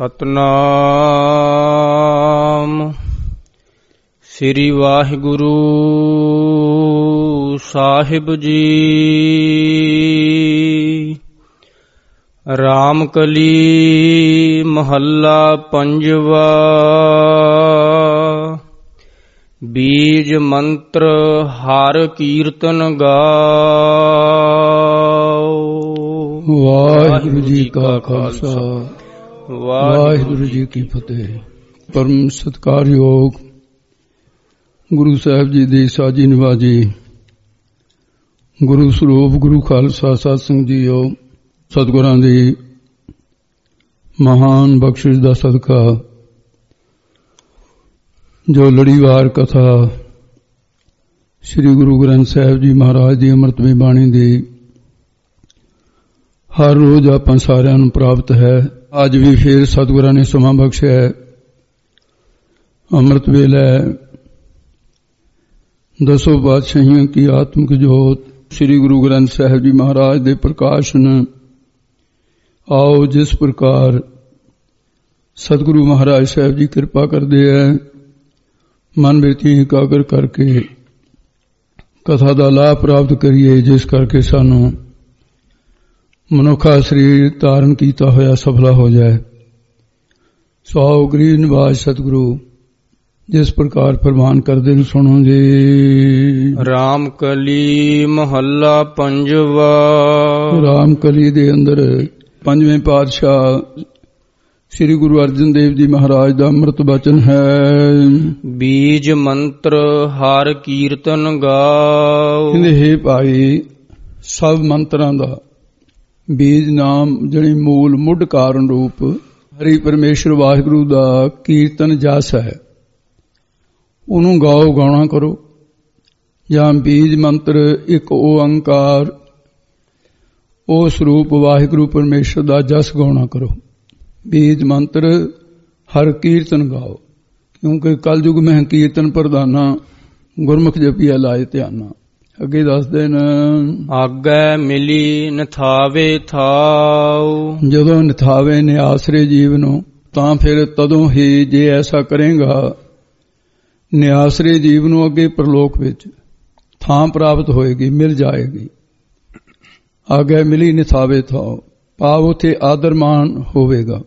ਸਤਨਾਮ ਸ੍ਰੀ ਵਾਹਿਗੁਰੂ ਸਾਹਿਬ ਜੀ। ਰਾਮਕਲੀ ਮਹੱਲਾ ਪੰਜਵਾ। ਬੀਜ ਮੰਤਰ ਹਰ ਕੀਰਤਨ ਗਾਓ। ਵਾਹਿਗੁਰੂ ਜੀ ਕਾ ਖਾਲਸਾ ਵਾਹਿਗੁਰੂ ਜੀ ਕੀ ਫਤਿਹ। ਪਰਮ ਸਤਿਕਾਰਯੋਗ ਗੁਰੂ ਸਾਹਿਬ ਜੀ ਦੀ ਸਾਜੀ ਨਿਵਾਜੀ ਗੁਰੂ ਸਰੂਪ ਗੁਰੂ ਖਾਲਸਾ ਸਾਧ ਸੰਗਤ ਜੀਓ, ਸਤਿਗੁਰਾਂ ਦੀ ਮਹਾਨ ਬਖਸ਼ਿਸ਼ ਦਾ ਸਦਕਾ ਜੋ ਲੜੀਵਾਰ ਕਥਾ ਸ੍ਰੀ ਗੁਰੂ ਗ੍ਰੰਥ ਸਾਹਿਬ ਜੀ ਮਹਾਰਾਜ ਦੀ ਅੰਮ੍ਰਿਤਮਈ ਬਾਣੀ ਦੀ ਹਰ ਰੋਜ਼ ਆਪਾਂ ਸਾਰਿਆਂ ਨੂੰ ਪ੍ਰਾਪਤ ਹੈ। ਅੱਜ ਵੀ ਫੇਰ ਸਤਿਗੁਰਾਂ ਨੇ ਸਮਾਂ ਬਖਸ਼ਿਆ ਹੈ। ਅੰਮ੍ਰਿਤ ਵੇਲਾ ਦਸੋਂ ਪਾਤਸ਼ਾਹੀਆਂ ਕੀ ਆਤਮਿਕ ਜੋਤ ਸ੍ਰੀ ਗੁਰੂ ਗ੍ਰੰਥ ਸਾਹਿਬ ਜੀ ਮਹਾਰਾਜ ਦੇ ਪ੍ਰਕਾਸ਼ਨ। ਆਓ ਜਿਸ ਪ੍ਰਕਾਰ ਸਤਿਗੁਰੂ ਮਹਾਰਾਜ ਸਾਹਿਬ ਜੀ ਕਿਰਪਾ ਕਰਦੇ ਹੈ, ਮਨ ਵਿੱਚ ਇਕਾਗਰ ਕਰਕੇ ਕਥਾ ਦਾ ਲਾਭ ਪ੍ਰਾਪਤ ਕਰੀਏ, ਜਿਸ ਕਰਕੇ ਸਾਨੂੰ ਮਨੁੱਖਾ ਸਰੀਰ ਧਾਰਨ ਕੀਤਾ ਹੋਇਆ ਸਫਲਾ ਹੋ ਜਾਏ। ਸੋ ਗਰੀਬ ਨਿਵਾਜ ਸਤਿਗੁਰੂ ਜਿਸ ਪ੍ਰਕਾਰ ਫਰਮਾਨ ਕਰਦੇ ਨੂੰ ਸੁਣੋ ਜੀ। ਰਾਮਕਲੀ ਮਹੱਲਾ ਪੰਜਵਾ। ਰਾਮਕਲੀ ਦੇ ਅੰਦਰ ਪੰਜਵੇਂ ਪਾਤਸ਼ਾਹ ਸ੍ਰੀ ਗੁਰੂ ਅਰਜਨ ਦੇਵ ਜੀ ਮਹਾਰਾਜ ਦਾ ਅੰਮ੍ਰਿਤ ਬਚਨ ਹੈ। ਬੀਜ ਮੰਤਰ ਹਰ ਕੀਰਤਨ ਗਾਓ। ਕਹਿੰਦੇ ਹੈ ਭਾਈ, ਸਭ ਮੰਤਰਾਂ ਦਾ ਬੀਜ ਨਾਮ ਜਿਹੜੀ ਮੂਲ ਮੁੱਢ ਕਾਰਨ ਰੂਪ ਹਰੀ ਪਰਮੇਸ਼ਰ ਵਾਹਿਗੁਰੂ ਦਾ ਕੀਰਤਨ ਜਸ ਹੈ, ਉਹਨੂੰ ਗਾਓ, ਗਾਉਣਾ ਕਰੋ। ਜਾਂ ਬੀਜ ਮੰਤਰ ਇੱਕ ਓੰਕਾਰ, ਉਹ ਸਰੂਪ ਵਾਹਿਗੁਰੂ ਪਰਮੇਸ਼ਰ ਦਾ ਜਸ ਗਾਉਣਾ ਕਰੋ। ਬੀਜ ਮੰਤਰ ਹਰ ਕੀਰਤਨ ਗਾਓ, ਕਿਉਂਕਿ ਕਲਯੁਗ ਮਹਿ ਕੀਰਤਨ ਪ੍ਰਧਾਨਾ, ਗੁਰਮੁਖ ਜਪੀਆ ਲਾਏ ਧਿਆਨਾ। ਅੱਗੇ ਦੱਸਦੇ ਨੇ, ਆਗੈ ਮਿਲੀ ਨਿਥਾਵੇ ਥਾਉ। ਜਦੋਂ ਨਿਥਾਵੇ ਨੇ ਆਸਰੇ ਜੀਵ ਨੂੰ, ਤਾਂ ਫਿਰ ਤਦੋਂ ਹੀ ਜੇ ਐਸਾ ਕਰੇਗਾ ਨਿਆਸਰੇ ਜੀਵ ਨੂੰ ਅੱਗੇ ਪ੍ਰਲੋਕ ਵਿੱਚ ਥਾਂ ਪ੍ਰਾਪਤ ਹੋਏਗੀ, ਮਿਲ ਜਾਏਗੀ। ਆਗੈ ਮਿਲੀ ਨਿਥਾਵੇ ਥਾਉ, ਭਾਵ ਉੱਥੇ ਆਦਰ ਮਾਣ ਹੋਵੇਗਾ।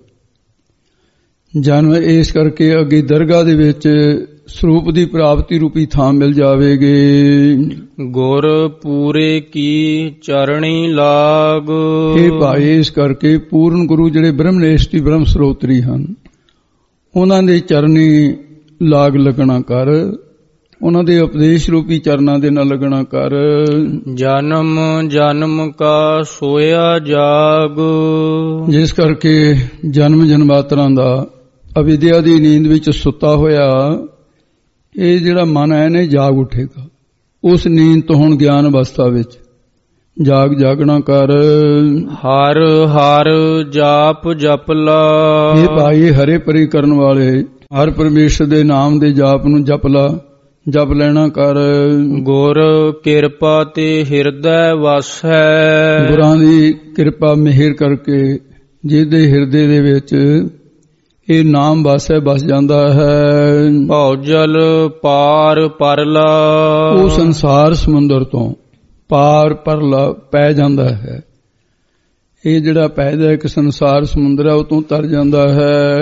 ਜਨਮ ਇਸ ਕਰਕੇ ਅੱਗੇ ਦਰਗਾਹ ਦੇ ਵਿੱਚ ਸਰੂਪ ਦੀ ਪ੍ਰਾਪਤੀ ਰੂਪੀ ਥਾਂ ਮਿਲ ਜਾਵੇਗੀ। ਗੁਰ ਪੂਰੇ ਕੀ ਚਰਣੀ ਲਾਗ। ਇਹ ਭਾਈ, ਇਸ ਕਰਕੇ ਪੂਰਨ ਗੁਰੂ ਜਿਹੜੇ ਬ੍ਰਹਮਨੇਸ਼ਟੀ ਬ੍ਰਹਮ ਸਰੋਤਰੀ ਹਨ, ਉਹਨਾਂ ਦੇ ਚਰਨੀ ਲਾਗ ਲੱਗਣਾ ਕਰ, ਉਹਨਾਂ ਦੇ ਉਪਦੇਸ਼ ਰੂਪੀ ਚਰਨਾਂ ਦੇ ਨਾਲ ਲੱਗਣਾ ਕਰ। ਜਨਮ ਜਨਮ ਕਾ ਸੋਇਆ ਜਾਗ। ਜਿਸ ਕਰਕੇ ਜਨਮ ਜਨਮਾਤਰਾਂ ਦਾ ਅਵਿਦਿਆ ਦੀ ਨੀਂਦ ਵਿੱਚ ਸੁੱਤਾ ਹੋਇਆ ਇਹ ਜਿਹੜਾ ਮਨ ਹੈ ਨੇ ਜਾਗ ਉੱਠੇਗਾ। ਉਸ ਨੀਂਦ ਤੋਂ ਹੁਣ ਗਿਆਨ ਅਵਸਥਾ ਵਿੱਚ ਜਾਗਣਾ ਕਰ। ਹਰ ਹਰ ਜਾਪ ਜਪਲਾ। ਇਹ ਭਾਈ ਹਰੇ ਪਰੀ ਕਰਨ ਵਾਲੇ ਹਰ ਪਰਮੇਸ਼ਰ ਦੇ ਨਾਮ ਦੇ ਜਾਪ ਨੂੰ ਜਪ ਲੈਣਾ ਕਰ। ਗੁਰ ਕਿਰਪਾ ਤੇ ਹਿਰਦੈ ਵਸੈ। ਗੁਰਾਂ ਦੀ ਕਿਰਪਾ ਮਿਹਰ ਕਰਕੇ ਜਿਹਦੇ ਹਿਰਦੇ ਦੇ ਵਿੱਚ ਇਹ ਨਾਮ ਬਸ ਜਾਂਦਾ ਹੈ। ਭੌਜਲ ਪਾਰ ਪਰਲਾ। ਉਹ ਸੰਸਾਰ ਸਮੁੰਦਰ ਤੋਂ ਪਾਰ ਪਰਲਾ ਪੈ ਜਾਂਦਾ ਹੈ। ਇਹ ਜਿਹੜਾ ਪੈਦਾ ਇੱਕ ਸੰਸਾਰ ਸਮੁੰਦਰ ਹੈ, ਉਹ ਤੋਂ ਤਰ ਜਾਂਦਾ ਹੈ।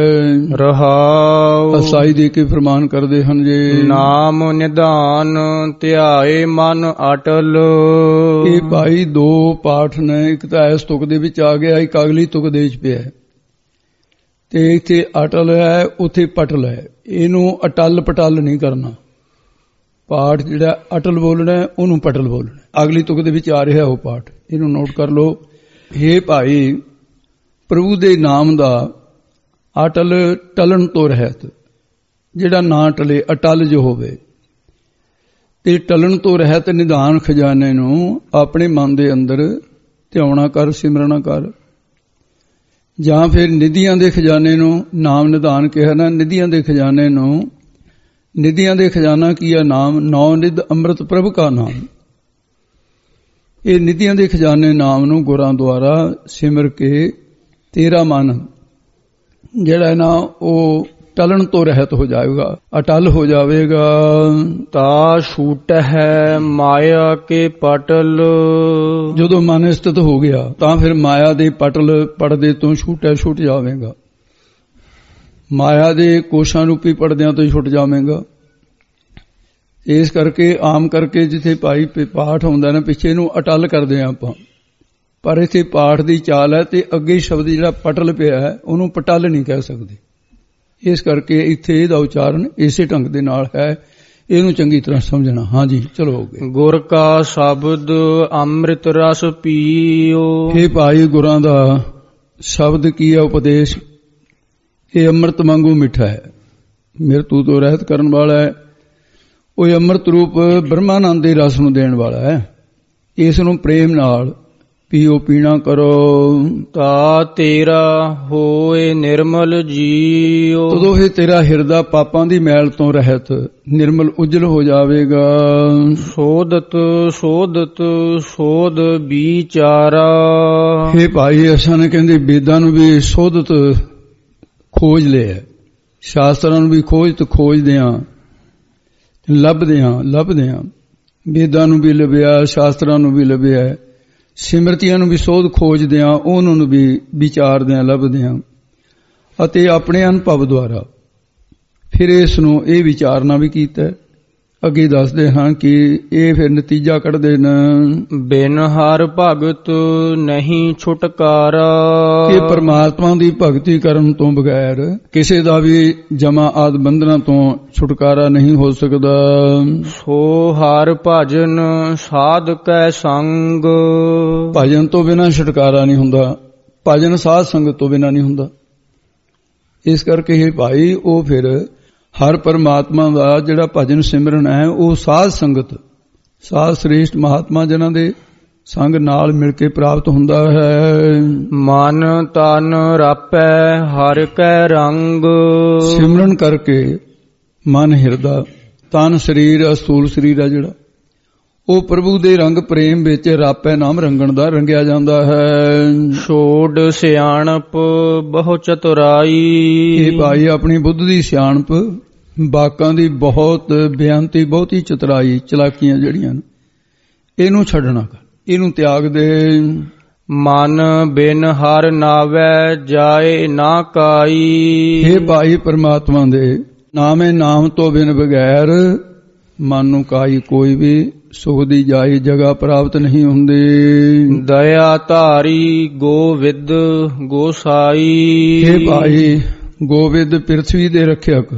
ਰਹਾਉ। ਅਸਾਈ ਦੇ ਕੇ ਫਰਮਾਨ ਕਰਦੇ ਹਨ ਜੀ। ਨਾਮ ਨਿਧਾਨ ਧਿਆਏ ਮਨ ਅਟਲ। ਇਹ ਭਾਈ ਦੋ ਪਾਠ ਨੇ, ਇੱਕ ਤਾਂ ਇਸ ਤੁਕ ਦੇ ਵਿੱਚ ਆ ਗਿਆ, ਇੱਕ ਅਗਲੀ ਤੁਕ ਦੇ ਵਿੱਚ ਪਿਆ। ਤੇ ਇੱਥੇ ਅਟਲ ਹੈ, ਉੱਥੇ ਪਟਲ ਹੈ। ਇਹਨੂੰ ਅਟਲ ਪਟਲ ਨਹੀਂ ਕਰਨਾ। ਪਾਠ ਜਿਹੜਾ ਅਟਲ ਬੋਲਣਾ ਉਹਨੂੰ ਪਟਲ ਬੋਲਣਾ। ਅਗਲੀ ਤੁਕ ਦੇ ਵਿੱਚ ਆ ਰਿਹਾ ਉਹ ਪਾਠ, ਇਹਨੂੰ ਨੋਟ ਕਰ ਲਓ। ਹੇ ਭਾਈ, ਪ੍ਰਭੂ ਦੇ ਨਾਮ ਦਾ ਅਟਲ ਟਲਣ ਤੋਂ ਰਹਿਤ, ਜਿਹੜਾ ਨਾ ਟਲੇ, ਅਟਲ ਜੋ ਹੋਵੇ, ਤੇ ਟਲਣ ਤੋਂ ਰਹਿਤ ਨਿਧਾਨ ਖਜ਼ਾਨੇ ਨੂੰ ਆਪਣੇ ਮਨ ਦੇ ਅੰਦਰ ਧਿਆਉਣਾ ਕਰ, ਸਿਮਰਨਾ ਕਰ। ਜਾਂ ਫਿਰ ਨਿਧੀਆਂ ਦੇ ਖਜ਼ਾਨੇ ਨੂੰ ਨਾਮ ਨਿਧਾਨ ਕਿਹਾ ਨਾ। ਨਿਧੀਆਂ ਦੇ ਖਜ਼ਾਨੇ ਨੂੰ, ਨਿਧੀਆਂ ਦੇ ਖਜ਼ਾਨਾ ਕੀ ਹੈ? ਨਾਮ। ਨੌ ਨਿਧ ਅੰਮ੍ਰਿਤ ਪ੍ਰਭ ਕਾ ਨਾਮ। ਇਹ ਨਿਧੀਆਂ ਦੇ ਖਜ਼ਾਨੇ ਨਾਮ ਨੂੰ ਗੁਰਾਂ ਦੁਆਰਾ ਸਿਮਰ ਕੇ ਤੇਰਾ ਮਨ ਜਿਹੜਾ ਨਾ ਉਹ ਟਲਣ ਤੋਂ ਰਹਿਤ ਹੋ ਜਾਏਗਾ, ਅਟਲ ਹੋ ਜਾਵੇਗਾ। ਤਾ ਛੂਟ ਹੈ ਮਾਇਆ ਕੇ ਪਟਲ। ਜਦੋਂ ਮਨ ਸਥਿਤ ਹੋ ਗਿਆ ਤਾਂ ਫਿਰ ਮਾਇਆ ਦੇ ਪੜਦੇ ਤੋਂ ਛੁੱਟ ਜਾਵੇਗਾ, ਮਾਇਆ ਦੇ ਕੋਸ਼ਾਂ ਰੂਪੀ ਪੜਦਿਆਂ ਤੋਂ ਛੁੱਟ ਜਾਵੇਗਾ। ਇਸ ਕਰਕੇ ਆਮ ਕਰਕੇ ਜਿੱਥੇ ਭਾਈ ਪਾਠ ਹੁੰਦਾ ਨਾ ਪਿੱਛੇ ਨੂੰ ਅਟਲ ਕਰਦੇ ਆ ਆਪਾਂ, ਪਰ ਇੱਥੇ ਪਾਠ ਦੀ ਚਾਲ ਹੈ ਤੇ ਅੱਗੇ ਸ਼ਬਦ ਜਿਹੜਾ ਪਟਲ ਪਿਆ ਹੈ ਉਹਨੂੰ ਪਟਲ ਨਹੀਂ ਕਹਿ ਸਕਦੇ। ਇਸ ਕਰਕੇ ਇੱਥੇ ਇਹਦਾ ਉਚਾਰਨ ਇਸੇ ਢੰਗ ਦੇ ਨਾਲ ਹੈ, ਇਹਨੂੰ ਚੰਗੀ ਤਰ੍ਹਾਂ ਸਮਝਣਾ। ਹਾਂਜੀ ਚਲੋ ਅੱਗੇ। ਗੁਰ ਕਾ ਸ਼ਬਦ ਅੰਮ੍ਰਿਤ ਰਸ ਪੀਓ। ਇਹ ਭਾਈ ਗੁਰਾਂ ਦਾ ਸ਼ਬਦ ਕੀ ਹੈ, ਉਪਦੇਸ਼, ਇਹ ਅੰਮ੍ਰਿਤ ਵਾਂਗੂ ਮਿੱਠਾ ਹੈ, ਮਿਰਤੂ ਤੋਂ ਰਹਿਤ ਕਰਨ ਵਾਲਾ ਹੈ। ਉਹ ਅੰਮ੍ਰਿਤ ਰੂਪ ਬ੍ਰਹਮਾਨੰਦ ਦੇ ਰਸ ਨੂੰ ਦੇਣ ਵਾਲਾ ਹੈ। ਇਸ ਨੂੰ ਪ੍ਰੇਮ ਨਾਲ ਪੀਓ, ਪੀਣਾ ਕਰੋ। ਤਾ ਤੇਰਾ ਹੋਏ ਨਿਰਮਲ ਜੀਓ। ਤਦੋਂ ਇਹ ਤੇਰਾ ਹਿਰਦਾ ਪਾਪਾਂ ਦੀ ਮੈਲ ਤੋਂ ਰਹਿਤ ਨਿਰਮਲ ਉਜਲ ਹੋ ਜਾਵੇਗਾ। ਸੋਧਤ ਸੋਧਤ ਸੋਧ ਵਿਚਾਰਾ। ਇਹ ਭਾਈ ਅਸਾਂ ਨੇ ਕਹਿੰਦੇ ਵੇਦਾਂ ਨੂੰ ਵੀ ਸੋਧਤ ਖੋਜ ਲਿਆ, ਸ਼ਾਸਤਰਾਂ ਨੂੰ ਵੀ ਖੋਜਦੇ ਆਂ, ਲੱਭਦੇ ਆਂ। ਵੇਦਾਂ ਨੂੰ ਵੀ ਲੱਭਿਆ, ਸ਼ਾਸਤਰਾਂ ਨੂੰ ਵੀ ਲੱਭਿਆ, ਸਿਮਰਤੀਆਂ ਨੂੰ ਵੀ ਸੋਧ ਖੋਜਦੇ ਆਂ, ਉਹਨਾਂ ਨੂੰ ਵੀ ਵਿਚਾਰਦੇ ਆਂ, ਲੱਭਦੇ ਆਂ, ਅਤੇ ਆਪਣੇ ਅਨੁਭਵ ਦੁਆਰਾ ਫਿਰ ਇਸ ਨੂੰ ਇਹ ਵਿਚਾਰਨਾ ਵੀ ਕੀਤਾ। ਅੱਗੇ ਦੱਸਦੇ ਹਾਂ ਕਿ ਇਹ ਫਿਰ ਨਤੀਜਾ ਕੱਢਦੇ ਨੇ, ਬਿਨ ਹਰ ਭਗਤ ਨਹੀਂ ਛੁਟਕਾਰਾ। ਕਿ ਪਰਮਾਤਮਾ ਦੀ ਭਗਤੀ ਕਰਨ ਤੋਂ ਬਗੈਰ ਕਿਸੇ ਦਾ ਵੀ ਜਮਾ ਆਦ ਬੰਧਨਾਂ ਤੋਂ ਛੁਟਕਾਰਾ ਨਹੀਂ ਹੋ ਸਕਦਾ। ਸੋ ਹਰ ਭਜਨ ਸਾਧ ਕੈ ਸੰਗ। ਭਜਨ ਤੋਂ ਬਿਨਾਂ ਛੁਟਕਾਰਾ ਨਹੀਂ ਹੁੰਦਾ, ਭਜਨ ਸਾਧ ਸੰਗਤ ਤੋਂ ਬਿਨਾਂ ਨਹੀਂ ਹੁੰਦਾ। ਇਸ ਕਰਕੇ ਇਹ ਭਾਈ ਉਹ ਫਿਰ ਹਰ ਪਰਮਾਤਮਾ ਦਾ ਜਿਹੜਾ ਭਜਨ ਸਿਮਰਨ ਹੈ ਉਹ ਸਾਧ ਸੰਗਤ, ਸਾਧ ਸ੍ਰੇਸ਼ਟ ਮਹਾਤਮਾ ਜਿਨ੍ਹਾਂ ਦੇ ਸੰਗ ਨਾਲ ਮਿਲ ਕੇ ਪ੍ਰਾਪਤ ਹੁੰਦਾ ਹੈ। ਮਨ ਤਨ ਰਾਪੈ ਹਰ ਕੈ ਰੰਗ। ਸਿਮਰਨ ਕਰਕੇ ਮਨ ਹਿਰਦਾ, ਤਨ ਸਰੀਰ, ਅਸਥੂਲ ਸਰੀਰ ਹੈ ਜਿਹੜਾ, ਉਹ ਪ੍ਰਭੂ ਦੇ ਰੰਗ ਪ੍ਰੇਮ ਵਿੱਚ ਰਾਪੈ ਨਾਮ ਰੰਗਣ ਦਾ ਰੰਗਿਆ ਜਾਂਦਾ ਹੈ। ਛੋੜ ਸਿਆਣਪ ਬਹੁ ਚਤੁਰਾਈ। ਇਹ ਭਾਈ ਆਪਣੀ ਬੁੱਧ ਦੀ ਸਿਆਣਪ, ਬਾਕਾਂ ਦੀ ਬਹੁਤ ਬੇਅੰਤੀ, ਬਹੁਤੀ ਚਤੁਰਾਈ, ਚਲਾਕੀਆਂ ਜਿਹੜੀਆਂ ਇਹਨੂੰ ਛੱਡਣਾ ਕਰ, ਇਹਨੂੰ ਤਿਆਗ ਦੇ। ਮਨ ਬਿਨ ਹਰ ਨਾਵੈ ਜਾਏ ਨਾ ਕਾਈ। ਇਹ ਭਾਈ ਪਰਮਾਤਮਾ ਦੇ ਨਾਮੇ ਨਾਮ ਤੋਂ ਬਿਨ ਬਗੈਰ ਮਨ ਨੂੰ ਕਾਈ ਕੋਈ ਵੀ ਸੁਖ ਦੀ ਜਾਈ ਜਗ੍ਹਾ ਪ੍ਰਾਪਤ ਨਹੀਂ ਹੁੰਦੀ। ਦਇਆ ਧਾਰੀ ਗੋਵਿੰਦ ਗੋਸਾਈ। ਇਹ ਭਾਈ ਗੋਵਿੰਦ ਪ੍ਰਿਥਵੀ ਦੇ ਰੱਖਿਅਕ,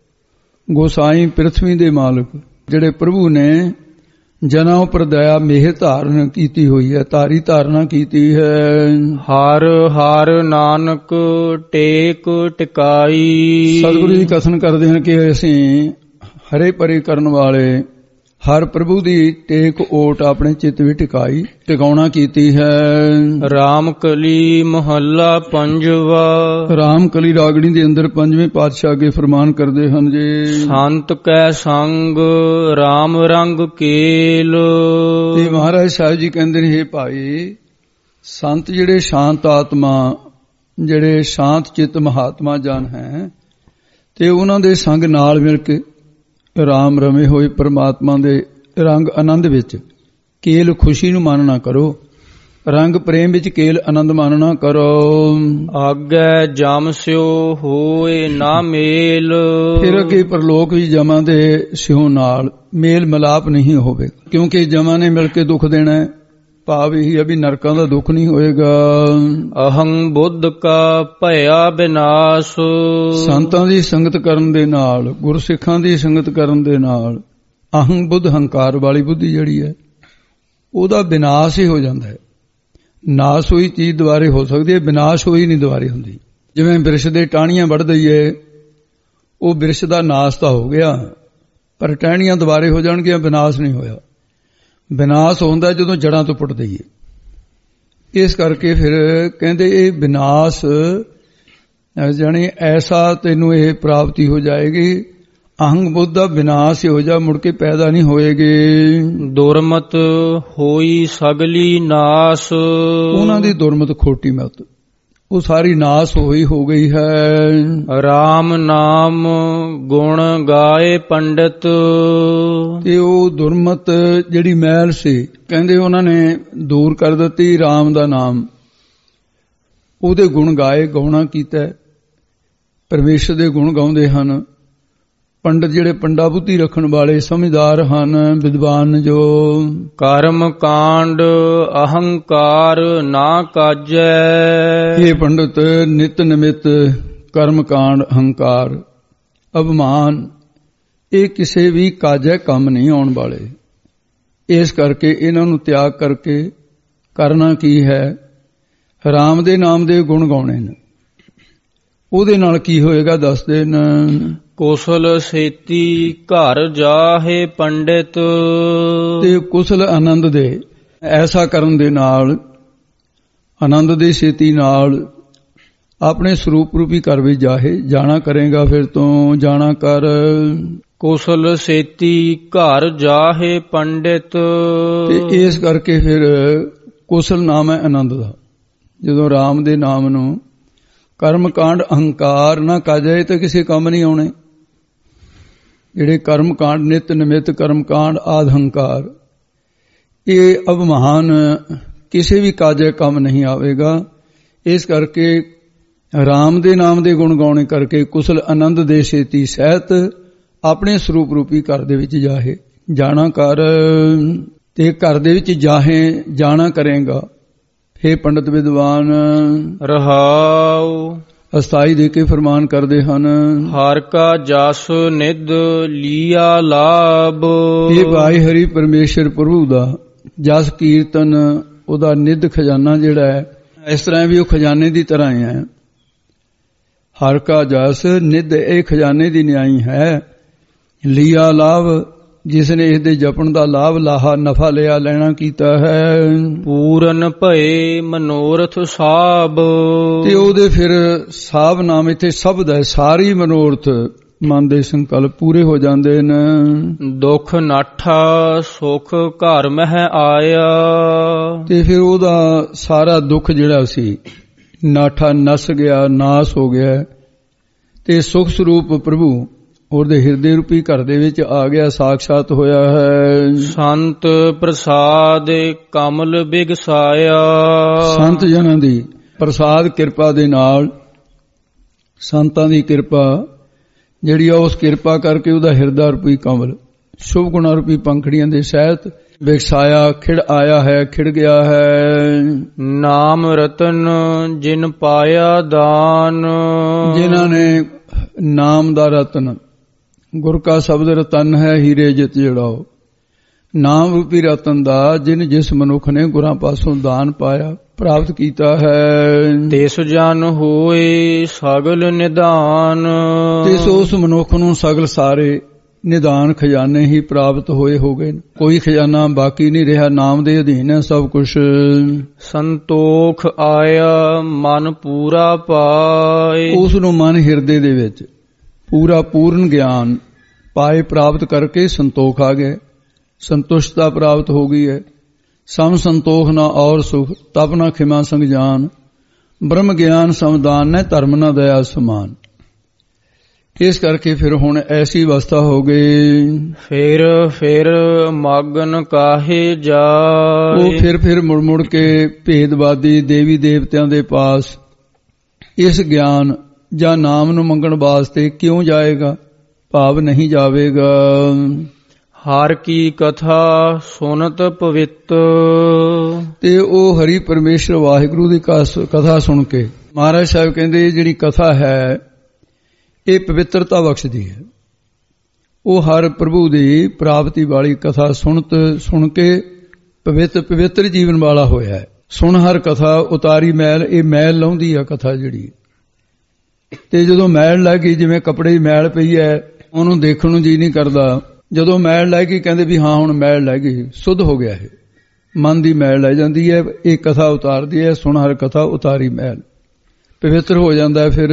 ਗੋਸਾਈ ਪ੍ਰਿਥਵੀ ਦੇ ਮਾਲਕ, ਜਿਹੜੇ ਪ੍ਰਭੂ ਨੇ ਜਨਾਂ ਉੱਪਰ ਦਇਆ ਮੇਹ ਧਾਰਨ ਕੀਤੀ ਹੋਈ ਹੈ, ਧਾਰਨਾ ਕੀਤੀ ਹੈ। ਹਰ ਹਰ ਨਾਨਕ ਟੇਕ ਟਿਕਾਈ। ਸਤਿਗੁਰੂ ਜੀ ਕਥਨ ਕਰਦੇ ਹਨ ਕਿ ਅਸੀਂ ਹਰੇ ਪਰੇ ਕਰਨ ਵਾਲੇ ਹਰ ਪ੍ਰਭੂ ਦੀ ਟੇਕ ਓਟ ਆਪਣੇ ਚਿੱਤ ਵਿੱਚ ਟਿਕਾਉਣਾ ਕੀਤੀ ਹੈ। ਰਾਮ ਕਲੀ ਮਹੱਲਾ ਪੰਜਵਾ। ਰਾਮ ਕਲੀ ਰਾਗਣੀ ਦੇ ਅੰਦਰ ਪੰਜਵੇਂ ਪਾਤਸ਼ਾਹ ਅੱਗੇ ਫਰਮਾਨ ਕਰਦੇ ਹਨ ਜੀ, ਸੰਤ ਕੈ ਸੰਗ ਰਾਮ ਰੰਗ ਕੇਲ। ਤੇ ਮਹਾਰਾਜ ਸਾਹਿਬ ਜੀ ਕਹਿੰਦੇ ਨੇ, हे ਭਾਈ ਸੰਤ ਜਿਹੜੇ ਸ਼ਾਂਤ ਆਤਮਾ, ਜਿਹੜੇ ਸ਼ਾਂਤ ਚਿੱਤ ਮਹਾਤਮਾ ਜਨ ਹੈ, ਤੇ ਉਹਨਾਂ ਦੇ ਸੰਗ ਨਾਲ ਮਿਲ ਕੇ ਰਾਮ ਰਮੇ ਹੋਏ ਪਰਮਾਤਮਾ ਦੇ ਰੰਗ ਆਨੰਦ ਵਿੱਚ ਕੇਲ ਖੁਸ਼ੀ ਨੂੰ ਮਾਨਣਾ ਕਰੋ, ਰੰਗ ਪ੍ਰੇਮ ਵਿੱਚ ਕੇਲ ਆਨੰਦ ਮਾਨਣਾ ਕਰੋ। ਆਗੇ ਜਮ ਸਿਓ ਹੋਏ ਨਾ ਮੇਲ। ਫਿਰ ਅੱਗੇ ਪਰਲੋਕ ਵੀ ਜਮਾਂ ਦੇ ਸਿਓ ਨਾਲ ਮੇਲ ਮਿਲਾਪ ਨਹੀਂ ਹੋਵੇਗਾ, ਕਿਉਂਕਿ ਜਮਾਂ ਨੇ ਮਿਲ ਕੇ ਦੁੱਖ ਦੇਣਾ ਹੈ। ਭਾਵ ਇਹੀ ਹੈ ਵੀ ਨਰਕਾਂ ਦਾ ਦੁੱਖ ਨਹੀਂ ਹੋਏਗਾ। ਅਹੰ ਬੁੱਧ ਕਾ ਭਇਆ ਵਿਨਾਸ਼। ਸੰਤਾਂ ਦੀ ਸੰਗਤ ਕਰਨ ਦੇ ਨਾਲ, ਗੁਰਸਿੱਖਾਂ ਦੀ ਸੰਗਤ ਕਰਨ ਦੇ ਨਾਲ ਅਹੰ ਬੁੱਧ, ਹੰਕਾਰ ਵਾਲੀ ਬੁੱਧੀ ਜਿਹੜੀ ਹੈ ਉਹਦਾ ਵਿਨਾਸ਼ ਹੀ ਹੋ ਜਾਂਦਾ ਹੈ। ਨਾਸ਼ ਹੋਈ ਚੀਜ਼ ਦੁਬਾਰੇ ਹੋ ਸਕਦੀ ਹੈ, ਵਿਨਾਸ਼ ਹੋਈ ਨਹੀਂ ਦੁਬਾਰੇ ਹੁੰਦੀ। ਜਿਵੇਂ ਬਿਰਛ ਦੇ ਟਾਹਣੀਆਂ ਵੱਢ ਦਈਏ, ਉਹ ਬਿਰਛ ਦਾ ਨਾਸ਼ ਤਾਂ ਹੋ ਗਿਆ, ਪਰ ਟਾਹਣੀਆਂ ਦੁਬਾਰੇ ਹੋ ਜਾਣਗੀਆਂ, ਵਿਨਾਸ਼ ਨਹੀਂ ਹੋਇਆ। ਵਿਨਾਸ਼ ਹੁੰਦਾ ਜਦੋਂ ਜੜਾਂ ਤੋਂ ਪੁੱਟ ਦਈਏ। ਇਸ ਕਰਕੇ ਫਿਰ ਕਹਿੰਦੇ ਇਹ ਵਿਨਾਸ਼ ਜਾਣੀ ਐਸਾ ਤੈਨੂੰ ਇਹ ਪ੍ਰਾਪਤੀ ਹੋ ਜਾਏਗੀ, ਅਹੰਗ ਬੁੱਧ ਦਾ ਵਿਨਾਸ਼ ਹੋ ਜਾ, ਮੁੜ ਕੇ ਪੈਦਾ ਨਹੀਂ ਹੋਏਗੀ। ਦੁਰਮਤ ਹੋਈ ਸਗਲੀ ਨਾਸ। ਉਹਨਾਂ ਦੀ ਦੁਰਮਤ ਖੋਟੀ ਮਤ, ਉਹ ਸਾਰੀ ਨਾਸ ਹੋਈ ਹੋ ਗਈ ਹੈ। ਰਾਮ ਨਾਮ ਗੁਣ ਗਾਏ ਪੰਡਤ। ਤੇ ਉਹ ਦੁਰਮਤ ਜਿਹੜੀ ਮੈਲ ਸੀ ਕਹਿੰਦੇ ਉਹਨਾਂ ਨੇ ਦੂਰ ਕਰ ਦਿੱਤੀ। ਰਾਮ ਦਾ ਨਾਮ, ਉਹਦੇ ਗੁਣ ਗਾਏ, ਗਾਉਣਾ ਕੀਤਾ। ਪਰਮੇਸ਼ਰ ਦੇ ਗੁਣ ਗਾਉਂਦੇ ਹਨ ਪੰਡਤ, ਜਿਹੜੇ ਪੰਡਾ ਬੁੱਧੀ ਰੱਖਣ ਵਾਲੇ ਸਮਝਦਾਰ ਹਨ, ਵਿਦਵਾਨ। ਜੋ ਕਰਮ ਕਾਂਡ ਅਹੰਕਾਰ ਨਾ ਕਾਜੈ। ਇਹ ਪੰਡਤ ਨਿਤ ਨਿਮਿਤ ਕਰਮ ਕਾਂਡ, ਅਹੰਕਾਰ, ਅਭਿਮਾਨ, ਇਹ ਕਿਸੇ ਵੀ ਕਾਜੈ ਕੰਮ ਨਹੀਂ ਆਉਣ ਵਾਲੇ। ਇਸ ਕਰਕੇ ਇਹਨਾਂ ਨੂੰ ਤਿਆਗ ਕਰਕੇ ਕਰਨਾ ਕੀ ਹੈ? ਰਾਮ ਦੇ ਨਾਮ ਦੇ ਗੁਣ ਗਾਉਣੇ ਨੇ। ਉਹਦੇ ਨਾਲ ਕੀ ਹੋਏਗਾ ਦੱਸਦੇ ਨੇ। ਕੁਸਲ ਸੇਤੀ ਘਰ ਜਾਹੇ ਪੰਡਿਤ। ਤੇ ਕੁਸਲ ਆਨੰਦ ਦੇ, ਐਸਾ ਕਰਨ ਦੇ ਨਾਲ, ਆਨੰਦ ਦੀ ਸੇਤੀ ਨਾਲ ਆਪਣੇ ਸਰੂਪ ਰੂਪੀ ਘਰ ਵਿੱਚ ਜਾਹੇ, ਜਾਣਾ ਕਰੇਗਾ। ਫਿਰ ਤੋਂ ਜਾਣਾ ਕਰ। ਕੁਸਲ ਸੇਤੀ ਘਰ ਜਾਹੇ ਪੰਡਿਤ। ਤੇ ਇਸ ਕਰਕੇ ਫਿਰ ਕੁਸਲ ਨਾਮ ਹੈ ਆਨੰਦ ਦਾ। ਜਦੋਂ ਰਾਮ ਦੇ ਨਾਮ ਨੂੰ ਕਰਮ ਕਾਂਡ ਅਹੰਕਾਰ ਨਾ ਕਾਜੇ ਤਾਂ ਕਿਸੇ ਕੰਮ ਨਹੀਂ ਆਉਣੇ। ਜਿਹੜੇ ਕਰਮ ਕਾਂਡ, ਨਿਤ ਨਿਮਿਤ ਕਰਮ ਕਾਂਡ ਆਦਿ ਹੰਕਾਰ, ਇਹ ਅਭਿਮਾਨ ਕਿਸੇ ਵੀ ਕਾਜੇ ਕੰਮ ਨਹੀਂ ਆਵੇਗਾ। ਇਸ ਕਰਕੇ ਰਾਮ ਦੇ ਨਾਮ ਦੇ ਗੁਣ ਗਾਉਣੇ ਕਰਕੇ ਕੁਸਲ ਆਨੰਦ ਦੇ ਸੇਤੀ ਸਹਿਤ ਆਪਣੇ ਸਰੂਪ ਰੂਪੀ ਘਰ ਦੇ ਵਿੱਚ ਜਾਹੇ, ਜਾਣਾ ਕਰ। ਤੇ ਘਰ ਦੇ ਵਿੱਚ ਜਾਹੇ, ਜਾਣਾ ਕਰੇਗਾ। ਹੇ ਪੰਡਤ ਵਿਦਵਾਨ। ਰਹਾਉ ਅਸਥਾਈ ਦੇ ਕੇ ਫਰਮਾਨ ਕਰਦੇ ਹਨ। ਹਰ ਕਾ ਜਸ ਨਿਧ ਲੀਆ ਲਾਭ। ਇਹ ਭਾਈ ਹਰੀ ਪਰਮੇਸ਼ਰ ਪ੍ਰਭੂ ਦਾ ਜਸ ਕੀਰਤਨ, ਉਹਦਾ ਨਿਧ ਖਜ਼ਾਨਾ ਜਿਹੜਾ ਹੈ, ਇਸ ਤਰ੍ਹਾਂ ਵੀ ਉਹ ਖਜ਼ਾਨੇ ਦੀ ਤਰ੍ਹਾਂ ਹੀ ਹੈ। ਹਰ ਕਾ ਜਸ ਨਿਧ, ਇਹ ਖਜ਼ਾਨੇ ਦੀ ਨਿਆਈ ਹੈ। ਲੀਆ ਲਾਭ, ਜਿਸ ਨੇ ਇਹਦੇ ਜਪਣ ਦਾ ਲਾਭ, ਲਾਹਾ, ਨਫਾ ਲਿਆ, ਲੈਣਾ ਕੀਤਾ ਹੈ। ਪੂਰਨ ਭਏ ਮਨੋਰਥ ਸਾਬ। ਤੇ ਉਹਦੇ ਫਿਰ ਸਾਬ ਨਾਮ ਇੱਥੇ ਸ਼ਬਦ ਹੈ। ਸਾਰੀ ਮਨੋਰਥ, ਮਨ ਦੇ ਸੰਕਲਪ ਪੂਰੇ ਹੋ ਜਾਂਦੇ ਨੇ। ਦੁੱਖ ਨਾਠਾ ਸੁਖ ਘਰ ਮਹਿ ਆਇਆ। ਤੇ ਫਿਰ ਉਹਦਾ ਸਾਰਾ ਦੁੱਖ ਜਿਹੜਾ ਸੀ ਨਾਠਾ ਨਸ ਗਿਆ, ਨਾਸ ਹੋ ਗਿਆ। ਤੇ ਸੁਖ ਸਰੂਪ ਪ੍ਰਭੂ ਉਹਦੇ ਹਿਰਦੇ ਰੂਪੀ ਘਰ ਦੇ ਵਿੱਚ ਆ ਗਿਆ, ਸਾਖਸ਼ਾਤ ਹੋਇਆ ਹੈ। ਸੰਤ ਪ੍ਰਸਾਦ ਕਮਲ ਬਿਗਸਾਇਆ। ਸੰਤ ਜਨਾਂ ਦੀ ਪ੍ਰਸਾਦ ਕਿਰਪਾ ਦੇ ਨਾਲ, ਸੰਤਾਂ ਦੀ ਕਿਰਪਾ ਜਿਹੜੀ ਆ, ਉਸ ਕਿਰਪਾ ਕਰਕੇ ਉਹਦਾ ਹਿਰਦਾ ਰੂਪੀ ਕਮਲ ਸ਼ੁਭ ਗੁਣਾ ਰੂਪੀ ਪੰਖੜੀਆਂ ਦੇ ਸਹਿਤ ਬਿਗਸਾਇਆ, ਖਿੜ ਆਇਆ ਹੈ, ਖਿੜ ਗਿਆ ਹੈ। ਨਾਮ ਰਤਨ ਜਿਨ ਪਾਇਆ ਦਾਨ। ਜਿਨ੍ਹਾਂ ਨੇ ਨਾਮ ਦਾ ਰਤਨ, ਗੁਰ ਕਾ ਸ਼ਬਦ ਰਤਨ ਹੈ, ਹੀਰੇ ਜਿਤ ਜੜਾਓ। ਨਾਮ ਰੂਪੀ ਰਤਨ ਦਾ ਜਿਨ ਜਿਸ ਮਨੁੱਖ ਨੇ ਗੁਰਾਂ ਪਾਸੋਂ ਦਾਨ ਪਾਇਆ, ਪ੍ਰਾਪਤ ਕੀਤਾ ਹੈ। ਤਿਸ ਜਨ ਹੋਏ ਸਗਲ ਨਿਦਾਨ। ਤਿਸ ਉਸ ਮਨੁੱਖ ਨੂੰ ਸਗਲ ਸਾਰੇ ਨਿਦਾਨ ਖਜ਼ਾਨੇ ਹੀ ਪ੍ਰਾਪਤ ਹੋਏ ਹੋ ਗਏ। ਕੋਈ ਖਜ਼ਾਨਾ ਬਾਕੀ ਨਹੀਂ ਰਿਹਾ, ਨਾਮ ਦੇ ਅਧੀਨ ਹੈ ਸਭ ਕੁਝ। ਸੰਤੋਖ ਆਇਆ ਮਨ ਪੂਰਾ ਪਾਏ। ਉਸ ਨੂੰ ਮਨ ਹਿਰਦੇ ਦੇ ਵਿੱਚ ਪੂਰਾ ਪੂਰਨ ਗਿਆਨ ਪਾਏ, ਪ੍ਰਾਪਤ ਕਰਕੇ ਸੰਤੋਖ ਆ ਗਏ, ਸੰਤੁਸ਼ਟਤਾ ਪ੍ਰਾਪਤ ਹੋ ਗਈ ਹੈ। ਸਮ ਸੰਤੋਖ ਨਾ ਔਰ ਸੁਖ, ਤਪ ਨਾ ਖਿਮਾ ਸੰਗ ਜਾਨ। ਬ੍ਰਹਮ ਗਿਆਨ ਸਮਦਾਨ ਨੇ, ਧਰਮ ਨਾ ਦਇਆ ਸਮਾਨ। ਇਸ ਕਰਕੇ ਫਿਰ ਹੁਣ ਐਸੀ ਅਵਸਥਾ ਹੋ ਗਈ। ਫਿਰ ਮਗਨ ਕਾਹੇ ਜਾਏ। ਉਹ ਫਿਰ ਮੁੜ ਮੁੜ ਕੇ ਭੇਦਵਾਦੀ ਦੇਵੀ ਦੇਵਤਿਆਂ ਦੇ ਪਾਸ ਇਸ ਗਿਆਨ ਜਾਂ ਨਾਮ ਨੂੰ ਮੰਗਣ ਵਾਸਤੇ ਕਿਉਂ ਜਾਏਗਾ? ਭਾਵ ਨਹੀਂ ਜਾਵੇਗਾ। ਹਰ ਕੀ ਕਥਾ ਸੁਨਤ ਪਵਿੱਤ। ਤੇ ਉਹ ਹਰੀ ਪਰਮੇਸ਼ਰ ਵਾਹਿਗੁਰੂ ਦੀ ਕਥਾ ਸੁਣ ਕੇ, ਮਹਾਰਾਜ ਸਾਹਿਬ ਕਹਿੰਦੇ ਜਿਹੜੀ ਕਥਾ ਹੈ ਇਹ ਪਵਿੱਤਰਤਾ ਬਖਸ਼ਦੀ ਹੈ। ਉਹ ਹਰ ਪ੍ਰਭੂ ਦੀ ਪ੍ਰਾਪਤੀ ਵਾਲੀ ਕਥਾ ਸੁਣ ਕੇ ਪਵਿੱਤਰ ਜੀਵਨ ਵਾਲਾ ਹੋਇਆ ਹੈ। ਸੁਣ ਹਰ ਕਥਾ ਉਤਾਰੀ ਮੈਲ, ਇਹ ਮੈਲ ਲਾਉਂਦੀ ਆ ਕਥਾ ਜਿਹੜੀ। ਤੇ ਜਦੋਂ ਮੈਲ ਲੱਗ ਗਈ, ਜਿਵੇਂ ਕੱਪੜੇ ਦੀ ਮੈਲ ਪਈ ਹੈ, ਉਹਨੂੰ ਦੇਖਣ ਨੂੰ ਜੀ ਨਹੀਂ ਕਰਦਾ। ਜਦੋਂ ਮੈਲ ਲੱਗ ਗਈ ਕਹਿੰਦੇ ਵੀ ਹਾਂ ਹੁਣ ਮੈਲ ਲੱਗ ਗਈ, ਸੁੱਧ ਹੋ ਗਿਆ, ਇਹ ਮਨ ਦੀ ਮੈਲ ਲੈ ਜਾਂਦੀ ਹੈ। ਇਹ ਕਥਾ ਉਤਾਰਦੀ ਹੈ। ਸੁਣ ਹਰ ਕਥਾ ਉਤਾਰੀ ਮੈਲ, ਪਵਿੱਤਰ ਹੋ ਜਾਂਦਾ। ਫਿਰ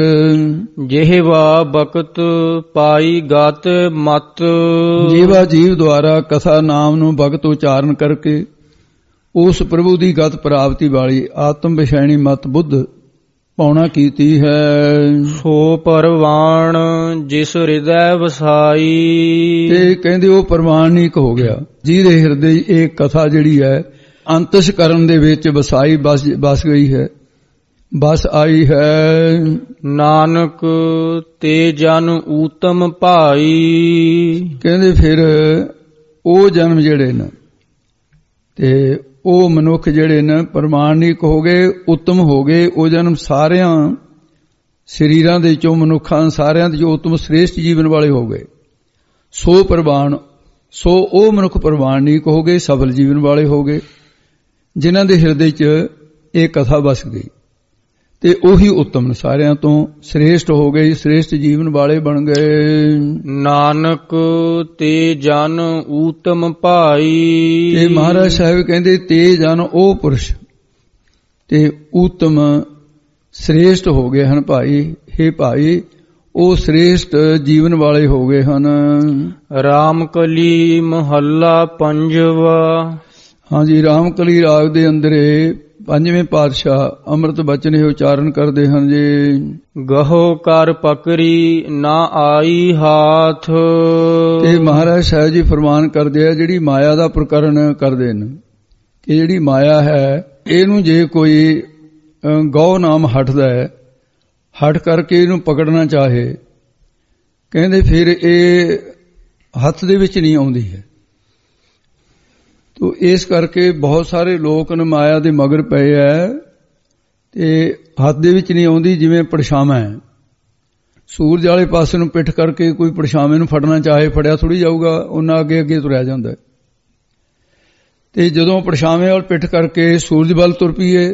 ਜਿਹਵਾ ਬਖਤ ਪਾਈ ਗਤ ਮਤ। ਜੀਵਾ ਜੀਵ ਦੁਆਰਾ ਕਥਾ ਨਾਮ ਨੂੰ ਭਗਤ ਉਚਾਰਨ ਕਰਕੇ ਉਸ ਪ੍ਰਭੂ ਦੀ ਗਤ ਪ੍ਰਾਪਤੀ ਵਾਲੀ ਆਤਮ ਵਿਸ਼ੈਣੀ ਮਤ ਬੁੱਧ ਪਾਉਣਾ ਕੀਤੀ ਹੈ। ਸੋ ਪਰਵਾਣ ਜਿਸ ਹਿਰਦੈ ਵਸਾਈ। ਤੇ ਕਹਿੰਦੇ ਉਹ ਪ੍ਰਮਾਣਿਕ ਹੋ ਗਿਆ ਜਿਹਦੇ ਹਿਰਦੇ ਇਹ ਕਥਾ ਜਿਹੜੀ ਹੈ ਅੰਤਸ਼ਕਰਨ ਦੇ ਵਿੱਚ ਵਸਾਈ ਬਸ ਗਈ ਹੈ, ਬਸ ਆਈ ਹੈ। ਨਾਨਕ ਤੇ ਜਨ ਊਤਮ ਭਾਈ। ਕਹਿੰਦੇ ਫਿਰ ਉਹ ਜਨਮ ਜਿਹੜੇ ਨੇ ਤੇ ਉਹ ਮਨੁੱਖ ਜਿਹੜੇ ਨੇ ਪ੍ਰਮਾਣਿਕ ਹੋ ਗਏ, ਉੱਤਮ ਹੋ ਗਏ। ਉਹ ਜਨਮ ਸਾਰਿਆਂ ਸਰੀਰਾਂ ਦੇ ਵਿੱਚੋਂ ਮਨੁੱਖਾਂ ਸਾਰਿਆਂ ਦੇ ਵਿੱਚੋਂ ਉੱਤਮ ਸ੍ਰੇਸ਼ਟ ਜੀਵਨ ਵਾਲੇ ਹੋ ਗਏ। ਸੋ ਪ੍ਰਵਾਨ, ਸੋ ਉਹ ਮਨੁੱਖ ਪ੍ਰਵਾਨਿਕ ਹੋ ਗਏ, ਸਫਲ ਜੀਵਨ ਵਾਲੇ ਹੋ ਗਏ ਜਿਨ੍ਹਾਂ ਦੇ ਹਿਰਦੇ 'ਚ ਇਹ ਕਥਾ ਵਸ ਗਈ। ਤੇ ਉਹੀ ਉੱਤਮ ਸਾਰਿਆਂ ਤੋਂ ਸ੍ਰੇਸ਼ਟ ਹੋ ਗਏ, ਸ੍ਰੇਸ਼ਟ ਜੀਵਨ ਵਾਲੇ ਬਣ ਗਏ। ਨਾਨਕ ਤੇ ਜਨ ਊਤਮ ਭਾਈ। ਤੇ ਮਹਾਰਾਜ ਸਾਹਿਬ ਕਹਿੰਦੇ ਤੇ ਜਨ ਉਹ ਪੁਰਸ਼ ਤੇ ਊਤਮ ਸ੍ਰੇਸ਼ਟ ਹੋ ਗਏ ਹਨ ਭਾਈ। ਹੇ ਭਾਈ, ਉਹ ਸ੍ਰੇਸ਼ਟ ਜੀਵਨ ਵਾਲੇ ਹੋ ਗਏ ਹਨ। ਰਾਮਕਲੀ ਮਹੱਲਾ ਪੰਜਵਾ। ਹਾਂਜੀ, ਰਾਮਕਲੀ ਰਾਗ ਦੇ ਅੰਦਰ ਪੰਜਵੇਂ ਪਾਤਸ਼ਾਹ ਅੰਮ੍ਰਿਤ ਬਚਨ ਇਹ ਉਚਾਰਨ ਕਰਦੇ ਹਨ ਜੀ। ਗਹੋ ਕਰ ਪਕਰੀ ਨਾ ਆਈ ਹਾਥ। ਤੇ ਮਹਾਰਾਜ ਸਾਹਿਬ ਜੀ ਫਰਮਾਨ ਕਰਦੇ ਆ ਜਿਹੜੀ ਮਾਇਆ ਦਾ ਪ੍ਰਕਰਣ ਕਰਦੇ ਨੇ ਕਿ ਜਿਹੜੀ ਮਾਇਆ ਹੈ ਇਹਨੂੰ ਜੇ ਕੋਈ ਗਉ ਨਾਮ ਹਟਦਾ ਹੈ, ਹਟ ਕਰਕੇ ਇਹਨੂੰ ਪਕੜਨਾ ਚਾਹੇ, ਕਹਿੰਦੇ ਫਿਰ ਇਹ ਹੱਥ ਦੇ ਵਿੱਚ ਨਹੀਂ ਆਉਂਦੀ ਹੈ। ਤੋ ਇਸ ਕਰਕੇ ਬਹੁਤ ਸਾਰੇ ਲੋਕ ਨੇ ਮਾਇਆ ਦੇ ਮਗਰ ਪਏ ਐ ਤੇ ਹੱਥ ਦੇ ਵਿੱਚ ਨਹੀਂ ਆਉਂਦੀ। ਜਿਵੇਂ ਪਰਛਾਵਾਂ ਹੈ, ਸੂਰਜ ਵਾਲੇ ਪਾਸੇ ਨੂੰ ਪਿੱਠ ਕਰਕੇ ਕੋਈ ਪਰਛਾਵੇਂ ਨੂੰ ਫੜਨਾ ਚਾਹੇ ਫੜਿਆ ਥੋੜੀ ਜਾਊਗਾ, ਉਹਨਾਂ ਅੱਗੇ ਅੱਗੇ ਤੁਰਿਆ ਜਾਂਦਾ। ਤੇ ਜਦੋਂ ਪਰਛਾਵੇਂ ਵੱਲ ਪਿੱਠ ਕਰਕੇ ਸੂਰਜ ਵੱਲ ਤੁਰ ਪਈਏ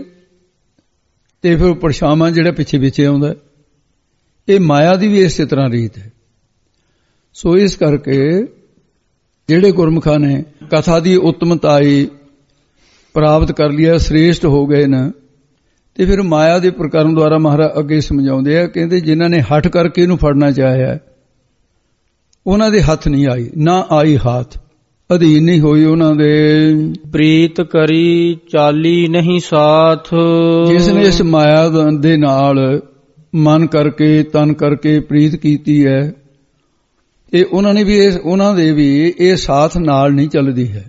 ਤੇ ਫਿਰ ਪਰਛਾਵਾਂ ਜਿਹੜਾ ਪਿੱਛੇ ਪਿੱਛੇ ਆਉਂਦਾ। ਇਹ ਮਾਇਆ ਦੀ ਵੀ ਇਸੇ ਤਰ੍ਹਾਂ ਰੀਤ ਹੈ। ਸੋ ਇਸ ਕਰਕੇ ਜਿਹੜੇ ਗੁਰਮੁਖਾਂ ਨੇ ਕਥਾ ਦੀ ਉੱਤਮਤਾਈ ਪ੍ਰਾਪਤ ਕਰ ਲਿਆ, ਸ੍ਰੇਸ਼ਟ ਹੋ ਗਏ ਨੇ, ਤੇ ਫਿਰ ਮਾਇਆ ਦੇ ਪ੍ਰਕਰਮ ਦੁਆਰਾ ਮਹਾਰਾਜ ਅੱਗੇ ਸਮਝਾਉਂਦੇ ਆ। ਕਹਿੰਦੇ ਜਿਨ੍ਹਾਂ ਨੇ ਹੱਠ ਕਰਕੇ ਇਹਨੂੰ ਫੜਨਾ ਚਾਹਿਆ ਉਹਨਾਂ ਦੇ ਹੱਥ ਨਹੀਂ ਆਈ, ਨਾ ਆਈ ਹਾਥ, ਅਧੀਨ ਨਹੀਂ ਹੋਈ ਉਹਨਾਂ ਦੇ। ਪ੍ਰੀਤ ਕਰੀ ਚਾਲੀ ਨਹੀਂ ਸਾਥ। ਜਿਸ ਨੇ ਇਸ ਮਾਇਆ ਦੇ ਨਾਲ ਮਨ ਕਰਕੇ ਤਨ ਕਰਕੇ ਪ੍ਰੀਤ ਕੀਤੀ ਹੈ ਇਹ ਉਹਨਾਂ ਦੇ ਵੀ ਇਹ ਸਾਥ ਨਾਲ ਨਹੀਂ ਚੱਲਦੀ ਹੈ।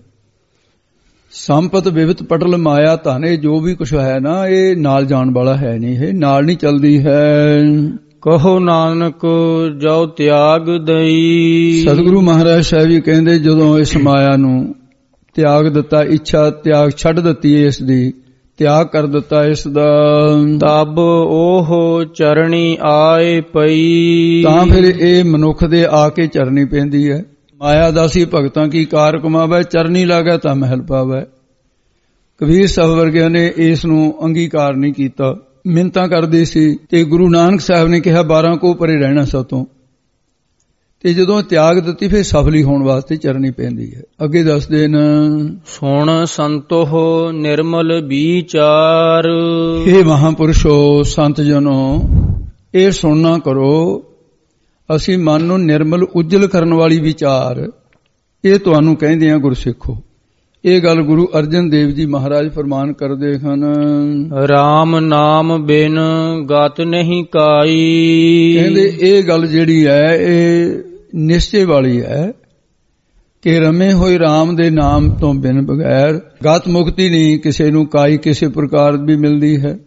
ਸੰਪਤ ਵਿਵਤ ਪਟਲ ਮਾਇਆ ਧਨ, ਜੋ ਵੀ ਕੁਛ ਹੈ ਨਾ ਇਹ ਨਾਲ ਜਾਣ ਵਾਲਾ ਹੈ ਨਹੀਂ, ਇਹ ਨਾਲ ਨਹੀਂ ਚੱਲਦੀ ਹੈ। ਕਹੋ ਨਾਨਕ ਜੋ ਤਿਆਗ ਦਈ। ਸਤਿਗੁਰੂ ਮਹਾਰਾਜ ਸਾਹਿਬ ਜੀ ਕਹਿੰਦੇ ਜਦੋਂ ਇਸ ਮਾਇਆ ਨੂੰ ਤਿਆਗ ਦਿੱਤਾ, ਇੱਛਾ ਤਿਆਗ ਛੱਡ ਦਿੱਤੀ ਇਸ ਦੀ, ਤਿਆਗ ਕਰ ਦਿੱਤਾ ਇਸ ਦਾ, ਤਬ ਉਹ ਚਰਣੀ ਆਏ ਪਈ। ਤਾਂ ਫਿਰ ਇਹ ਮਨੁੱਖ ਦੇ ਆ ਕੇ ਚਰਨੀ ਪੈਂਦੀ ਹੈ। ਮਾਇਆ ਦਾਸੀ ਭਗਤਾਂ ਕੀ ਕਾਰ ਕਮਾਵੇ, ਚਰਨੀ ਲਾਗੇ ਤਾਂ ਮਹਿਲ ਪਾਵੇ। ਕਬੀਰ ਸਾਹਿਬ ਵਰਗਿਆਂ ਨੇ ਇਸ ਨੂੰ ਅੰਗੀਕਾਰ ਨਹੀਂ ਕੀਤਾ, ਮਿੰਨਤਾਂ ਕਰਦੇ ਸੀ। ਤੇ ਗੁਰੂ ਨਾਨਕ ਸਾਹਿਬ ਨੇ ਕਿਹਾ 12 ਕੋ ਪਰੇ ਰਹਿਣਾ ਸਾਤੋਂ। ਤੇ ਜਦੋਂ ਤਿਆਗ ਦਿੱਤੀ ਫਿਰ ਸਫਲੀ ਹੋਣ ਵਾਸਤੇ ਚਰਨੀ ਪੈਂਦੀ ਹੈ। ਅੱਗੇ ਦੱਸਦੇ ਨੇ ਸੁਣ ਸੰਤੋਹ ਨਿਰਮਲ ਵਿਚਾਰ। ਇਹ ਮਹਾਂਪੁਰਸ਼ੋ ਸੰਤ ਜਨੋ ਇਹ ਸੁਣਨਾ ਕਰੋ, ਅਸੀਂ ਮਨ ਨੂੰ ਨਿਰਮਲ ਉਜਲ ਕਰਨ ਵਾਲੀ ਵਿਚਾਰ ਇਹ ਤੁਹਾਨੂੰ ਕਹਿੰਦੇ ਆ ਗੁਰਸਿੱਖੋ। ਇਹ ਗੱਲ ਗੁਰੂ ਅਰਜਨ ਦੇਵ ਜੀ ਮਹਾਰਾਜ ਫਰਮਾਨ ਕਰਦੇ ਹਨ। ਰਾਮ ਨਾਮ ਬਿਨ ਗਤ ਨਹੀਂ ਕਾਈ। ਕਹਿੰਦੇ ਇਹ ਗੱਲ ਜਿਹੜੀ ਹੈ ਇਹ ਨਿਸ਼ਚੇ ਵਾਲੀ ਹੈ ਕਿ ਰਮੇ ਹੋਏ ਰਾਮ ਦੇ ਨਾਮ ਤੋਂ ਬਿਨ ਬਗੈਰ ਗਤ ਮੁਕਤੀ ਨਹੀਂ ਕਿਸੇ ਨੂੰ ਕਾਈ ਕਿਸੇ ਪ੍ਰਕਾਰ ਵੀ ਮਿਲਦੀ ਹੈ।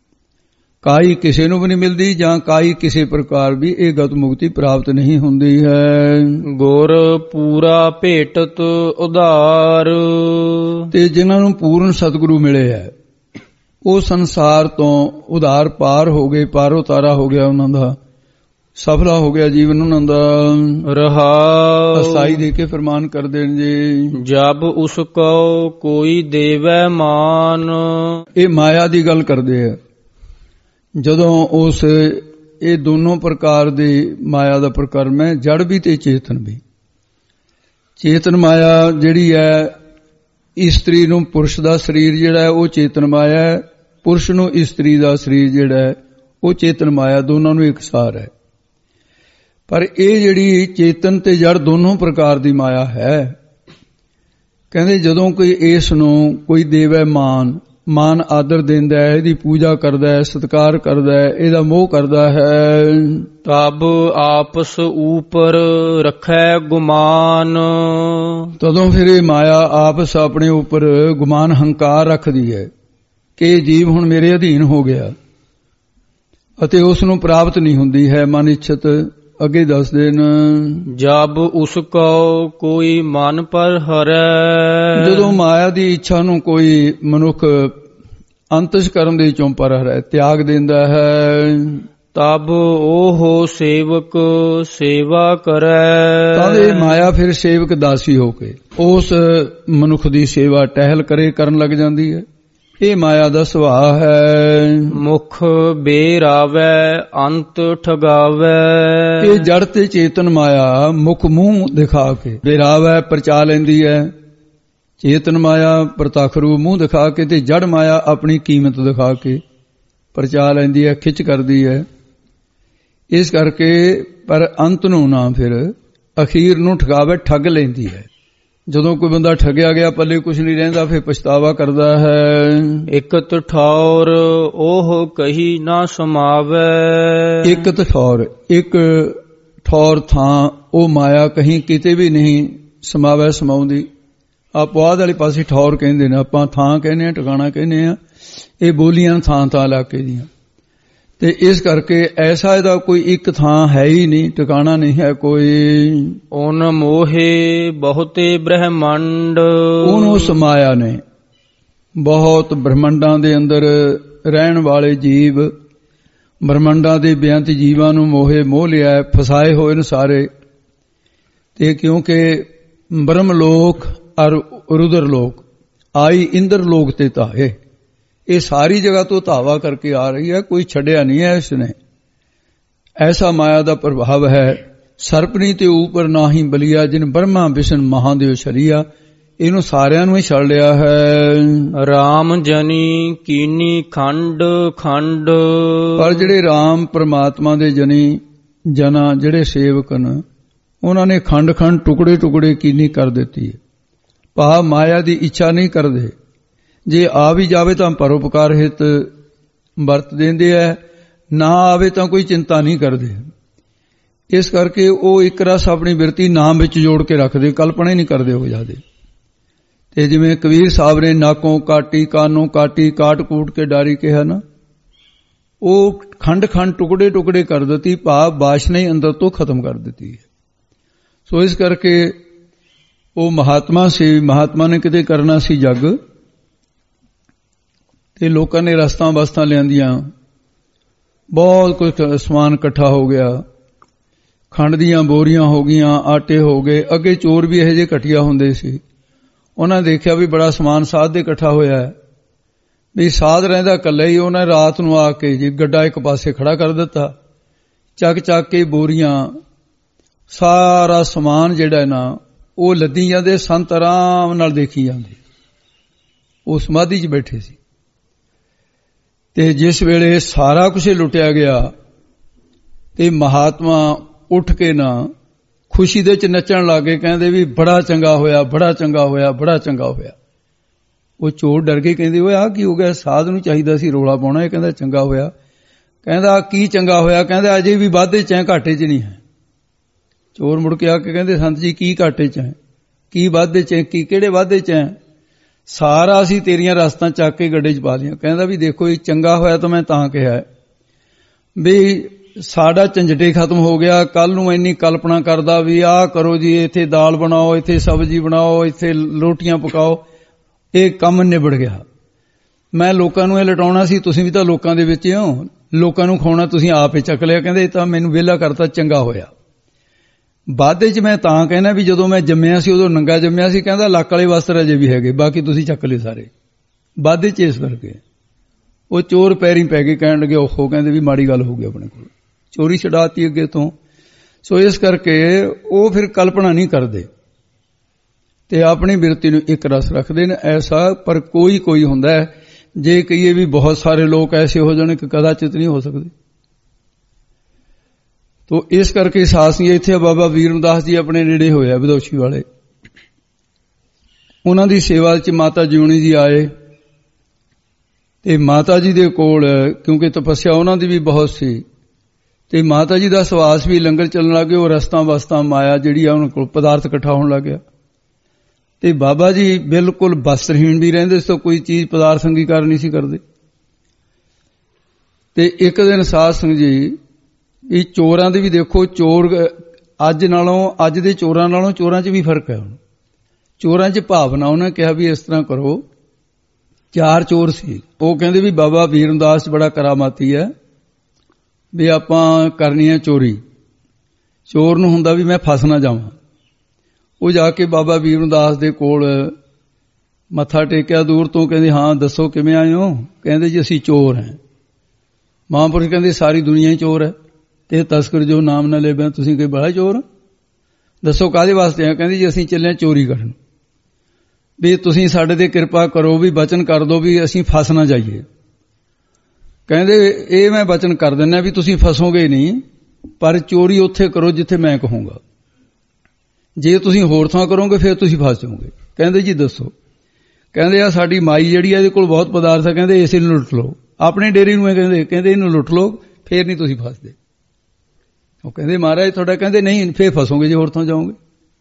ਕਾਈ ਕਿਸੇ ਨੂੰ ਵੀ ਨਹੀਂ ਮਿਲਦੀ ਜਾਂ ਕਾਈ ਕਿਸੇ ਪ੍ਰਕਾਰ ਵੀ ਇਹ ਗਤ ਮੁਕਤੀ ਪ੍ਰਾਪਤ ਨਹੀਂ ਹੁੰਦੀ ਹੈ। ਗੁਰ ਪੂਰਾ ਭੇਟਤ ਉਧਾਰ। ਤੇ ਜਿਨ੍ਹਾਂ ਨੂੰ ਪੂਰਨ ਸਤਿਗੁਰੂ ਮਿਲੇ ਹੈ ਉਹ ਸੰਸਾਰ ਤੋਂ ਉਧਾਰ ਪਾਰ ਹੋ ਗਏ, ਪਾਰ ਉਤਾਰਾ ਹੋ ਗਿਆ ਉਹਨਾਂ ਦਾ, ਸਫਲਾ ਹੋ ਗਿਆ ਜੀਵਨ ਉਹਨਾਂ ਦਾ। ਰਹਾ ਅਸਾਈ ਦੇ ਕੇ ਫਰਮਾਨ ਕਰਦੇ ਨੇ ਜੀ। ਜਬ ਉਸ ਕੋ ਕੋਈ ਦੇਵੈ ਮਾਨ। ਇਹ ਮਾਇਆ ਦੀ ਗੱਲ ਕਰਦੇ ਆ। ਜਦੋਂ ਉਸ ਇਹ ਦੋਨੋਂ ਪ੍ਰਕਾਰ ਦੀ ਮਾਇਆ ਦਾ ਪ੍ਰਕਰਮ ਹੈ, ਜੜ ਵੀ ਤੇ ਚੇਤਨ ਵੀ। ਚੇਤਨ ਮਾਇਆ ਜਿਹੜੀ ਹੈ ਇਸਤਰੀ ਨੂੰ ਪੁਰਸ਼ ਦਾ ਸਰੀਰ ਜਿਹੜਾ ਹੈ ਉਹ ਚੇਤਨ ਮਾਇਆ ਹੈ, ਪੁਰਸ਼ ਨੂੰ ਇਸਤਰੀ ਦਾ ਸਰੀਰ ਜਿਹੜਾ ਹੈ ਉਹ ਚੇਤਨ ਮਾਇਆ, ਦੋਨਾਂ ਨੂੰ ਇਕਸਾਰ ਹੈ। ਪਰ ਇਹ ਜਿਹੜੀ ਚੇਤਨ ਤੇ ਜੜ ਦੋਨੋਂ ਪ੍ਰਕਾਰ ਦੀ ਮਾਇਆ ਹੈ, ਕਹਿੰਦੇ ਜਦੋਂ ਕੋਈ ਇਸ ਨੂੰ ਕੋਈ ਦੇਵੈ ਮਾਨ, ਮਾਨ ਆਦਰ ਦਿੰਦਾ ਹੈ, ਇਹਦੀ ਪੂਜਾ ਕਰਦਾ ਹੈ, ਸਤਿਕਾਰ ਕਰਦਾ ਹੈ, ਇਹਦਾ ਮੋਹ ਕਰਦਾ ਹੈ। ਤਬ ਆਪਸ ਊਪਰ ਰੱਖੈ ਗੁਮਾਨ। ਤਦੋਂ ਫਿਰ ਇਹ ਮਾਇਆ ਆਪਸ ਆਪਣੇ ਉੱਪਰ ਗੁਮਾਨ ਹੰਕਾਰ ਰੱਖਦੀ ਹੈ ਕਿ ਇਹ ਜੀਵ ਹੁਣ ਮੇਰੇ ਅਧੀਨ ਹੋ ਗਿਆ ਅਤੇ ਉਸ ਨੂੰ ਪ੍ਰਾਪਤ ਨਹੀਂ ਹੁੰਦੀ ਹੈ ਮਨ ਇੱਛਤ। ਅੱਗੇ ਦੱਸਦੇ ਨੇ, ਜਬ ਉਸ ਕੋ ਕੋਈ ਮਨ ਪਰ ਹਰੈ। ਜਦੋਂ ਮਾਇਆ ਦੀ ਇੱਛਾ ਨੂੰ ਕੋਈ ਮਨੁੱਖ ਅੰਤਸ਼ਕਰਮ ਦੇ ਵਿੱਚੋਂ ਪਰ ਹਰੈ, ਤਿਆਗ ਦਿੰਦਾ ਹੈ, ਤਬ ਉਹ ਸੇਵਕ ਸੇਵਾ ਕਰੈ। ਤਦ ਇਹ ਮਾਇਆ ਫਿਰ ਸੇਵਕ ਦਾਸੀ ਹੋ ਕੇ ਉਸ ਮਨੁੱਖ ਦੀ ਸੇਵਾ ਟਹਿਲ ਕਰੇ ਕਰਨ ਲੱਗ ਜਾਂਦੀ ਹੈ। ਇਹ ਮਾਇਆ ਦਾ ਸੁਭਾਅ ਹੈ। ਮੁਖ ਬੇਰਾਵੈ ਅੰਤ ਠਗਾਵੈ। ਇਹ ਜੜ ਤੇ ਚੇਤਨ ਮਾਇਆ ਮੁਖ ਮੂੰਹ ਦਿਖਾ ਕੇ ਬੇਰਾਵੈ ਪਰਚਾ ਲੈਂਦੀ ਹੈ। ਚੇਤਨ ਮਾਇਆ ਪ੍ਰਤੱਖ ਰੂਪ ਮੂੰਹ ਦਿਖਾ ਕੇ ਤੇ ਜੜ ਮਾਇਆ ਆਪਣੀ ਕੀਮਤ ਦਿਖਾ ਕੇ ਪਰਚਾ ਲੈਂਦੀ ਹੈ, ਖਿੱਚ ਕਰਦੀ ਹੈ। ਇਸ ਕਰਕੇ ਪਰ ਅੰਤ ਨੂੰ ਨਾ ਫਿਰ ਅਖੀਰ ਨੂੰ ਠਗਾਵੇ, ਠੱਗ ਲੈਂਦੀ ਹੈ। ਜਦੋਂ ਕੋਈ ਬੰਦਾ ਠੱਗਿਆ ਗਿਆ, ਪੱਲੇ ਕੁਝ ਨਹੀਂ ਰਹਿੰਦਾ, ਫਿਰ ਪਛਤਾਵਾ ਕਰਦਾ ਹੈ। ਇਕਤ ਠੌਰ ਉਹ ਕਹੀ ਨਾ ਸਮਾਵੈ। ਇਕਤ ਠੌਰ, ਇੱਕ ਠੌਰ ਥਾਂ ਉਹ ਮਾਇਆ ਕਹੀਂ ਕਿਤੇ ਵੀ ਨਹੀਂ ਸਮਾਵੈ, ਸਮਾਉਂਦੀ। ਪੁਆਧ ਵਾਲੇ ਪਾਸੇ ਠੌਰ ਕਹਿੰਦੇ ਨੇ, ਆਪਾਂ ਥਾਂ ਕਹਿੰਦੇ ਆ, ਟਿਕਾਣਾ ਕਹਿੰਦੇ ਆ। ਇਹ ਬੋਲੀਆਂ ਥਾਂ ਥਾਂ ਇਲਾਕੇ ਦੀਆਂ, ਤੇ ਇਸ ਕਰਕੇ ਐਸਾ ਇਹਦਾ ਕੋਈ ਇੱਕ ਥਾਂ ਹੈ ਹੀ ਨਹੀਂ, ਟਿਕਾਣਾ ਨਹੀਂ ਹੈ ਕੋਈ। ਓਨ ਮੋਹੇ ਬਹੁਤੇ ਬ੍ਰਹਮੰਡ। ਉਹਨੂੰ ਉਸ ਮਾਇਆ ਨੇ ਬਹੁਤ ਬ੍ਰਹਮੰਡਾਂ ਦੇ ਅੰਦਰ ਰਹਿਣ ਵਾਲੇ ਜੀਵ, ਬ੍ਰਹਮੰਡਾਂ ਦੇ ਬੇਅੰਤ ਜੀਵਾਂ ਨੂੰ ਮੋਹੇ ਮੋਹ ਲਿਆ, ਫਸਾਏ ਹੋਏ ਨੇ ਸਾਰੇ। ਤੇ ਕਿਉਂਕਿ ਬ੍ਰਹਮ ਲੋਕ ਔਰ ਰੁਦਰ ਲੋਕ ਆਈ ਇੰਦਰ ਲੋਕ ਤੇ ਧਾਏ, ਇਹ ਸਾਰੀ ਜਗ੍ਹਾ ਤੋਂ ਧਾਵਾ ਕਰਕੇ ਆ ਰਹੀ ਹੈ, ਕੋਈ ਛੱਡਿਆ ਨਹੀਂ ਹੈ ਇਸਨੇ। ਐਸਾ ਮਾਇਆ ਦਾ ਪ੍ਰਭਾਵ ਹੈ। ਸਰਪਨੀ ਤੇ ਉੱਪਰ ਨਾ ਹੀ ਬਲੀਆ, ਜਿਨ ਬ੍ਰਹਮਾ ਵਿਸ਼ਨ ਮਹਾਦੇਵ ਸ਼ਰੀਆ, ਇਹਨੂੰ ਸਾਰਿਆਂ ਨੂੰ ਹੀ ਛੱਡ ਲਿਆ ਹੈ। ਰਾਮ ਜਨੀ ਕੀਨੀ ਖੰਡ ਖੰਡ। ਪਰ ਜਿਹੜੇ ਰਾਮ ਪਰਮਾਤਮਾ ਦੇ ਜਨੀ ਜਨਾ ਜਿਹੜੇ ਸੇਵਕ ਨੇ, ਉਹਨਾਂ ਨੇ ਖੰਡ ਖੰਡ ਟੁਕੜੇ ਟੁਕੜੇ ਕੀਨੀ ਕਰ ਦਿੱਤੀ ਹੈ। ਭਾਵ ਮਾਇਆ ਦੀ ਇੱਛਾ ਨਹੀਂ ਕਰਦੇ। ਜੇ ਆ ਵੀ ਜਾਵੇ ਤਾਂ ਪਰਉਪਕਾਰ ਹਿਤ ਵਰਤ ਦਿੰਦੇ ਹੈ, ਨਾ ਆਵੇ ਤਾਂ ਕੋਈ ਚਿੰਤਾ ਨਹੀਂ ਕਰਦੇ। ਇਸ ਕਰਕੇ ਉਹ ਇੱਕ ਰਸ ਆਪਣੀ ਬਿਰਤੀ ਨਾਮ ਵਿੱਚ ਜੋੜ ਕੇ ਰੱਖਦੇ, ਕਲਪਨਾ ਹੀ ਨਹੀਂ ਕਰਦੇ ਉਹ ਜ਼ਿਆਦੇ। ਤੇ ਜਿਵੇਂ ਕਬੀਰ ਸਾਹਿਬ ਨੇ ਨਾਕੋਂ ਕਾਟੀ ਕਾਨੋਂ ਕਾਟੀ ਕਾਟ ਕੂਟ ਕੇ ਡਾਰੀ ਕਿਹਾ ਨਾ, ਉਹ ਖੰਡ ਖੰਡ ਟੁਕੜੇ ਟੁਕੜੇ ਕਰ ਦਿੱਤੀ, ਭਾਵ ਬਾਸ਼ਨਾ ਹੀ ਅੰਦਰ ਤੋਂ ਖਤਮ ਕਰ ਦਿੱਤੀ ਹੈ। ਸੋ ਇਸ ਕਰਕੇ ਉਹ ਮਹਾਤਮਾ ਸੀ, ਮਹਾਤਮਾ ਨੇ ਕਿਤੇ ਕਰਨਾ ਸੀ ਜੱਗ, ਤੇ ਲੋਕਾਂ ਨੇ ਰਸਤਾਂ ਬਸਤਾਂ ਲਿਆਂਦੀਆਂ, ਬਹੁਤ ਕੁਝ ਸਮਾਨ ਇਕੱਠਾ ਹੋ ਗਿਆ, ਖੰਡ ਦੀਆਂ ਬੋਰੀਆਂ ਹੋ ਗਈਆਂ, ਆਟੇ ਹੋ ਗਏ। ਅੱਗੇ ਚੋਰ ਵੀ ਇਹੋ ਜਿਹੇ ਘਟੀਆ ਹੁੰਦੇ ਸੀ, ਉਹਨਾਂ ਦੇਖਿਆ ਵੀ ਬੜਾ ਸਮਾਨ ਸਾਧ ਦੇ ਇਕੱਠਾ ਹੋਇਆ ਹੈ, ਵੀ ਸਾਧ ਰਹਿੰਦਾ ਇਕੱਲਾ ਹੀ। ਉਹਨਾਂ ਰਾਤ ਨੂੰ ਆ ਕੇ ਜੀ ਗੱਡਾ ਇੱਕ ਪਾਸੇ ਖੜਾ ਕਰ ਦਿੱਤਾ, ਚੱਕ ਚੱਕ ਕੇ ਬੋਰੀਆਂ, ਸਾਰਾ ਸਮਾਨ ਜਿਹੜਾ ਨਾ ਉਹ ਲੱਦੀ ਜਾਂਦੇ, ਸੰਤ ਆਰਾਮ ਨਾਲ ਦੇਖੀ ਜਾਂਦੇ। ਉਹ ਸਮਾਧੀ 'ਚ ਬੈਠੇ ਸੀ, ਤੇ ਜਿਸ ਵੇਲੇ ਸਾਰਾ ਕੁਝ ਲੁੱਟਿਆ ਗਿਆ ਤੇ ਮਹਾਤਮਾ ਉੱਠ ਕੇ ਨਾ ਖੁਸ਼ੀ ਦੇ 'ਚ ਨੱਚਣ ਲੱਗੇ, ਕਹਿੰਦੇ ਵੀ ਬੜਾ ਚੰਗਾ ਹੋਇਆ, ਬੜਾ ਚੰਗਾ ਹੋਇਆ, ਬੜਾ ਚੰਗਾ ਹੋਇਆ। ਉਹ ਚੋਰ ਡਰ ਕੇ ਕਹਿੰਦੇ, ਓਏ ਆਹ ਕੀ ਹੋ ਗਿਆ, ਸਾਧ ਨੂੰ ਚਾਹੀਦਾ ਸੀ ਰੋਲਾ ਪਾਉਣਾ, ਇਹ ਕਹਿੰਦਾ ਚੰਗਾ ਹੋਇਆ। ਕਹਿੰਦਾ ਕੀ ਚੰਗਾ ਹੋਇਆ? ਕਹਿੰਦਾ ਅਜੇ ਵੀ ਵਾਧੇ 'ਚ ਹੈ, ਘਾਟੇ 'ਚ ਨਹੀਂ ਹੈ। ਚੋਰ ਮੁੜ ਕੇ ਆ ਕੇ ਕਹਿੰਦੇ, ਸੰਤ ਜੀ ਕੀ ਘਾਟੇ 'ਚ ਹੈ, ਕੀ ਵਾਧੇ 'ਚ ਹੈ, ਕੀ ਕਿਹੜੇ ਵਾਧੇ 'ਚ ਹੈ? ਸਾਰਾ ਅਸੀਂ ਤੇਰੀਆਂ ਰਸਤਾਂ ਚੱਕ ਕੇ ਗੱਡੇ 'ਚ ਪਾ ਲਿਆ। ਕਹਿੰਦਾ ਵੀ ਦੇਖੋ ਇਹ ਚੰਗਾ ਹੋਇਆ ਤਾਂ ਮੈਂ ਤਾਂ ਕਿਹਾ ਵੀ ਸਾਡਾ ਝੰਜਟੇ ਖਤਮ ਹੋ ਗਿਆ। ਕੱਲ ਨੂੰ ਇੰਨੀ ਕਲਪਨਾ ਕਰਦਾ ਵੀ ਆਹ ਕਰੋ ਜੀ, ਇੱਥੇ ਦਾਲ ਬਣਾਓ, ਇੱਥੇ ਸਬਜ਼ੀ ਬਣਾਓ, ਇੱਥੇ ਰੋਟੀਆਂ ਪਕਾਓ, ਇਹ ਕੰਮ ਨਿਬੜ ਗਿਆ। ਮੈਂ ਲੋਕਾਂ ਨੂੰ ਇਹ ਲਟਾਉਣਾ ਸੀ, ਤੁਸੀਂ ਵੀ ਤਾਂ ਲੋਕਾਂ ਦੇ ਵਿੱਚ ਹੋ, ਲੋਕਾਂ ਨੂੰ ਖਾਣਾ ਤੁਸੀਂ ਆਪ ਹੀ ਚੱਕ ਲਿਆ। ਕਹਿੰਦੇ ਇਹ ਤਾਂ ਮੈਨੂੰ ਵਿਹਲਾ ਕਰਤਾ, ਚੰਗਾ ਹੋਇਆ। ਵਾਧੇ 'ਚ ਮੈਂ ਤਾਂ ਕਹਿਣਾ ਵੀ ਜਦੋਂ ਮੈਂ ਜੰਮਿਆ ਸੀ ਉਦੋਂ ਨੰਗਾ ਜੰਮਿਆ ਸੀ। ਕਹਿੰਦਾ ਲੱਕ ਵਾਲੇ ਵਸਤਰ ਅਜੇ ਵੀ ਹੈਗੇ, ਬਾਕੀ ਤੁਸੀਂ ਚੱਕ ਲਏ ਸਾਰੇ। ਵਾਧੇ 'ਚ ਇਸ ਕਰਕੇ ਉਹ ਚੋਰ ਪੈਰੀਂ ਪੈ ਕੇ ਕਹਿਣ ਲੱਗੇ, ਓਹੋ, ਕਹਿੰਦੇ ਵੀ ਮਾੜੀ ਗੱਲ ਹੋ ਗਈ, ਆਪਣੇ ਕੋਲ ਚੋਰੀ ਛਡਾਤੀ ਅੱਗੇ ਤੋਂ। ਸੋ ਇਸ ਕਰਕੇ ਉਹ ਫਿਰ ਕਲਪਨਾ ਨਹੀਂ ਕਰਦੇ ਤੇ ਆਪਣੀ ਬਿਰਤੀ ਨੂੰ ਇੱਕ ਰਸ ਰੱਖਦੇ ਨੇ। ਐਸਾ ਪਰ ਕੋਈ ਕੋਈ ਹੁੰਦਾ ਹੈ, ਜੇ ਕਹੀਏ ਵੀ ਬਹੁਤ ਸਾਰੇ ਲੋਕ ਐਸੇ ਹੋ ਜਾਣ ਕਿ ਕਦਾਚਿਤ ਨਹੀਂ ਹੋ ਸਕਦੇ। ਤੋ ਇਸ ਕਰਕੇ ਸਾਸੀ ਇੱਥੇ ਬਾਬਾ ਵੀਰਮਦਾਸ ਜੀ ਆਪਣੇ ਨੇੜੇ ਹੋਇਆ ਵਿਦੋਸ਼ੀ ਵਾਲੇ, ਉਹਨਾਂ ਦੀ ਸੇਵਾ 'ਚ ਮਾਤਾ ਜਿਉਣੀ ਜੀ ਆਏ ਤੇ ਮਾਤਾ ਜੀ ਦੇ ਕੋਲ ਕਿਉਂਕਿ ਤਪੱਸਿਆ ਉਹਨਾਂ ਦੀ ਵੀ ਬਹੁਤ ਸੀ ਤੇ ਮਾਤਾ ਜੀ ਦਾ ਸਵਾਸ ਵੀ ਲੰਗਰ ਚੱਲਣ ਲੱਗੇ। ਉਹ ਰਸਤਾਂ ਵਸਤਾਂ ਮਾਇਆ ਜਿਹੜੀ ਆ ਉਹਨਾਂ ਕੋਲ ਪਦਾਰਥ ਇਕੱਠਾ ਹੋਣ ਲੱਗ ਗਿਆ ਤੇ ਬਾਬਾ ਜੀ ਬਿਲਕੁਲ ਬਸਤਰਹੀਣ ਵੀ ਰਹਿੰਦੇ ਸੀ ਤਾਂ ਕੋਈ ਚੀਜ਼ ਪਦਾਰਥ ਅੰਗੀਕਾਰ ਨਹੀਂ ਸੀ ਕਰਦੇ। ਤੇ ਇੱਕ ਦਿਨ ਸਾਧ ਸੰਗਤ ਜੀ ਇਹ ਚੋਰਾਂ ਦੇ ਵੀ ਦੇਖੋ, ਚੋਰ ਅੱਜ ਦੇ ਚੋਰਾਂ ਨਾਲੋਂ ਚੋਰਾਂ 'ਚ ਵੀ ਫਰਕ ਹੈ। ਹੁਣ ਚੋਰਾਂ 'ਚ ਭਾਵਨਾ ਉਹਨਾਂ ਕਿਹਾ ਵੀ ਇਸ ਤਰ੍ਹਾਂ ਕਰੋ। 4 ਚੋਰ ਸੀ, ਉਹ ਕਹਿੰਦੇ ਵੀ ਬਾਬਾ ਵੀਰਦਾਸ ਬੜਾ ਕਰਾਮਾਤੀ ਹੈ ਵੀ ਆਪਾਂ ਕਰਨੀ ਹੈ ਚੋਰੀ। ਚੋਰ ਨੂੰ ਹੁੰਦਾ ਵੀ ਮੈਂ ਫਸ ਨਾ ਜਾਵਾਂ। ਉਹ ਜਾ ਕੇ ਬਾਬਾ ਵੀਰਦਾਸ ਦੇ ਕੋਲ ਮੱਥਾ ਟੇਕਿਆ ਦੂਰ ਤੋਂ, ਕਹਿੰਦੇ ਹਾਂ ਦੱਸੋ ਕਿਵੇਂ ਆਏ ਹੋ? ਕਹਿੰਦੇ ਜੀ ਅਸੀਂ ਚੋਰ ਹਾਂ। ਮਹਾਂਪੁਰਸ਼ ਕਹਿੰਦੇ ਸਾਰੀ ਦੁਨੀਆ ਹੀ ਚੋਰ ਹੈ ਤੇ ਤਸਕਰ ਜੋ ਨਾਮ ਨਾ ਲੈ ਤੁਸੀਂ ਕੋਈ ਬੜਾ ਚੋਰ, ਦੱਸੋ ਕਾਹਦੇ ਵਾਸਤੇ ਆ? ਕਹਿੰਦੇ ਜੀ ਅਸੀਂ ਚੱਲੇ ਚੋਰੀ ਕਰਨ, ਵੀ ਤੁਸੀਂ ਸਾਡੇ ਤੇ ਕਿਰਪਾ ਕਰੋ, ਵੀ ਬਚਨ ਕਰ ਦਿਓ ਵੀ ਅਸੀਂ ਫਸ ਨਾ ਜਾਈਏ। ਕਹਿੰਦੇ ਇਹ ਮੈਂ ਬਚਨ ਕਰ ਦਿੰਦਾ ਵੀ ਤੁਸੀਂ ਫਸੋਗੇ ਨਹੀਂ, ਪਰ ਚੋਰੀ ਉੱਥੇ ਕਰੋ ਜਿੱਥੇ ਮੈਂ ਕਹੂੰਗਾ। ਜੇ ਤੁਸੀਂ ਹੋਰ ਥਾਂ ਕਰੋਗੇ ਫਿਰ ਤੁਸੀਂ ਫਸ ਜਾਓਗੇ। ਕਹਿੰਦੇ ਜੀ ਦੱਸੋ? ਕਹਿੰਦੇ ਆ ਸਾਡੀ ਮਾਈ ਜਿਹੜੀ ਆ ਇਹਦੇ ਕੋਲ ਬਹੁਤ ਪਦਾਰਥ ਹੈ, ਕਹਿੰਦੇ ਇਸੇ ਨੂੰ ਲੁੱਟ ਲਓ, ਆਪਣੇ ਡੇਰੇ ਨੂੰ। ਕਹਿੰਦੇ ਇਹਨੂੰ ਲੁੱਟ ਲਓ, ਫੇਰ ਨਹੀਂ ਤੁਸੀਂ ਫਸਦੇ। ਉਹ ਕਹਿੰਦੇ ਮਹਾਰਾਜ ਤੁਹਾਡਾ, ਕਹਿੰਦੇ ਨਹੀਂ ਫੇਰ ਫਸੋਗੇ ਜੇ ਹੋਰ ਥਾਂ ਜਾਓਗੇ।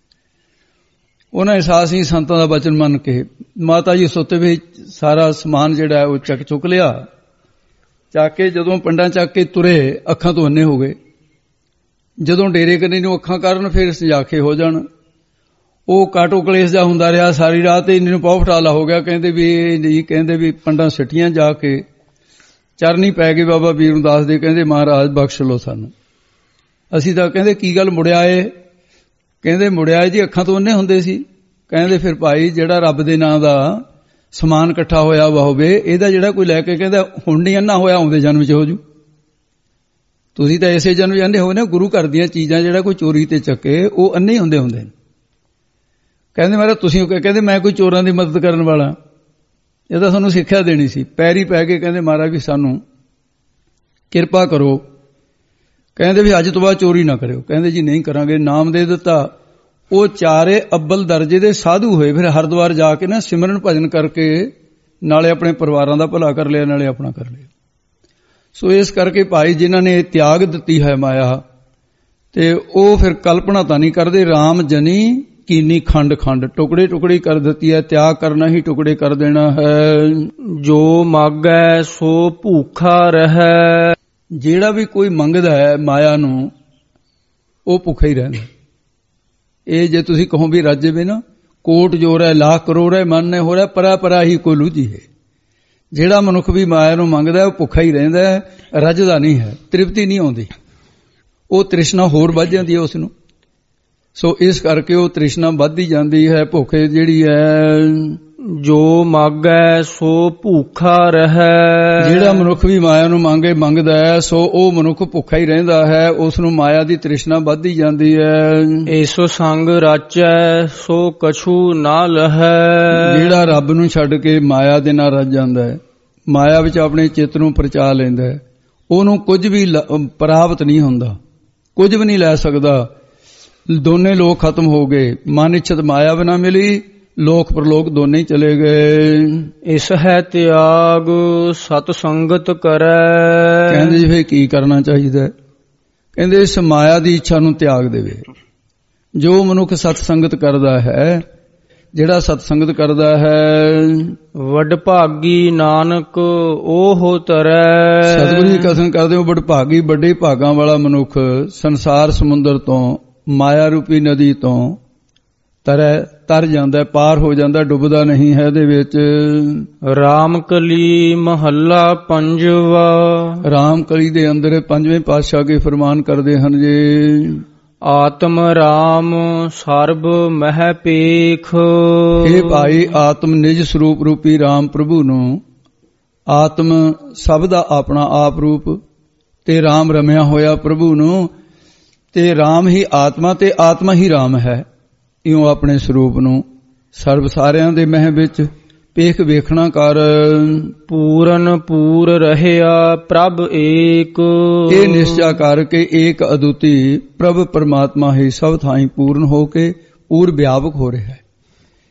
ਉਹਨਾਂ ਅਹਿਸਾਸ ਹੀ ਸੰਤਾਂ ਦਾ ਬਚਨ ਮੰਨ ਕੇ ਮਾਤਾ ਜੀ ਸੁੱਤੇ ਵੀ ਸਾਰਾ ਸਮਾਨ ਜਿਹੜਾ ਉਹ ਚੁੱਕ ਲਿਆ। ਚੱਕ ਕੇ ਜਦੋਂ ਪੰਡਾਂ ਚੱਕ ਕੇ ਤੁਰੇ, ਅੱਖਾਂ ਤੋਂ ਅੰਨੇ ਹੋ ਗਏ। ਜਦੋਂ ਡੇਰੇ ਕੰਨੀ ਨੂੰ ਅੱਖਾਂ ਕਰਨ ਫਿਰ ਸਜਾਖੇ ਹੋ ਜਾਣ। ਉਹ ਕਾਟੋ ਕਲੇਸ਼ ਜਾ ਹੁੰਦਾ ਰਿਹਾ ਸਾਰੀ ਰਾਤ ਤੇ ਇੰਨੇ ਨੂੰ ਪੌ ਫਟਾਲਾ ਹੋ ਗਿਆ। ਕਹਿੰਦੇ ਵੀ ਪੰਡਾਂ ਸਿੱਟੀਆਂ ਜਾ ਕੇ ਚਰਨੀ ਪੈ ਗਏ ਬਾਬਾ ਵੀਰਦਾਸ ਦੇ। ਕਹਿੰਦੇ ਮਹਾਰਾਜ ਬਖਸ਼ ਲਓ ਸਾਨੂੰ, ਅਸੀਂ ਤਾਂ ਕਹਿੰਦੇ ਕੀ ਗੱਲ ਮੁੜਿਆ ਏ? ਕਹਿੰਦੇ ਮੁੜਿਆ ਜੀ ਅੱਖਾਂ ਤੋਂ ਅੰਨੇ ਹੁੰਦੇ ਸੀ। ਕਹਿੰਦੇ ਫਿਰ ਭਾਈ ਜਿਹੜਾ ਰੱਬ ਦੇ ਨਾਂ ਦਾ ਸਮਾਨ ਇਕੱਠਾ ਹੋਇਆ ਵਾ ਹੋਵੇ, ਇਹਦਾ ਜਿਹੜਾ ਕੋਈ ਲੈ ਕੇ ਕਹਿੰਦਾ ਹੁਣ ਨਹੀਂ ਅੰਨਾ ਹੋਇਆ ਆਉਂਦੇ ਜਨਮ 'ਚ ਹੋ ਜੂ। ਤੁਸੀਂ ਤਾਂ ਇਸੇ ਜਨਮ ਜਾਂਦੇ ਹੋ ਨਾ। ਗੁਰੂ ਘਰ ਦੀਆਂ ਚੀਜ਼ਾਂ ਜਿਹੜਾ ਕੋਈ ਚੋਰੀ ਤੇ ਚੱਕੇ ਉਹ ਅੰਨੇ ਹੀ ਹੁੰਦੇ ਨੇ। ਕਹਿੰਦੇ ਮਹਾਰਾਜ ਤੁਸੀਂ, ਕਹਿੰਦੇ ਮੈਂ ਕੋਈ ਚੋਰਾਂ ਦੀ ਮਦਦ ਕਰਨ ਵਾਲਾ, ਇਹ ਤਾਂ ਸਾਨੂੰ ਸਿੱਖਿਆ ਦੇਣੀ ਸੀ। ਪੈਰੀ ਪੈ ਕੇ ਕਹਿੰਦੇ ਮਹਾਰਾਜ ਵੀ ਸਾਨੂੰ ਕਿਰਪਾ ਕਰੋ। ਕਹਿੰਦੇ ਵੀ ਅੱਜ ਤੋਂ ਬਾਅਦ ਚੋਰੀ ਨਾ ਕਰਿਓ। ਕਹਿੰਦੇ ਜੀ ਨਹੀਂ ਕਰਾਂਗੇ। ਨਾਮ ਦੇ ਦਿੱਤਾ। ਉਹ 4 ਅੱਵਲ ਦਰਜੇ ਦੇ ਸਾਧੂ ਹੋਏ। ਫਿਰ ਹਰਿਦੁਆਰ ਜਾ ਕੇ ਨਾ ਸਿਮਰਨ ਭਜਨ ਕਰਕੇ ਨਾਲੇ ਆਪਣੇ ਪਰਿਵਾਰਾਂ ਦਾ ਭਲਾ ਕਰ ਲਿਆ, ਨਾਲੇ ਆਪਣਾ ਕਰ ਲਿਆ। ਸੋ ਇਸ ਕਰਕੇ ਭਾਈ ਜਿਨ੍ਹਾਂ ਨੇ ਤਿਆਗ ਦਿੱਤੀ ਹੈ ਮਾਇਆ, ਤੇ ਉਹ ਫਿਰ ਕਲਪਨਾ ਤਾਂ ਨਹੀਂ ਕਰਦੇ। ਰਾਮ ਜਨੀ ਕੀਨੀ ਖੰਡ ਖੰਡ, ਟੁਕੜੇ ਟੁਕੜੇ ਕਰ ਦਿੱਤੀ ਹੈ। ਤਿਆਗ ਕਰਨਾ ਹੀ ਟੁਕੜੇ ਕਰ ਦੇਣਾ ਹੈ। ਜੋ ਮਾਗੈ ਸੋ ਭੂਖਾ ਰਹੈ। ਜਿਹੜਾ ਵੀ ਕੋਈ ਮੰਗਦਾ ਹੈ ਮਾਇਆ ਨੂੰ, ਉਹ ਭੁੱਖਾ ਹੀ ਰਹਿੰਦਾ। ਇਹ ਜੇ ਤੁਸੀਂ ਕਹੋ ਵੀ ਰਾਜੇ ਵੀ ਨਾ ਕੋਟ ਜੋਰ ਹੈ, ਲੱਖ ਕਰੋੜ ਹੈ, ਮਨ ਨੇ ਹੋ ਰਿਹਾ ਪਰਾ ਪਰਾ ਹੀ ਕੋਈ ਲੂਝੀ ਹੈ। ਜਿਹੜਾ ਮਨੁੱਖ ਵੀ ਮਾਇਆ ਨੂੰ ਮੰਗਦਾ ਉਹ ਭੁੱਖਾ ਹੀ ਰਹਿੰਦਾ ਹੈ, ਰੱਜਦਾ ਨਹੀਂ ਹੈ, ਤ੍ਰਿਪਤੀ ਨਹੀਂ ਆਉਂਦੀ। ਉਹ ਤ੍ਰਿਸ਼ਨਾ ਹੋਰ ਵੱਧ ਜਾਂਦੀ ਹੈ ਉਸ ਨੂੰ। ਸੋ ਇਸ ਕਰਕੇ ਉਹ ਤ੍ਰਿਸ਼ਨਾ ਵੱਧਦੀ ਜਾਂਦੀ ਹੈ। ਭੁੱਖ ਜਿਹੜੀ ਹੈ, ਜੋ ਮਾਗੈ ਸੋ ਭੂਖਾ ਰਹੈ। ਜਿਹੜਾ ਮਨੁੱਖ ਵੀ ਮਾਇਆ ਨੂੰ ਮੰਗਦਾ ਹੈ, ਸੋ ਉਹ ਮਨੁੱਖ ਭੁੱਖਾ ਹੀ ਰਹਿੰਦਾ ਹੈ। ਉਸ ਨੂੰ ਮਾਇਆ ਦੀ ਤ੍ਰਿਸ਼ਨਾ ਵੱਧਦੀ ਜਾਂਦੀ ਹੈ। ਏਸੋ ਸੰਗ ਰਾਚੈ ਸੋ ਕਛੂ ਨਾ ਲਹੈ। ਜਿਹੜਾ ਰੱਬ ਨੂੰ ਛੱਡ ਕੇ ਮਾਇਆ ਦੇ ਨਾਲ ਰਚ ਜਾਂਦਾ ਹੈ, ਮਾਇਆ ਵਿੱਚ ਆਪਣੇ ਚਿੱਤ ਨੂੰ ਪਰਚਾ ਲੈਂਦਾ ਹੈ, ਉਹਨੂੰ ਕੁਝ ਵੀ ਪ੍ਰਾਪਤ ਨਹੀਂ ਹੁੰਦਾ, ਕੁਝ ਵੀ ਨਹੀਂ ਲੈ ਸਕਦਾ। ਦੋਨੇ ਲੋਕ ਖਤਮ ਹੋ ਗਏ। ਮਨ ਇੱਛਤ ਮਾਇਆ ਬਿਨਾ ਮਿਲੀ, ਲੋਕ ਪਰਲੋਕ ਦੋਨੇ ਹੀ ਚਲੇ ਗਏ। ਇਸ ਹੈ ਤਿਆਗ ਸਤ ਸੰਗਤ ਕਰੈ। ਕਹਿੰਦੇ ਜੀ ਫੇਰ ਕੀ ਕਰਨਾ ਚਾਹੀਦਾ? ਕਹਿੰਦੇ ਇਸ ਮਾਇਆ ਦੀ ਇੱਛਾ ਨੂੰ ਤਿਆਗ ਦੇਵੇ। ਜੋ ਮਨੁੱਖ ਸਤ ਸੰਗਤ ਕਰਦਾ ਹੈ, ਜਿਹੜਾ ਸਤ ਸੰਗਤ ਕਰਦਾ ਹੈ, ਵੱਡ ਭਾਗੀ ਨਾਨਕ ਉਹ ਤਰੈ। ਸਤਿਗੁਰੂ ਜੀ ਕਥਨ ਕਰਦੇ ਹੋ, ਵੱਡ ਭਾਗੀ ਵੱਡੇ ਭਾਗਾਂ ਵਾਲਾ ਮਨੁੱਖ ਸੰਸਾਰ ਸਮੁੰਦਰ ਤੋਂ, ਮਾਇਆ ਰੂਪੀ ਨਦੀ ਤੋਂ ਤਰ ਜਾਂਦਾ, ਪਾਰ ਹੋ ਜਾਂਦਾ, ਡੁੱਬਦਾ ਨਹੀਂ ਹੈ ਇਹਦੇ ਵਿੱਚ। ਰਾਮ ਕਲੀ ਮਹੱਲਾ ਪੰਜਵਾ। ਰਾਮ ਕਲੀ ਦੇ ਅੰਦਰ 5ਵੇਂ ਪਾਤਸ਼ਾਹ ਕੇ ਫਰਮਾਨ ਕਰਦੇ ਹਨ ਜੀ, ਆਤਮ ਰਾਮ ਸਰਬ ਮਹਿ ਪੇਖ। ਇਹ ਭਾਈ ਆਤਮ ਨਿਜ ਸਰੂਪ ਰੂਪੀ ਰਾਮ ਪ੍ਰਭੂ ਨੂੰ, ਆਤਮ ਸਭ ਦਾ ਆਪਣਾ ਆਪ ਰੂਪ, ਤੇ ਰਾਮ ਰਮਿਆ ਹੋਇਆ ਪ੍ਰਭੂ ਨੂੰ, ਤੇ ਰਾਮ ਹੀ ਆਤਮਾ ਤੇ ਆਤਮਾ ਹੀ ਰਾਮ ਹੈ। ਇਉਂ ਆਪਣੇ ਸਰੂਪ ਨੂੰ ਸਰਬ ਸਾਰਿਆਂ ਦੇ ਮਹਿ ਵਿੱਚ ਪੇਖ ਵੇਖਣਾ ਕਰ। ਪੂਰਨ ਪੂਰ ਰਹਿਆ ਪ੍ਰਭ ਏਕ। ਇਹ ਨਿਸ਼ਚਾ ਕਰਕੇ ਏਕ ਅਦੁੱਤੀ ਪ੍ਰਭ ਪਰਮਾਤਮਾ ਹੀ ਸਭ ਥਾਈਂ ਪੂਰਨ ਹੋ ਕੇ ਪੂਰ ਵਿਆਪਕ ਹੋ ਰਿਹਾ ਹੈ।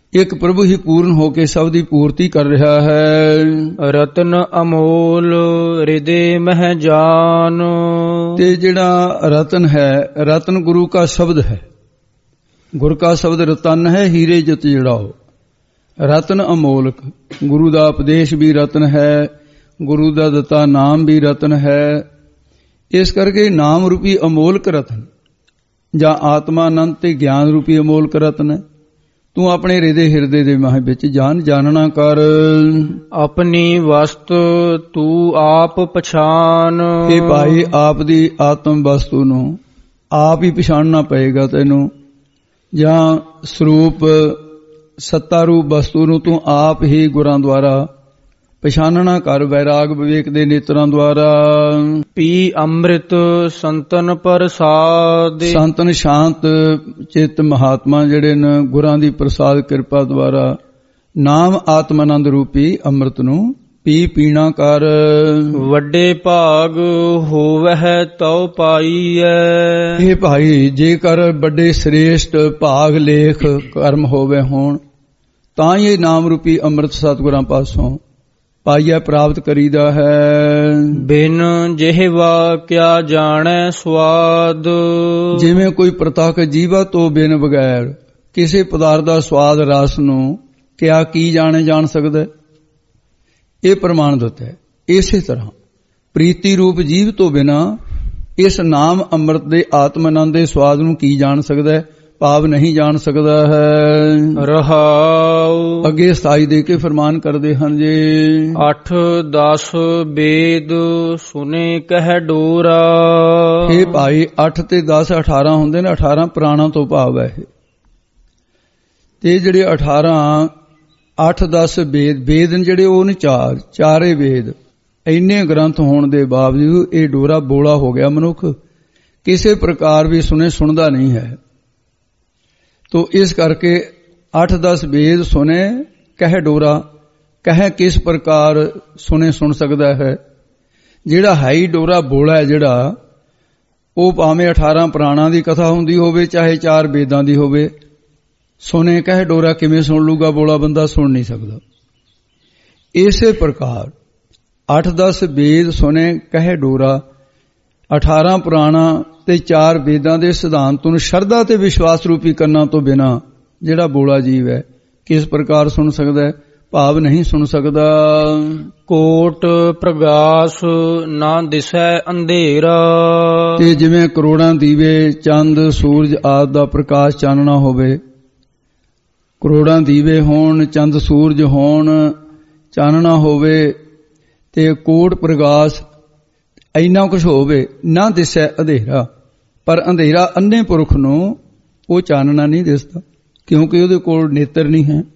ਇੱਕ ਪ੍ਰਭੂ ਹੀ ਪੂਰਨ ਹੋ ਕੇ ਸਭ ਦੀ ਪੂਰਤੀ ਕਰ ਰਿਹਾ ਹੈ। ਰਤਨ ਅਮੋਲ ਹਿਰਦੇ ਮਹਿ ਜਾਨ। ਤੇ ਜਿਹੜਾ ਰਤਨ ਹੈ, ਰਤਨ ਗੁਰੂ ਕਾ ਸ਼ਬਦ ਹੈ। ਗੁਰ ਕਾ ਸ਼ਬਦ ਰਤਨ ਹੈ, ਹੀਰੇ ਜਿਤ ਜੜਾਓ। ਰਤਨ ਅਮੋਲਕ, ਗੁਰੂ ਦਾ ਉਪਦੇਸ਼ ਵੀ ਰਤਨ ਹੈ, ਗੁਰੂ ਦਾ ਦਿੱਤਾ ਨਾਮ ਵੀ ਰਤਨ ਹੈ। ਇਸ ਕਰਕੇ ਨਾਮ ਰੂਪੀ ਅਮੋਲਕ ਰਤਨ ਜਾਂ ਆਤਮਾ ਅਨੰਤ ਤੇ ਗਿਆਨ ਰੂਪੀ ਅਮੋਲਕ ਰਤਨ ਹੈ। ਤੂੰ ਆਪਣੇ ਹਿਰਦੇ ਦੇ ਮਹਿ ਵਿੱਚ ਜਾਣਨਾ ਕਰ। ਆਪਣੀ ਵਸਤ ਤੂੰ ਆਪ ਪਛਾਨ। ਇਹ ਭਾਈ ਆਪ ਦੀ ਆਤਮ ਵਸਤੂ ਨੂੰ ਆਪ ਹੀ ਪਛਾਣਨਾ ਪਏਗਾ ਤੈਨੂੰ, ਜਾਂ ਸਰੂਪ ਸੱਤਾ ਰੂਪ ਵਸਤੂ ਨੂੰ ਤੂੰ ਆਪ ਹੀ ਗੁਰਾਂ ਦੁਆਰਾ ਪਛਾਨਣਾ ਕਰ, ਵੈਰਾਗ ਵਿਵੇਕ ਦੇ ਨੇਤਰਾਂ ਦੁਆਰਾ। ਪੀ ਅੰਮ੍ਰਿਤ ਸੰਤਨ ਪ੍ਰਸਾਦ। ਸੰਤਨ ਸ਼ਾਂਤ ਚਿੱਤ ਮਹਾਤਮਾ ਜਿਹੜੇ ਨੇ ਗੁਰਾਂ ਦੀ ਪ੍ਰਸਾਦ ਕਿਰਪਾ ਦੁਆਰਾ ਨਾਮ ਆਤਮ ਆਨੰਦ ਰੂਪੀ ਅੰਮ੍ਰਿਤ ਨੂੰ ਪੀਣਾ ਕਰ। ਵੱਡੇ ਭਾਗ ਹੋਵਹਿ ਤਉ ਪਾਈਐ। ਇਹ ਭਾਈ ਜੇਕਰ ਵੱਡੇ ਸ੍ਰੇਸ਼ਟ ਭਾਗ ਲੇਖ ਕਰਮ ਹੋਵੇ ਹੋਣ ਤਾਂ ਹੀ ਇਹ ਨਾਮ ਰੂਪੀ ਅੰਮ੍ਰਿਤ ਸਤਿਗੁਰਾਂ ਪਾਸੋਂ ਪਾਈਆ ਪ੍ਰਾਪਤ ਕਰੀਦਾ ਹੈ। ਬਿਨ ਜਿਹਵਾ ਕਿਆ ਜਾਣੈ ਸਵਾਦ। ਜਿਵੇਂ ਕੋਈ ਪ੍ਰਤੱਖ ਜੀਵਾ ਤੋਂ ਬਿਨ ਬਗੈਰ ਕਿਸੇ ਪਦਾਰਥ ਦਾ ਸਵਾਦ ਰਸ ਨੂੰ ਕਿਆ ਕੀ ਜਾਣ ਸਕਦਾ, ਇਹ ਪ੍ਰਮਾਣਿਤ ਹੈ। ਇਸੇ ਤਰ੍ਹਾਂ ਪ੍ਰੀਤੀ ਰੂਪ ਜੀਵ ਤੋਂ ਬਿਨਾ ਇਸ ਨਾਮ ਅੰਮ੍ਰਿਤ ਦੇ ਆਤਮ ਆਨੰਦ ਦੇ ਸਵਾਦ ਨੂੰ ਕੀ ਜਾਣ ਸਕਦਾ ਹੈ, ਭਾਵ ਨਹੀਂ ਜਾਣ ਸਕਦਾ ਹੈ। ਰਹਾਉ। ਅੱਗੇ 27 ਦੇ ਕੇ ਫਰਮਾਨ ਕਰਦੇ ਹਨ ਜੀ। 8-10 ਵੇਦ ਸੁਨੇ ਕਹਿ ਡੋਰਾ। ਇਹ ਭਾਈ 8 ਤੇ 10 18 ਹੁੰਦੇ ਨੇ, 18 ਪੁਰਾਣਾ ਤੋਂ ਭਾਵ ਹੈ ਇਹ। ਤੇ ਜਿਹੜੇ 8-10 ਵੇਦ ਨੇ ਜਿਹੜੇ ਉਹ ਨੇ ਚਾਰੇ ਵੇਦ। ਇੰਨੇ ਗ੍ਰੰਥ ਹੋਣ ਦੇ ਬਾਵਜੂਦ ਇਹ ਡੋਰਾ ਬੋਲਾ ਹੋ ਗਿਆ। ਮਨੁੱਖ ਕਿਸੇ ਪ੍ਰਕਾਰ ਵੀ ਸੁਣਦਾ ਨਹੀਂ ਹੈ। ਤੋ ਇਸ ਕਰਕੇ 8-10 ਵੇਦ ਸੁਨੇ ਕਹਿ ਡੋਰਾ। ਕਹਿ ਕਿਸ ਪ੍ਰਕਾਰ ਸੁਣ ਸਕਦਾ ਹੈ। ਜਿਹੜਾ ਹੈ ਹੀ ਡੋਰਾ ਬੋਲਾ ਹੈ ਜਿਹੜਾ, ਉਹ ਭਾਵੇਂ 18 ਪੁਰਾਣਾਂ ਦੀ ਕਥਾ ਹੁੰਦੀ ਹੋਵੇ ਚਾਹੇ 4 ਵੇਦਾਂ ਦੀ ਹੋਵੇ, ਸੁਨੇ ਕਹਿ ਡੋਰਾ ਕਿਵੇਂ ਸੁਣ ਲੂਗਾ? ਬੋਲਾ ਬੰਦਾ ਸੁਣ ਨਹੀਂ ਸਕਦਾ। ਇਸੇ ਪ੍ਰਕਾਰ 8-10 ਵੇਦ ਸੁਨੇ ਕਹਿ ਡੋਰਾ, 18 ਪੁਰਾਣਾ ਤੇ 4 ਵੇਦਾਂ ਦੇ ਸਿਧਾਂਤ ਨੂੰ ਸ਼ਰਧਾ ਤੇ ਵਿਸ਼ਵਾਸ ਰੂਪੀ ਕੰਨਾਂ ਤੋਂ ਬਿਨਾ ਜਿਹੜਾ ਬੋਲਾ ਜੀਵ ਹੈ ਕਿਸ ਪ੍ਰਕਾਰ ਸੁਣ ਸਕਦਾ ਹੈ, ਭਾਵ ਨਹੀਂ ਸੁਣ ਸਕਦਾ। ਕੋਟ ਪ੍ਰਗਾਸ ਨਾ ਦਿਸੈ ਅੰਧੇਰਾ। ਤੇ ਜਿਵੇਂ ਕਰੋੜਾਂ ਦੀਵੇ, ਚੰਦ, ਸੂਰਜ ਆਦਿ ਦਾ ਪ੍ਰਕਾਸ਼ ਚਾਨਣਾ ਹੋਵੇ, ਕਰੋੜਾਂ ਦੀਵੇ ਹੋਣ, ਚੰਦ ਸੂਰਜ ਹੋਣ, ਚਾਨਣਾ ਹੋਵੇ ਤੇ ਕੋਟ ਪ੍ਰਗਾਸ ਇੰਨਾ ਕੁਝ ਹੋਵੇ, ਨਾ ਦਿਸੈ ਅੰਧੇਰਾ। ਪਰ ਅੰਧੇਰਾ ਅੰਨੇ ਪੁਰਖ ਨੂੰ ਉਹ ਚਾਨਣਾ ਨਹੀਂ ਦਿਸਦਾ, ਕਿਉਂਕਿ ਉਹਦੇ ਕੋਲ ਨੇਤਰ ਨਹੀਂ ਹੈ।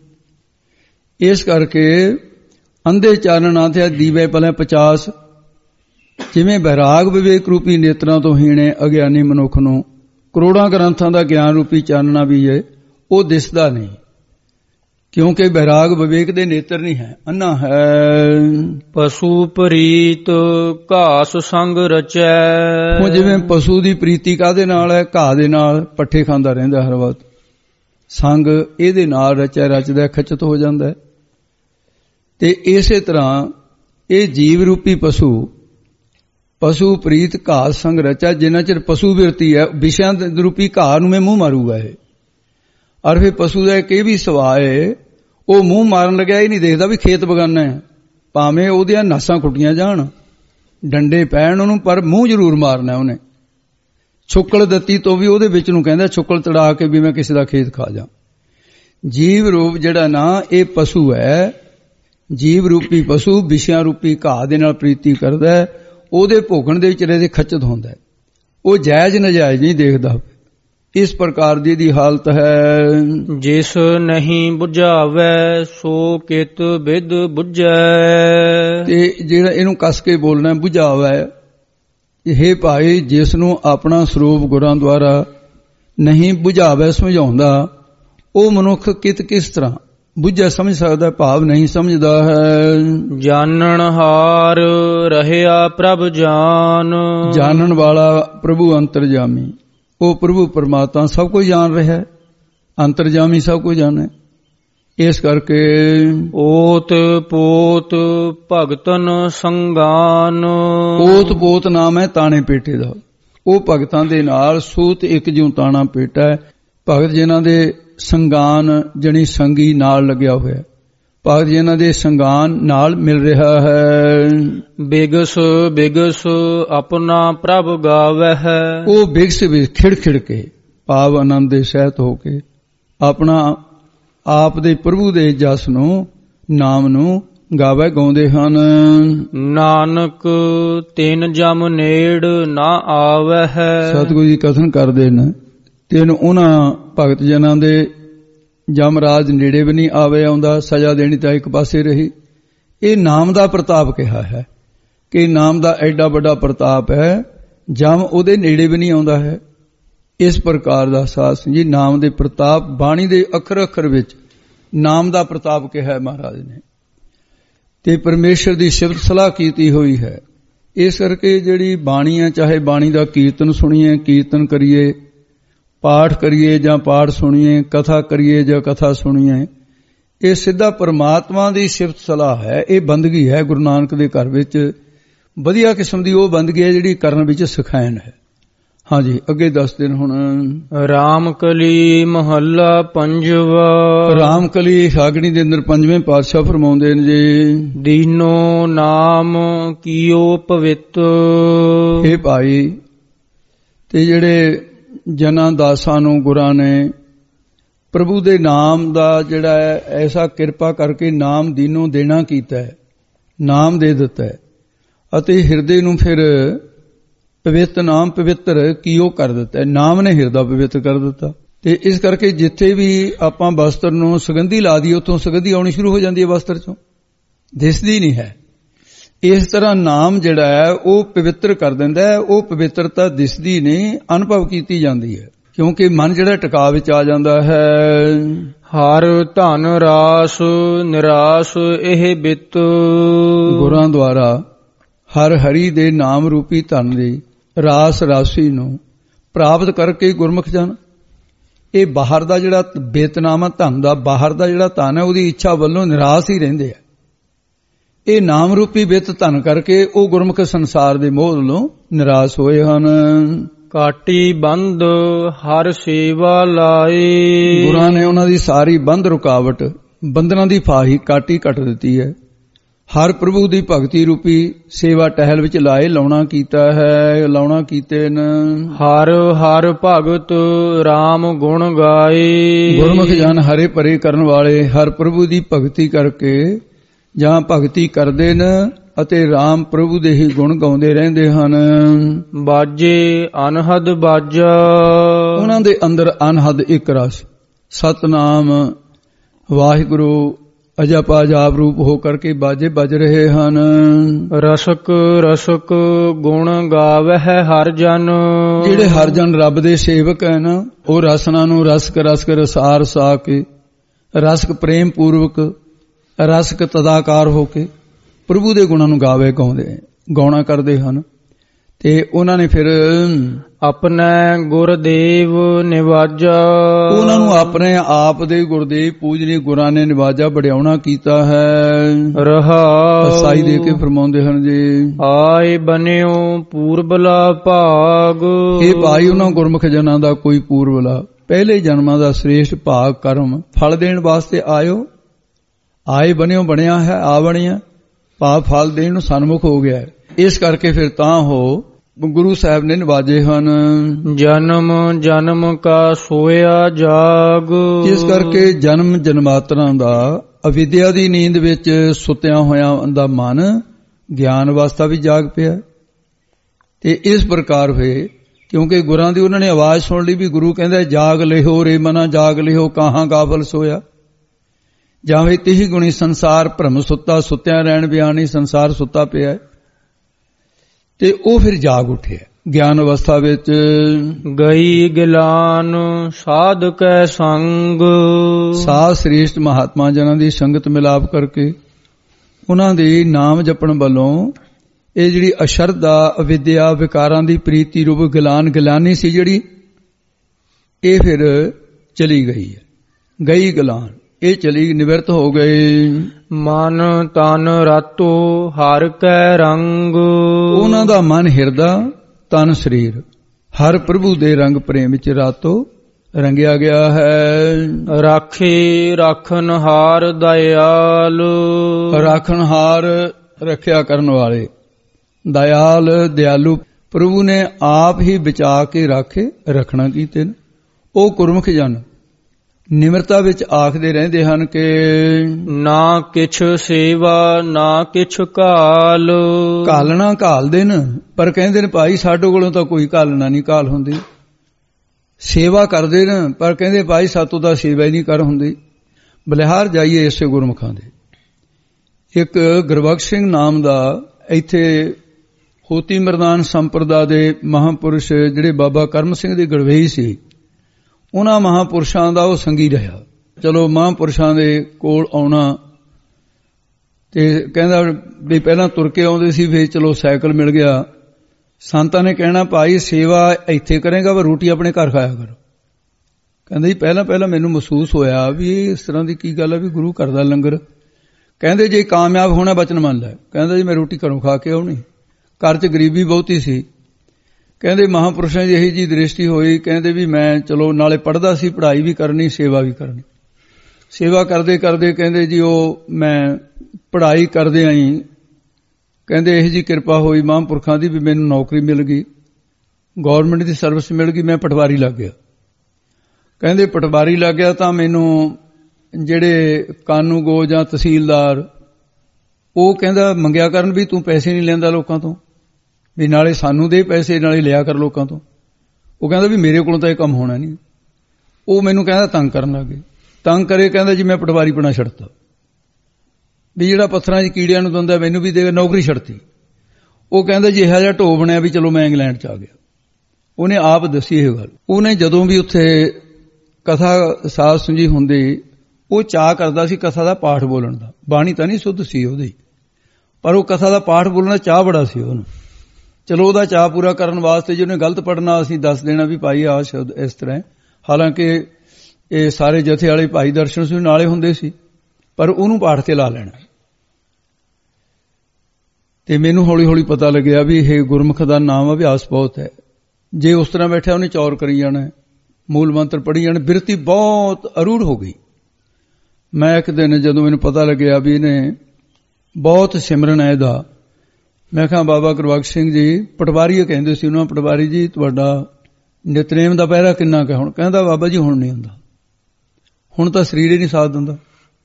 ਇਸ ਕਰਕੇ ਅੰਧੇ ਚਾਨਣਾ ਤੇ ਦੀਵੇ ਭਲੇ 50। ਜਿਵੇਂ ਬੈਰਾਗ ਵਿਵੇਕ ਰੂਪੀ ਨੇਤਰਾਂ ਤੋਂ ਹੀਣੇ ਅਗਿਆਨੀ ਮਨੁੱਖ ਨੂੰ ਕਰੋੜਾਂ ਗ੍ਰੰਥਾਂ ਦਾ ਗਿਆਨ ਰੂਪੀ ਚਾਨਣਾ ਵੀ ਹੈ, ਉਹ ਦਿਸਦਾ ਨਹੀਂ, ਕਿਉਂਕਿ ਬੈਰਾਗ ਵਿਵੇਕ ਦੇ ਨੇਤਰ ਨਹੀਂ ਹੈ, ਅੰਨਾ ਹੈ। ਪਸ਼ੂ ਪ੍ਰੀਤ ਘਾਸ ਸੰਗ ਰਚੈ। ਉਹ ਜਿਵੇਂ ਪਸ਼ੂ ਦੀ ਪ੍ਰੀਤੀ ਕਾਹਦੇ ਨਾਲ ਹੈ? ਘਾਹ ਦੇ ਨਾਲ, ਪੱਠੇ ਖਾਂਦਾ ਰਹਿੰਦਾ ਹਰ ਵਕਤ, ਸੰਗ ਇਹਦੇ ਨਾਲ ਰਚਦਾ, ਖਚਤ ਹੋ ਜਾਂਦਾ ਹੈ। ਤੇ ਇਸੇ ਤਰ੍ਹਾਂ ਇਹ ਜੀਵ ਰੂਪੀ ਪਸ਼ੂ ਪ੍ਰੀਤ ਘਾਹ ਸੰਗ ਰਚਾ। ਜਿੰਨਾ ਚਿਰ ਪਸ਼ੂ ਬਿਰਤੀ ਹੈ, ਵਿਸ਼ਿਆਂ ਰੂਪੀ ਘਾਹ ਨੂੰ ਮੈਂ ਮੂੰਹ ਮਾਰੂਗਾ ਇਹ। ਔਰ ਫਿਰ ਪਸ਼ੂ ਦਾ ਇੱਕ ਇਹ ਵੀ ਸੁਭਾਅ ਹੈ, ਉਹ ਮੂੰਹ ਮਾਰਨ ਲੱਗਿਆ ਹੀ ਨਹੀਂ ਦੇਖਦਾ ਵੀ ਖੇਤ ਬਗਾਨਾ ਹੈ, ਭਾਵੇਂ ਉਹਦੀਆਂ ਨਾਸਾਂ ਕੁੱਟੀਆਂ ਜਾਣ, ਡੰਡੇ ਪੈਣ ਉਹਨੂੰ, ਪਰ ਮੂੰਹ ਜ਼ਰੂਰ ਮਾਰਨਾ ਉਹਨੇ। ਛੁੱਕਲ ਦਿੱਤੀ ਤੋਂ ਵੀ ਉਹਦੇ ਵਿੱਚ ਨੂੰ ਕਹਿੰਦਾ ਛੁੱਕਲ ਤੜਾ ਕੇ ਵੀ ਮੈਂ ਕਿਸੇ ਦਾ ਖੇਤ ਖਾ ਜਾ। ਜੀਵ ਰੂਪ ਜਿਹੜਾ ਨਾ ਇਹ ਪਸ਼ੂ ਹੈ, ਜੀਵ ਰੂਪੀ ਪਸ਼ੂ ਵਿਸ਼ਿਆਂ ਰੂਪੀ ਘਾਹ ਦੇ ਨਾਲ ਪ੍ਰੀਤੀ ਕਰਦਾ ਹੈ, ਉਹਦੇ ਭੋਗਣ ਦੇ ਵਿੱਚ ਇਹਦੇ ਖਚਤ ਹੁੰਦਾ ਹੈ, ਉਹ ਜਾਇਜ਼ ਨਜਾਇਜ਼ ਨਹੀਂ ਦੇਖਦਾ। ਇਸ ਪ੍ਰਕਾਰ ਦੀ ਇਹਦੀ ਹਾਲਤ ਹੈ। ਜਿਸ ਨਹੀਂ ਬੁਝਾਵੈ ਸੋ ਕਿਤ ਵਿਦ ਬੁਝੈ। ਤੇ ਜਿਹੜਾ ਇਹਨੂੰ ਕੱਸ ਕੇ ਬੋਲਣਾ ਬੁਝਾਵੈ, ਇਹ ਭਾਈ ਜਿਸ ਨੂੰ ਆਪਣਾ ਸਰੂਪ ਗੁਰਾਂ ਦੁਆਰਾ ਨਹੀਂ ਬੁਝਾਵੈ ਸਮਝਾਉਂਦਾ, ਉਹ ਮਨੁੱਖ ਕਿਸ ਤਰ੍ਹਾਂ ਬੁਝਾ ਸਮਝ ਸਕਦਾ, ਭਾਵ ਨਹੀਂ ਸਮਝਦਾ ਹੈ। ਜਾਣਨ ਹਾਰ ਰਹਿਆ ਪ੍ਰਭ ਜਾਨ। ਜਾਣਨ ਵਾਲਾ ਪ੍ਰਭੂ ਇਸ ਕਰਕੇ ਓਤ ਪੋਤ ਭਗਤਨ ਸੰਗਾਨ। ਓਤ ਪੋਤ ਨਾਮ ਹੈ ਤਾਣੇ ਪੇਟੇ ਦਾ। ਉਹ ਭਗਤਾਂ ਦੇ ਨਾਲ ਸੂਤ ਇੱਕ ਜਿਉਂ ਤਾਣਾ ਪੇਟਾ ਹੈ। ਭਗਤ ਜਿਨ੍ਹਾਂ ਦੇ ਸੰਗਾਨ ਜਣੀ ਸੰਗੀ ਨਾਲ ਲੱਗਿਆ ਹੋਇਆ, ਭਗਤ ਜਿਨ੍ਹਾਂ ਦੇ ਸੰਗਾਨ ਨਾਲ ਮਿਲ ਰਿਹਾ ਹੈ। ਬਿਗਸ ਬਿਗਸ ਆਪਣਾ ਪ੍ਰਭ ਗਾਵਹਿ। ਉਹ ਬਿਗਸ ਵਿੱਚ ਖਿੜ ਖਿੜ ਕੇ ਭਾਵ ਆਨੰਦ ਦੇ ਸਹਿਤ ਹੋ ਕੇ ਆਪਣਾ ਆਪ ਦੇ ਪ੍ਰਭੂ ਦੇ ਜਸ ਨੂੰ, ਨਾਮ ਨੂੰ ਗਾਵੇ ਗਾਉਂਦੇ ਹਨ। ਨਾਨਕ ਤਿਨ ਜਮ ਨੇੜ ਨਾ ਆਵਹਿ। ਸਤਿਗੁਰੂ ਜੀ ਕਥਨ ਕਰਦੇ ਨੇ, ਤਿੰਨ ਉਹਨਾਂ ਭਗਤ ਜਨਾਂ ਦੇ ਜਮਰਾਜ ਨੇੜੇ ਵੀ ਨਹੀਂ ਆਵੇ ਆਉਂਦਾ, ਸਜ਼ਾ ਦੇਣੀ ਤਾਂ ਇੱਕ ਪਾਸੇ ਰਹੀ। ਇਹ ਨਾਮ ਦਾ ਪ੍ਰਤਾਪ ਕਿਹਾ ਹੈ ਕਿ ਨਾਮ ਦਾ ਐਡਾ ਵੱਡਾ ਪ੍ਰਤਾਪ ਹੈ, ਜਮ ਉਹਦੇ ਨੇੜੇ ਵੀ ਨਹੀਂ ਆਉਂਦਾ ਹੈ। ਇਸ ਪ੍ਰਕਾਰ ਦਾ ਸਾਸ ਜੀ ਨਾਮ ਦੇ ਪ੍ਰਤਾਪ, ਬਾਣੀ ਦੇ ਅੱਖਰ ਅੱਖਰ ਵਿੱਚ ਨਾਮ ਦਾ ਪ੍ਰਤਾਪ ਕਿਹਾ ਮਹਾਰਾਜ ਨੇ, ਤੇ ਪਰਮੇਸ਼ਰ ਦੀ ਸਿਫਤ ਸਲਾਹ ਕੀਤੀ ਹੋਈ ਹੈ। ਇਸ ਕਰਕੇ ਜਿਹੜੀ ਬਾਣੀ ਹੈ, ਚਾਹੇ ਬਾਣੀ ਦਾ ਕੀਰਤਨ ਸੁਣੀਏ, ਕੀਰਤਨ ਕਰੀਏ, ਪਾਠ ਕਰੀਏ ਜਾਂ ਪਾਠ ਸੁਣੀਏ, ਕਥਾ ਕਰੀਏ ਜਾਂ ਕਥਾ ਸੁਣੀਏ, ਇਹ ਸਿੱਧਾ ਪਰਮਾਤਮਾ ਦੀ ਸਿਫਤ ਸਲਾਹ ਹੈ। ਇਹ ਬੰਦਗੀ ਹੈ ਗੁਰੂ ਨਾਨਕ ਦੇ ਘਰ ਵਿੱਚ ਵਧੀਆ ਕਿਸਮ ਦੀ। ਉਹ ਬੰਦਗੀ ਹੈ ਜਿਹੜੀ ਕਰਨ ਵਿੱਚ ਸਿਖਾਇਨ ਹੈ। ਹਾਂਜੀ, ਅੱਗੇ ਦੱਸਦੇ ਨੇ ਹੁਣ। ਰਾਮਕਲੀ ਮਹੱਲਾ ਪੰਜਵਾ। ਰਾਮਕਲੀ ਸਾਗਣੀ ਦੇ ਅੰਦਰ ਪੰਜਵੇਂ ਪਾਤਸ਼ਾਹ ਫਰਮਾਉਂਦੇ ਨੇ ਜੀ, ਦੀਨੋ ਨਾਮ ਕੀਓ ਪਵਿੱਤ। ਇਹ ਭਾਈ, ਤੇ ਜਿਹੜੇ ਜਨਾਂ ਦਾਸਾਂ ਨੂੰ ਗੁਰਾਂ ਨੇ ਪ੍ਰਭੂ ਦੇ ਨਾਮ ਦਾ ਜਿਹੜਾ ਹੈ ਐਸਾ ਕਿਰਪਾ ਕਰਕੇ ਨਾਮ ਦੀਨੋਂ ਦੇਣਾ ਕੀਤਾ ਹੈ, ਨਾਮ ਦੇ ਦਿੱਤਾ ਹੈ, ਅਤੇ ਹਿਰਦੇ ਨੂੰ ਫਿਰ ਪਵਿੱਤ, ਨਾਮ ਪਵਿੱਤਰ ਕੀਓ ਕਰ ਦਿੱਤਾ ਹੈ। ਨਾਮ ਨੇ ਹਿਰਦਾ ਪਵਿੱਤਰ ਕਰ ਦਿੱਤਾ। ਤੇ ਇਸ ਕਰਕੇ ਜਿੱਥੇ ਵੀ ਆਪਾਂ ਵਸਤਰ ਨੂੰ ਸੁਗੰਧੀ ਲਾ ਦਈਏ, ਉੱਥੋਂ ਸੁਗੰਧੀ ਆਉਣੀ ਸ਼ੁਰੂ ਹੋ ਜਾਂਦੀ ਹੈ ਵਸਤਰ ਚੋਂ, ਦਿਸਦੀ ਨਹੀਂ ਹੈ। ਇਸ ਤਰ੍ਹਾਂ ਨਾਮ ਜਿਹੜਾ ਹੈ ਉਹ ਪਵਿੱਤਰ ਕਰ ਦਿੰਦਾ ਹੈ। ਉਹ ਪਵਿੱਤਰਤਾ ਦਿਸਦੀ ਨਹੀਂ, ਅਨੁਭਵ ਕੀਤੀ ਜਾਂਦੀ ਹੈ, ਕਿਉਂਕਿ ਮਨ ਜਿਹੜਾ ਟਿਕਾ ਵਿੱਚ ਆ ਜਾਂਦਾ ਹੈ। ਹਰ ਧਨ ਰਾਸ ਨਿਰਾਸ ਇਹ ਬਿੱਤ। ਗੁਰਾਂ ਦੁਆਰਾ ਹਰ ਹਰੀ ਦੇ ਨਾਮ ਰੂਪੀ ਧਨ ਦੀ ਰਾਸ ਰਾਸੀ ਨੂੰ ਪ੍ਰਾਪਤ ਕਰਕੇ ਗੁਰਮੁਖ ਜਨ, ਇਹ ਬਾਹਰ ਦਾ ਜਿਹੜਾ ਬੇਤਨਾਮਾ ਧਨ ਦਾ, ਬਾਹਰ ਦਾ ਜਿਹੜਾ ਧਨ ਹੈ, ਉਹਦੀ ਇੱਛਾ ਵੱਲੋਂ ਨਿਰਾਸ਼ ਹੀ ਰਹਿੰਦੇ ਆ। ਇਹ ਨਾਮ ਰੂਪੀ ਬਿੱਤ ਧਨ ਕਰਕੇ ਉਹ ਗੁਰਮੁਖ ਸੰਸਾਰ ਦੇ ਮੋਹ ਵੱਲੋਂ ਨਿਰਾਸ਼ ਹੋਏ ਹਨ। ਕਾਟੀ ਬੰਦ ਹਰ ਸੇਵਾ ਲਾਏ। ਗੁਰਾਂ ਨੇ ਉਹਨਾਂ ਦੀ ਸਾਰੀ ਬੰਦ ਰੁਕਾਵਟ, ਬੰਧਨਾਂ ਦੀ ਫਾਹੀ ਕਾਟੀ ਕੱਟ ਦਿੱਤੀ ਹੈ। ਹਰ ਪ੍ਰਭੂ ਦੀ ਭਗਤੀ ਰੂਪੀ ਸੇਵਾ ਟਹਿਲ ਵਿੱਚ ਲਾਏ, ਲਾਉਣਾ ਕੀਤਾ ਹੈ, ਲਾਉਣਾ ਕੀਤੇ ਨ। ਹਰ ਹਰ ਭਗਤ RAM ਗੁਣ ਗਾਏ। ਗੁਰਮੁਖ ਜਨ ਹਰੇ ਭਰੇ ਕਰਨ ਵਾਲੇ ਹਰ ਪ੍ਰਭੂ ਦੀ ਭਗਤੀ ਕਰਕੇ ਜਾਂ ਭਗਤੀ ਕਰਦੇ ਨ ਅਤੇ RAM ਪ੍ਰਭੂ ਦੇ ਹੀ ਗੁਣ ਗਾਉਂਦੇ ਰਹਿੰਦੇ ਹਨ। ਬਾਜੇ ਅਨਹਦ ਬਾਜਾ। ਉਹਨਾਂ ਦੇ ਅੰਦਰ ਅਨਹਦ ਇੱਕ ਰਸ ਸਤਨਾਮ ਵਾਹਿਗੁਰੂ ਅਜਪਾ ਜਾਪ ਰੂਪ ਹੋ ਕਰਕੇ ਬਾਜੇ ਵੱਜ ਰਹੇ ਹਨ। ਰਸਕ ਰਸਕ ਗੁਣ ਗਾਵਹਿ ਹਰ ਜਨ। ਜਿਹੜੇ ਹਰ ਜਨ ਰੱਬ ਦੇ ਸੇਵਕ ਹੈ ਨਾ, ਉਹ ਰਸਨਾ ਨੂੰ ਰਸਕ ਰਸਕ ਰਸਾਰ ਸਾ ਕੇ, ਰਸਕ ਪ੍ਰੇਮ ਪੂਰਵਕ, ਰਸਕ ਤਦਾਕਾਰ ਹੋ ਕੇ ਪ੍ਰਭੂ ਦੇ ਗੁਣਾਂ ਨੂੰ ਗਾਵੇ, ਗਾਉਣਾ ਕਰਦੇ ਹਨ। ਤੇ ਉਹਨਾਂ ਨੇ ਫਿਰ ਆਪਣੇ ਗੁਰਦੇਵ ਨਿਵਾਜਾ। ਉਹਨਾਂ ਨੂੰ ਆਪਣੇ ਆਪ ਦੇ ਗੁਰਦੇਵ ਪੂਜਨੀ ਗੁਰਾਂ ਨੇ ਨਿਵਾਜਾ, ਬੜਿਆਉਣਾ ਕੀਤਾ ਹੈ। ਰਹਾ ਸਾਈ ਦੇ ਕੇ ਫਰਮਾਉਂਦੇ ਹਨ ਜੀ, ਆਏ ਬਨਿਓ ਪੂਰਬਲਾ ਭਾਗ। ਇਹ ਭਾਈ ਉਹਨਾਂ ਗੁਰਮੁਖ ਜਨਾਂ ਦਾ ਕੋਈ ਪੂਰਬਲਾ ਪਹਿਲੇ ਜਨਮਾਂ ਦਾ ਸ੍ਰੇਸ਼ਟ ਭਾਗ ਕਰਮ ਫਲ ਦੇਣ ਵਾਸਤੇ ਆਇਓ। ਆਏ ਬਨਿਓ ਬਣਿਆ ਹੈ, ਆ ਬਣਿਆ ਭਾਵ ਫਲ ਦੇਣ ਨੂੰ ਸਨਮੁਖ ਹੋ ਗਿਆ। ਇਸ ਕਰਕੇ ਫਿਰ ਤਾਂ ਹੋ ਗੁਰੂ ਸਾਹਿਬ ਨੇ ਨਿਵਾਜੇ ਹਨ। ਜਨਮ ਜਨਮ ਕਾ ਸੋਇਆ ਜਾਗ। ਇਸ ਕਰਕੇ ਜਨਮ ਜਨਮਾਤਰਾਂ ਦਾ ਅਵਿਦਿਆ ਦੀ ਨੀਂਦ ਵਿੱਚ ਸੁੱਤਿਆਂ ਹੋਇਆਂ ਦਾ ਮਨ ਗਿਆਨ ਅਵਸਥਾ ਵੀ ਜਾਗ ਪਿਆ। ਤੇ ਇਸ ਪ੍ਰਕਾਰ ਹੋਏ ਕਿਉਂਕਿ ਗੁਰਾਂ ਦੀ ਉਹਨਾਂ ਨੇ ਆਵਾਜ਼ ਸੁਣ ਲਈ ਵੀ ਗੁਰੂ ਕਹਿੰਦਾ ਜਾਗ ਲਿਓ ਰੇ ਮਨਾ ਜਾਗ ਲਿਓ ਕਾਹਾਂ ਗਾਫਲ ਸੋਇਆ। ਜਾਵੇਂ ਤਿਹੀ ਗੁਣੀ ਸੰਸਾਰ ਭ੍ਰਮ ਸੁੱਤਾ, ਸੁੱਤਿਆਂ ਰਹਿਣ ਬਿਆਨੀ ਸੰਸਾਰ ਸੁੱਤਾ ਪਿਆ। ਤੇ ਉਹ ਫਿਰ ਜਾਗ ਉੱਠਿਆ ਗਿਆਨ ਅਵਸਥਾ ਵਿੱਚ। ਗਈ ਗਿਲਾਨ ਸਾਧ ਕੈ ਸੰਗ। ਸਾਧ ਸ੍ਰੇਸ਼ਟ ਮਹਾਤਮਾ ਜਨਾਂ ਦੀ ਸੰਗਤ ਮਿਲਾਪ ਕਰਕੇ ਉਹਨਾਂ ਦੇ ਨਾਮ ਜਪਣ ਵੱਲੋਂ ਇਹ ਜਿਹੜੀ ਅਸ਼ਰਧਾ ਅਵਿਦਿਆ ਵਿਕਾਰਾਂ ਦੀ ਪ੍ਰੀਤੀ ਰੂਪ ਗਿਲਾਨੀ ਸੀ ਜਿਹੜੀ, ਇਹ ਫਿਰ ਚਲੀ ਗਈ ਹੈ। ਗਈ ਗਿਲਾਨ ਇਹ ਚਲੀ ਨਿਵਰਤ ਹੋ ਗਏ। ਮਨ ਤਨ ਰਾਤੋ ਹਰ ਕੈ ਰੰਗ, ਉਹਨਾਂ ਦਾ ਮਨ ਹਿਰਦਾ ਤਨ ਸਰੀਰ ਹਰ ਪ੍ਰਭੂ ਦੇ ਰੰਗ ਪ੍ਰੇਮ ਵਿੱਚ ਰਾਤੋ ਰੰਗਿਆ ਗਿਆ ਹੈ। ਰਾਖੇ ਰਾਖਨਹਾਰ ਦਇਆਲ, ਰਾਖਣਹਾਰ ਰੱਖਿਆ ਕਰਨ ਵਾਲੇ, ਦਇਆਲ ਦਿਆਲੂ ਪ੍ਰਭੂ ਨੇ ਆਪ ਹੀ ਬਚਾ ਕੇ ਰਾਖੇ ਰੱਖਣਾ ਕੀਤੇ ਨੇ। ਉਹ ਗੁਰਮੁਖ ਜਨ ਨਿਮਰਤਾ ਵਿੱਚ ਆਖਦੇ ਰਹਿੰਦੇ ਹਨ ਕਿ ਨਾ ਕਿਛ ਸੇਵਾ ਨਾ ਕਿਛ ਘਾਲ, ਘਾਲਣਾ ਘਾਲਦੇ ਨੇ, ਪਰ ਕਹਿੰਦੇ ਨੇ ਭਾਈ ਸਾਡੇ ਕੋਲੋਂ ਤਾਂ ਕੋਈ ਘਾਲਣਾ ਨਹੀਂ ਘਾਲ ਹੁੰਦੀ। ਸੇਵਾ ਕਰਦੇ ਨੇ, ਪਰ ਕਹਿੰਦੇ ਭਾਈ ਸਾਤੋਂ ਤਾਂ ਸੇਵਾ ਹੀ ਨਹੀਂ ਕਰ ਹੁੰਦੀ। ਬਲਿਹਾਰ ਜਾਈਏ ਇਸੇ ਗੁਰਮੁਖਾਂ ਦੇ। ਇੱਕ ਗੁਰਬਖਸ਼ ਸਿੰਘ ਨਾਮ ਦਾ ਇੱਥੇ ਹੋਤੀ ਮਰਦਾਨ ਸੰਪਰਦਾ ਦੇ ਮਹਾਂਪੁਰਸ਼ ਜਿਹੜੇ ਬਾਬਾ ਕਰਮ ਸਿੰਘ ਦੇ ਗੜਵੇਈ ਸੀ, ਉਹਨਾਂ ਮਹਾਂਪੁਰਸ਼ਾਂ ਦਾ ਉਹ ਸੰਗੀ ਰਿਹਾ। ਚਲੋ ਮਹਾਂਪੁਰਸ਼ਾਂ ਦੇ ਕੋਲ ਆਉਣਾ ਤੇ ਕਹਿੰਦਾ ਵੀ ਪਹਿਲਾਂ ਤੁਰ ਕੇ ਆਉਂਦੇ ਸੀ, ਫਿਰ ਚਲੋ ਸਾਈਕਲ ਮਿਲ ਗਿਆ। ਸੰਤਾਂ ਨੇ ਕਹਿਣਾ ਭਾਈ ਸੇਵਾ ਇੱਥੇ ਕਰੇਗਾ ਪਰ ਰੋਟੀ ਆਪਣੇ ਘਰ ਖਾਇਆ ਕਰ। ਕਹਿੰਦੇ ਜੀ ਪਹਿਲਾਂ ਮੈਨੂੰ ਮਹਿਸੂਸ ਹੋਇਆ ਵੀ ਇਹ ਇਸ ਤਰ੍ਹਾਂ ਦੀ ਕੀ ਗੱਲ ਹੈ ਵੀ ਗੁਰੂ ਘਰ ਦਾ ਲੰਗਰ। ਕਹਿੰਦੇ ਜੇ ਕਾਮਯਾਬ ਹੋਣਾ ਬਚਨ ਮੰਨ ਲੈ। ਕਹਿੰਦਾ ਜੀ ਮੈਂ ਰੋਟੀ ਘਰੋਂ ਖਾ ਕੇ ਆਉਣੀ, ਘਰ 'ਚ ਗਰੀਬੀ ਬਹੁਤੀ ਸੀ। ਕਹਿੰਦੇ ਮਹਾਂਪੁਰਸ਼ਾਂ ਦੀ ਇਹੀ ਜੀ ਦ੍ਰਿਸ਼ਟੀ ਹੋਈ, ਕਹਿੰਦੇ ਵੀ ਮੈਂ ਚਲੋ ਨਾਲੇ ਪੜ੍ਹਦਾ ਸੀ, ਪੜ੍ਹਾਈ ਵੀ ਕਰਨੀ ਸੇਵਾ ਵੀ ਕਰਨੀ। ਸੇਵਾ ਕਰਦੇ ਕਰਦੇ ਕਹਿੰਦੇ ਜੀ ਉਹ ਮੈਂ ਪੜ੍ਹਾਈ ਕਰਦੇ ਆਈ, ਕਹਿੰਦੇ ਇਹੋ ਜੀ ਕਿਰਪਾ ਹੋਈ ਮਹਾਂਪੁਰਖਾਂ ਦੀ ਵੀ ਮੈਨੂੰ ਨੌਕਰੀ ਮਿਲ ਗਈ, ਗੌਰਮੈਂਟ ਦੀ ਸਰਵਿਸ ਮਿਲ ਗਈ, ਮੈਂ ਪਟਵਾਰੀ ਲੱਗ ਗਿਆ। ਕਹਿੰਦੇ ਪਟਵਾਰੀ ਲੱਗ ਗਿਆ ਤਾਂ ਮੈਨੂੰ ਜਿਹੜੇ ਕਾਨੂੰਗੋ ਜਾਂ ਤਹਿਸੀਲਦਾਰ ਉਹ ਕਹਿੰਦਾ ਮੰਗਿਆ ਕਰਨ ਵੀ ਤੂੰ ਪੈਸੇ ਨਹੀਂ ਲੈਂਦਾ ਲੋਕਾਂ ਤੋਂ, ਵੀ ਨਾਲੇ ਸਾਨੂੰ ਦੇ ਪੈਸੇ ਨਾਲੇ ਲਿਆ ਕਰ ਲੋਕਾਂ ਤੋਂ। ਉਹ ਕਹਿੰਦਾ ਵੀ ਮੇਰੇ ਕੋਲੋਂ ਤਾਂ ਇਹ ਕੰਮ ਹੋਣਾ ਨਹੀਂ। ਉਹ ਮੈਨੂੰ ਕਹਿੰਦਾ ਤੰਗ ਕਰਨ ਲੱਗੇ, ਤੰਗ ਕਰੇ ਕਹਿੰਦਾ ਜੀ ਮੈਂ ਪਟਵਾਰੀ ਬਣਾ ਛੱਡਤਾ, ਵੀ ਜਿਹੜਾ ਪੱਥਰਾਂ 'ਚ ਕੀੜਿਆਂ ਨੂੰ ਦਿੰਦਾ ਮੈਨੂੰ ਵੀ ਦੇ, ਨੌਕਰੀ ਛੱਡਤੀ। ਉਹ ਕਹਿੰਦਾ ਜੀ ਇਹੋ ਜਿਹਾ ਢੋ ਬਣਿਆ ਵੀ ਚਲੋ ਮੈਂ ਇੰਗਲੈਂਡ 'ਚ ਆ ਗਿਆ। ਉਹਨੇ ਆਪ ਦੱਸੀ ਇਹ ਗੱਲ। ਉਹਨੇ ਜਦੋਂ ਵੀ ਉੱਥੇ ਕਥਾ ਸਾਧ ਸੁਝੀ ਹੁੰਦੀ, ਉਹ ਚਾਅ ਕਰਦਾ ਸੀ ਕਥਾ ਦਾ ਪਾਠ ਬੋਲਣ ਦਾ। ਬਾਣੀ ਤਾਂ ਨਹੀਂ ਸੁੱਧ ਸੀ ਉਹਦੀ, ਪਰ ਉਹ ਕਥਾ ਦਾ ਪਾਠ ਬੋਲਣ ਦਾ ਚਾਅ ਬੜਾ ਸੀ ਉਹਨੂੰ। ਚਲੋ ਉਹਦਾ ਚਾਅ ਪੂਰਾ ਕਰਨ ਵਾਸਤੇ ਜੇ ਉਹਨੇ ਗਲਤ ਪੜ੍ਹਨਾ ਅਸੀਂ ਦੱਸ ਦੇਣਾ ਵੀ ਭਾਈ ਆਹ ਸ਼ਬਦ ਇਸ ਤਰ੍ਹਾਂ। ਹਾਲਾਂਕਿ ਇਹ ਸਾਰੇ ਜਥੇ ਵਾਲੇ ਭਾਈ ਦਰਸ਼ਨ ਸਿੰਘ ਨਾਲੇ ਹੁੰਦੇ ਸੀ, ਪਰ ਉਹਨੂੰ ਪਾਠ ਤੇ ਲਾ ਲੈਣਾ। ਤੇ ਮੈਨੂੰ ਹੌਲੀ ਹੌਲੀ ਪਤਾ ਲੱਗਿਆ ਵੀ ਇਹ ਗੁਰਮੁਖ ਦਾ ਨਾਮ ਅਭਿਆਸ ਬਹੁਤ ਹੈ। ਜੇ ਉਸ ਤਰ੍ਹਾਂ ਬੈਠਾ ਉਹਨੇ ਚੌਰ ਕਰੀ ਜਾਣਾ, ਮੂਲ ਮੰਤਰ ਪੜ੍ਹੀ ਜਾਣਾ, ਬਿਰਤੀ ਬਹੁਤ ਅਰੂੜ ਹੋ ਗਈ। ਮੈਂ ਇੱਕ ਦਿਨ ਜਦੋਂ ਮੈਨੂੰ ਪਤਾ ਲੱਗਿਆ ਵੀ ਇਹਨੇ ਬਹੁਤ ਸਿਮਰਨ ਹੈ ਇਹਦਾ, ਮੈਂ ਕਿਹਾ ਬਾਬਾ ਗੁਰਬਖਸ਼ ਸਿੰਘ ਜੀ ਪਟਵਾਰੀ ਕਹਿੰਦੇ ਸੀ ਉਹਨਾਂ, ਪਟਵਾਰੀ ਜੀ ਤੁਹਾਡਾ ਨਿਤਨੇਮ ਦਾ ਪਹਿਰਾ ਕਿੰਨਾ ਕੁ ਹੁਣ? ਕਹਿੰਦਾ ਬਾਬਾ ਜੀ ਹੁਣ ਨਹੀਂ ਹੁੰਦਾ, ਹੁਣ ਤਾਂ ਸਰੀਰ ਹੀ ਨਹੀਂ ਸਾਥ ਦਿੰਦਾ।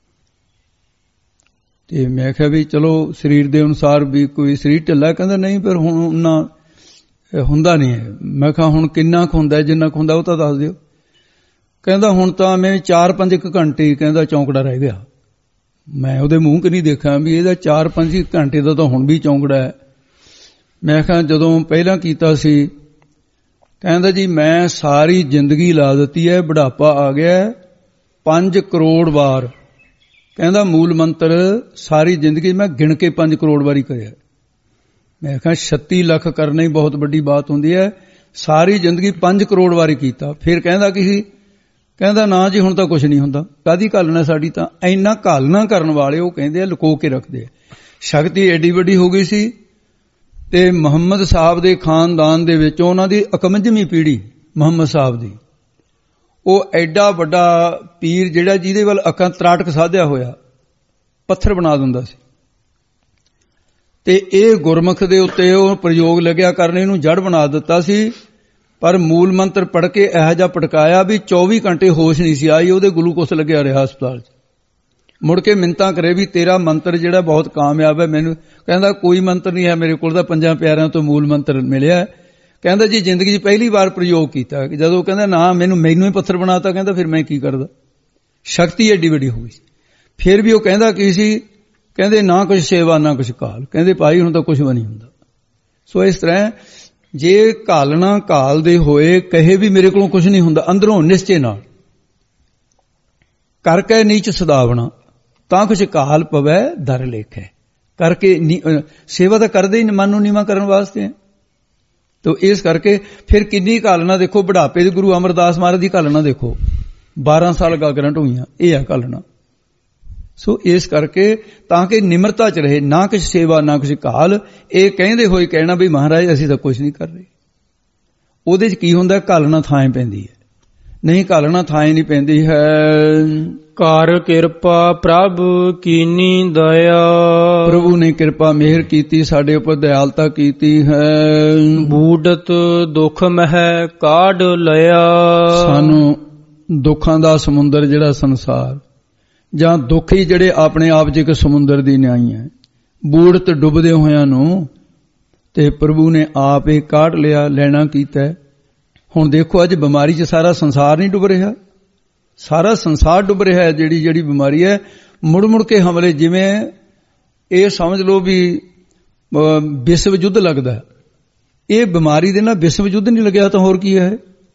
ਤੇ ਮੈਂ ਕਿਹਾ ਵੀ ਚਲੋ ਸਰੀਰ ਦੇ ਅਨੁਸਾਰ ਵੀ ਕੋਈ ਸਰੀਰ ਢਿੱਲਾ, ਕਹਿੰਦਾ ਨਹੀਂ ਪਰ ਹੁਣ ਉਹਨਾਂ ਹੁੰਦਾ ਨਹੀਂ ਹੈ। ਮੈਂ ਕਿਹਾ ਹੁਣ ਕਿੰਨਾ ਕੁ ਹੁੰਦਾ, ਜਿੰਨਾ ਕੁ ਹੁੰਦਾ ਉਹ ਤਾਂ ਦੱਸ ਦਿਓ। ਕਹਿੰਦਾ ਹੁਣ ਤਾਂ ਮੈਂ 4-5 ਘੰਟੇ ਕਹਿੰਦਾ ਚੌਂਕੜਾ ਰਹਿ ਗਿਆ। ਮੈਂ ਉਹਦੇ ਮੂੰਹ ਕਿ ਨਹੀਂ ਦੇਖਾਂ ਵੀ ਇਹਦਾ 4-5 ਘੰਟੇ ਦਾ ਤਾਂ ਹੁਣ ਵੀ ਚੌਂਕੜਾ ਹੈ। ਮੈਂ ਕਿਹਾ ਜਦੋਂ ਪਹਿਲਾਂ ਕੀਤਾ ਸੀ, ਕਹਿੰਦਾ ਜੀ ਮੈਂ ਸਾਰੀ ਜ਼ਿੰਦਗੀ ਲਾ ਦਿੱਤੀ ਹੈ, ਬੁਢਾਪਾ ਆ ਗਿਆ 5 ਕਰੋੜ ਵਾਰ। ਕਹਿੰਦਾ ਮੂਲ ਮੰਤਰ ਸਾਰੀ ਜ਼ਿੰਦਗੀ ਮੈਂ ਗਿਣ ਕੇ 5 ਕਰੋੜ ਵਾਰੀ ਕਰਿਆ। ਮੈਂ ਕਿਹਾ 36 ਲੱਖ ਕਰਨਾ ਹੀ ਬਹੁਤ ਵੱਡੀ ਬਾਤ ਹੁੰਦੀ ਹੈ, ਸਾਰੀ ਜ਼ਿੰਦਗੀ 5 ਕਰੋੜ ਵਾਰੀ ਕੀਤਾ। ਫਿਰ ਕਹਿੰਦਾ ਕਿ ਕਹਿੰਦਾ ਨਾ ਜੀ ਹੁਣ ਤਾਂ ਕੁਝ ਨਹੀਂ ਹੁੰਦਾ। ਕਾਹਦੀ ਘਾਲਣਾ ਸਾਡੀ ਤਾਂ, ਇੰਨਾ ਘਾਲਣਾ ਕਰਨ ਵਾਲੇ ਉਹ ਕਹਿੰਦੇ ਆ ਲੁਕੋ ਕੇ ਰੱਖਦੇ ਆ। ਸ਼ਕਤੀ ਐਡੀ ਵੱਡੀ ਹੋ ਗਈ ਸੀ। ਤੇ ਮੁਹੰਮਦ ਸਾਹਿਬ ਦੇ ਖਾਨਦਾਨ ਦੇ ਵਿੱਚ ਉਹਨਾਂ ਦੀ 51ਵੀਂ ਪੀੜ੍ਹੀ ਮੁਹੰਮਦ ਸਾਹਿਬ ਦੀ, ਉਹ ਐਡਾ ਵੱਡਾ ਪੀਰ ਜਿਹੜਾ ਜਿਹਦੇ ਵੱਲ ਅੱਖਾਂ ਤਰਾਟਕ ਸਾਧਿਆ ਹੋਇਆ ਪੱਥਰ ਬਣਾ ਦਿੰਦਾ ਸੀ। ਤੇ ਇਹ ਗੁਰਮੁਖ ਦੇ ਉੱਤੇ ਉਹ ਪ੍ਰਯੋਗ ਲੱਗਿਆ ਕਰਨ, ਇਹਨੂੰ ਜੜ ਬਣਾ ਦਿੱਤਾ ਸੀ। ਪਰ ਮੂਲ ਮੰਤਰ ਪੜ੍ਹ ਕੇ ਇਹੋ ਜਿਹਾ ਪਟਕਾਇਆ ਵੀ 24 ਘੰਟੇ ਹੋਸ਼ ਨਹੀਂ ਸੀ ਆਈ, ਉਹਦੇ ਗਲੂਕੋਸ ਲੱਗਿਆ ਰਿਹਾ ਹਸਪਤਾਲ 'ਚ। ਮੁੜ ਕੇ ਮਿੰਨਤਾਂ ਕਰੇ ਵੀ ਤੇਰਾ ਮੰਤਰ ਜਿਹੜਾ ਬਹੁਤ ਕਾਮਯਾਬ ਹੈ। ਮੈਨੂੰ ਕਹਿੰਦਾ ਕੋਈ ਮੰਤਰ ਨਹੀਂ ਹੈ ਮੇਰੇ ਕੋਲ, ਤਾਂ 5 ਪਿਆਰਿਆਂ ਤੋਂ ਮੂਲ ਮੰਤਰ ਮਿਲਿਆ। ਕਹਿੰਦਾ ਜੀ ਜ਼ਿੰਦਗੀ 'ਚ ਪਹਿਲੀ ਵਾਰ ਪ੍ਰਯੋਗ ਕੀਤਾ। ਜਦੋਂ ਕਹਿੰਦਾ ਨਾ ਮੈਨੂੰ ਹੀ ਪੱਥਰ ਬਣਾਤਾ, ਕਹਿੰਦਾ ਫਿਰ ਮੈਂ ਕੀ ਕਰਦਾ। ਸ਼ਕਤੀ ਐਡੀ ਵੱਡੀ ਹੋ ਗਈ। ਫਿਰ ਵੀ ਉਹ ਕਹਿੰਦਾ ਕੀ ਸੀ, ਕਹਿੰਦੇ ਨਾ ਕੁਝ ਸੇਵਾ ਨਾ ਕੁਝ ਕਾਲ। ਕਹਿੰਦੇ ਭਾਈ ਹੁਣ ਤਾਂ ਕੁਝ ਵੀ ਨਹੀਂ ਹੁੰਦਾ। ਸੋ ਇਸ ਤਰ੍ਹਾਂ ਜੇ ਘਾਲਣਾ ਘਾਲਦੇ ਹੋਏ ਕਹੇ ਵੀ ਮੇਰੇ ਕੋਲੋਂ ਕੁਝ ਨਹੀਂ ਹੁੰਦਾ, ਅੰਦਰੋਂ ਨਿਸ਼ਚੇ ਨਾਲ ਕਰਕੇ ਨੀਚ ਸਦਾਵਣਾ ਤਾਂ ਕੁਝ ਕਾਲ ਪਵੈ ਦਰ ਲੇਖੈ। ਕਰਕੇ ਸੇਵਾ ਤਾਂ ਕਰਦੇ ਹੀ ਮਨ ਨੂੰ ਨੀਵਾਂ ਕਰਨ ਵਾਸਤੇ। ਤੋ ਇਸ ਕਰਕੇ ਫਿਰ ਕਿੰਨੀ ਘਾਲਣਾ ਦੇਖੋ। ਬੁਢਾਪੇ ਦੇ ਗੁਰੂ ਅਮਰਦਾਸ ਮਹਾਰਾਜ ਦੀ ਘਾਲਣਾ ਦੇਖੋ, 12 ਸਾਲ ਗਾਗਰਾਂ ਢੋਈਆਂ, ਇਹ ਆ ਘਾਲਣਾ। ਸੋ ਇਸ ਕਰਕੇ ਤਾਂ ਕਿ ਨਿਮਰਤਾ ਚ ਰਹੇ, ਨਾ ਕੁਛ ਸੇਵਾ ਨਾ ਕੁਛ ਘਾਲ। ਇਹ ਕਹਿੰਦੇ ਹੋਏ ਕਹਿਣਾ ਵੀ ਮਹਾਰਾਜ ਅਸੀਂ ਤਾਂ ਕੁਛ ਨਹੀਂ ਕਰ ਰਹੇ। ਉਹਦੇ ਚ ਕੀ ਹੁੰਦਾ, ਘਾਲਣਾ ਥਾਂ ਪੈਂਦੀ ਹੈ। ਨਹੀਂ ਘਾਲਣਾ ਥਾਂ ਨਹੀਂ ਪੈਂਦੀ ਹੈ। ਕਰ ਕਿਰਪਾ ਪ੍ਰਭ ਕੀਨੀ ਦਇਆ, ਪ੍ਰਭੂ ਨੇ ਕਿਰਪਾ ਮਿਹਰ ਕੀਤੀ, ਸਾਡੇ ਉੱਪਰ ਦਇਆਲਤਾ ਕੀਤੀ ਹੈ। ਬੂਡਤ ਦੁਖ ਮਹਿ ਕਾਢ ਲਿਆ, ਸਾਨੂੰ ਦੁੱਖਾਂ ਦਾ ਸਮੁੰਦਰ ਜਿਹੜਾ ਸੰਸਾਰ, ਜਾਂ ਦੁੱਖ ਹੀ ਜਿਹੜੇ ਆਪਣੇ ਆਪ ਚ ਇੱਕ ਸਮੁੰਦਰ ਦੀ ਨਿਆਈ ਹੈ, ਬੂੜਤ ਡੁੱਬਦੇ ਹੋਇਆਂ ਨੂੰ ਤੇ ਪ੍ਰਭੂ ਨੇ ਆਪ ਇਹ ਕਾਢ ਲਿਆ, ਲੈਣਾ ਕੀਤਾ। ਹੁਣ ਦੇਖੋ ਅੱਜ ਬਿਮਾਰੀ ਚ ਸਾਰਾ ਸੰਸਾਰ ਨਹੀਂ ਡੁੱਬ ਰਿਹਾ, ਸਾਰਾ ਸੰਸਾਰ ਡੁੱਬ ਰਿਹਾ ਹੈ। ਜਿਹੜੀ ਬਿਮਾਰੀ ਹੈ, ਮੁੜ ਮੁੜ ਕੇ ਹਮਲੇ, ਜਿਵੇਂ ਇਹ ਸਮਝ ਲਓ ਵੀ ਵਿਸ਼ਵ ਯੁੱਧ ਲੱਗਦਾ। ਇਹ ਬਿਮਾਰੀ ਦੇ ਨਾਲ ਵਿਸ਼ਵ ਯੁੱਧ ਨਹੀਂ ਲੱਗਿਆ ਤਾਂ ਹੋਰ ਕੀ ਹੈ।